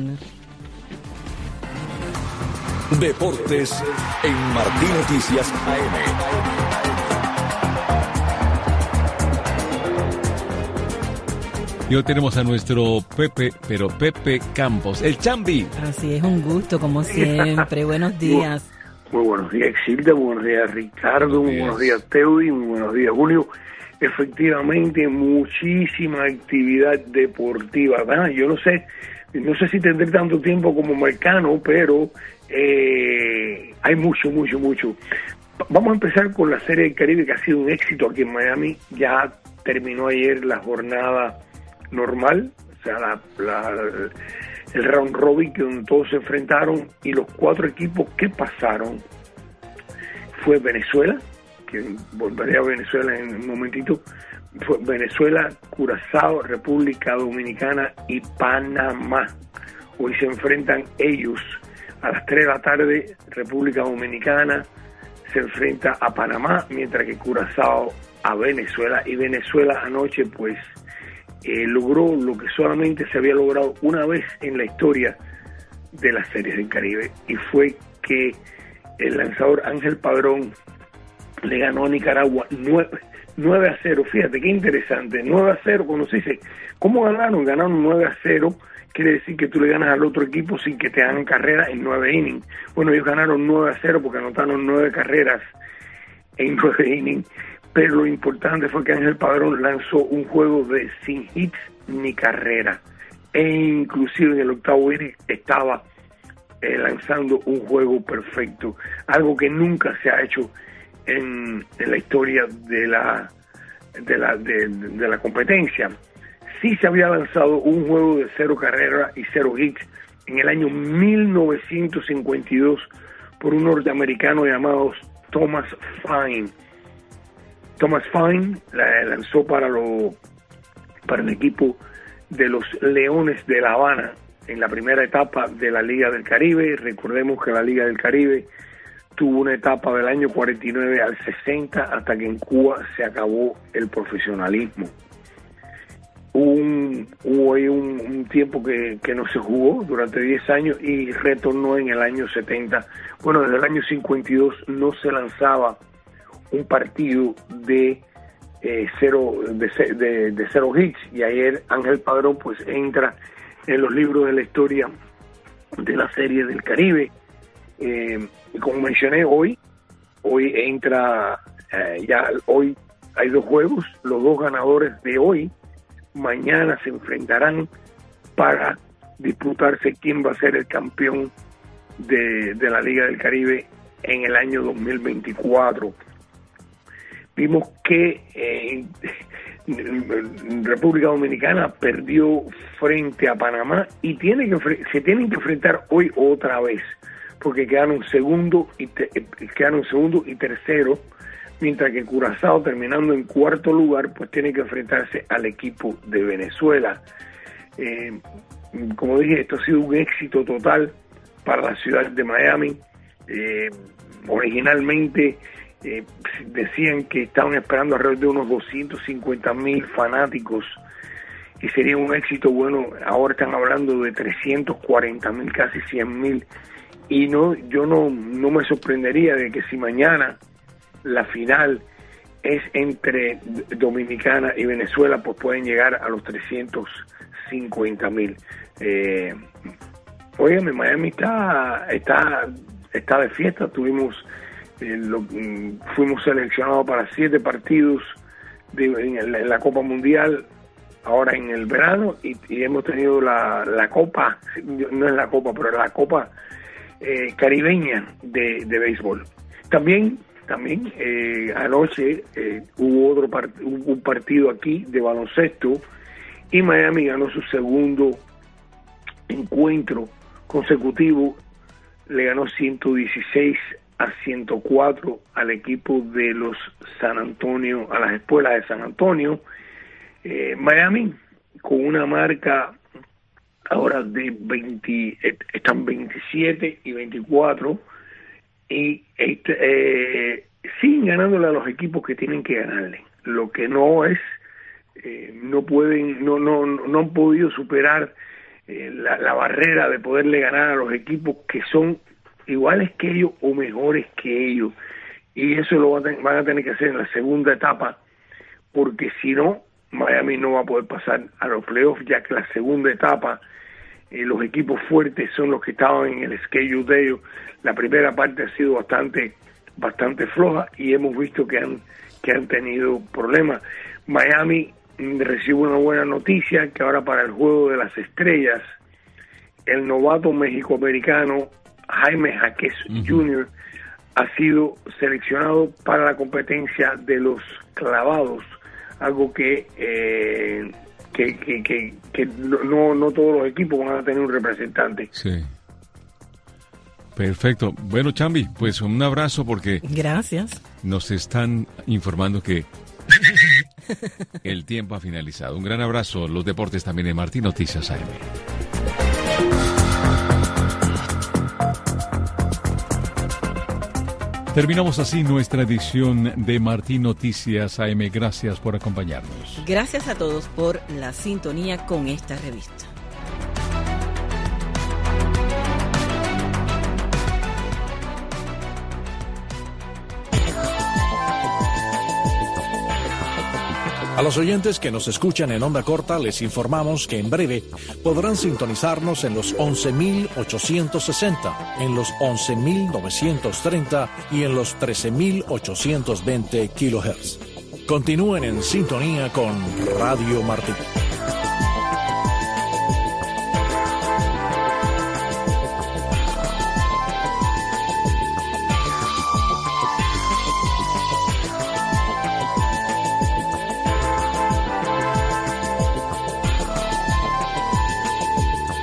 Deportes en Martín Noticias AM. Y hoy tenemos a nuestro Pepe Campos, el Chambi. Así es, un gusto como siempre. Buenos días. Muy buenos días, Exilda. Buenos días, Ricardo. Muy buenos días, Teudi. Muy buenos días, Julio. Efectivamente, muchísima actividad deportiva. Yo no sé si tendré tanto tiempo como Marcano, pero hay mucho. Vamos a empezar con la Serie del Caribe, que ha sido un éxito aquí en Miami. Ya terminó ayer la jornada normal, o sea, el round robin, que donde todos se enfrentaron, y los 4 equipos que pasaron fue Venezuela, que volveré a Venezuela en un momentito. Fue Venezuela, Curazao, República Dominicana y Panamá. Hoy se enfrentan ellos a las 3 de la tarde. República Dominicana se enfrenta a Panamá, mientras que Curazao a Venezuela. Y Venezuela anoche pues logró lo que solamente se había logrado una vez en la historia de las Series del Caribe, y fue que el lanzador Ángel Padrón le ganó a Nicaragua 9-0. Fíjate qué interesante, 9-0. Cuando se dice ¿cómo ganaron? Ganaron 9-0, quiere decir que tú le ganas al otro equipo sin que te hagan carrera en 9 innings. Bueno, ellos ganaron 9-0 porque anotaron 9 carreras en 9 innings, pero lo importante fue que Ángel Padrón lanzó un juego de sin hits ni carrera, e inclusive en el 8º inning estaba lanzando un juego perfecto, algo que nunca se ha hecho en la historia de la competencia. Sí se había lanzado un juego de 0 carreras y 0 hits en el año 1952 por un norteamericano llamado Thomas Fine. Thomas Fine lanzó para el equipo de los Leones de La Habana en la primera etapa de la Liga del Caribe. Recordemos que la Liga del Caribe tuvo una etapa del año 49 al 60 hasta que en Cuba se acabó el profesionalismo. Hubo ahí un tiempo que no se jugó durante 10 años y retornó en el año 70. Bueno, desde el año 52 no se lanzaba un partido de cero hits, y ayer Ángel Padrón pues entra en los libros de la historia de la Serie del Caribe. Y como mencioné, hoy entra, hoy hay 2 juegos, los 2 ganadores de hoy mañana se enfrentarán para disputarse quién va a ser el campeón de la Liga del Caribe en el año 2024. Vimos que República Dominicana perdió frente a Panamá y se tienen que enfrentar hoy otra vez, porque quedaron segundo y tercero, mientras que Curazao, terminando en 4º lugar, pues tiene que enfrentarse al equipo de Venezuela. Como dije, esto ha sido un éxito total para la ciudad de Miami. Originalmente decían que estaban esperando alrededor de unos 250,000 fanáticos y sería un éxito. Bueno, ahora están hablando de 340,000, casi 100,000, y yo no me sorprendería de que si mañana la final es entre Dominicana y Venezuela, pues pueden llegar a los 50,000. Óyeme, Miami está de fiesta. Fuimos seleccionados para 7 partidos en la Copa Mundial ahora en el verano, y hemos tenido la Copa, no es la Copa, pero la Copa caribeña de béisbol. También anoche hubo un partido aquí de baloncesto, y Miami ganó su segundo encuentro consecutivo. Le ganó 116-104 al equipo de los San Antonio, a las espuelas de San Antonio. Miami con una marca ahora de están 27 y 24, y siguen ganándole a los equipos que tienen que ganarle. Lo que no es, no han podido superar la barrera de poderle ganar a los equipos que son iguales que ellos o mejores que ellos, y eso lo van a tener que hacer en la segunda etapa, porque si no, Miami no va a poder pasar a los playoffs, ya que la segunda etapa los equipos fuertes son los que estaban en el schedule de ellos. La primera parte ha sido bastante floja, y hemos visto que han tenido problemas. Miami recibe una buena noticia, que ahora para el Juego de las Estrellas, el novato mexicoamericano Jaime Jaquez Jr. ha sido seleccionado para la competencia de los clavados, algo que no todos los equipos van a tener un representante. Sí. Perfecto. Bueno, Chambi, pues un abrazo, porque gracias. Nos están informando que el tiempo ha finalizado. Un gran abrazo. Los deportes también en Martín Noticias AM. Terminamos así nuestra edición de Martín Noticias AM. Gracias por acompañarnos. Gracias a todos por la sintonía con esta revista. A los oyentes que nos escuchan en onda corta les informamos que en breve podrán sintonizarnos en los 11.860, en los 11.930 y en los 13.820 kHz. Continúen en sintonía con Radio Martín.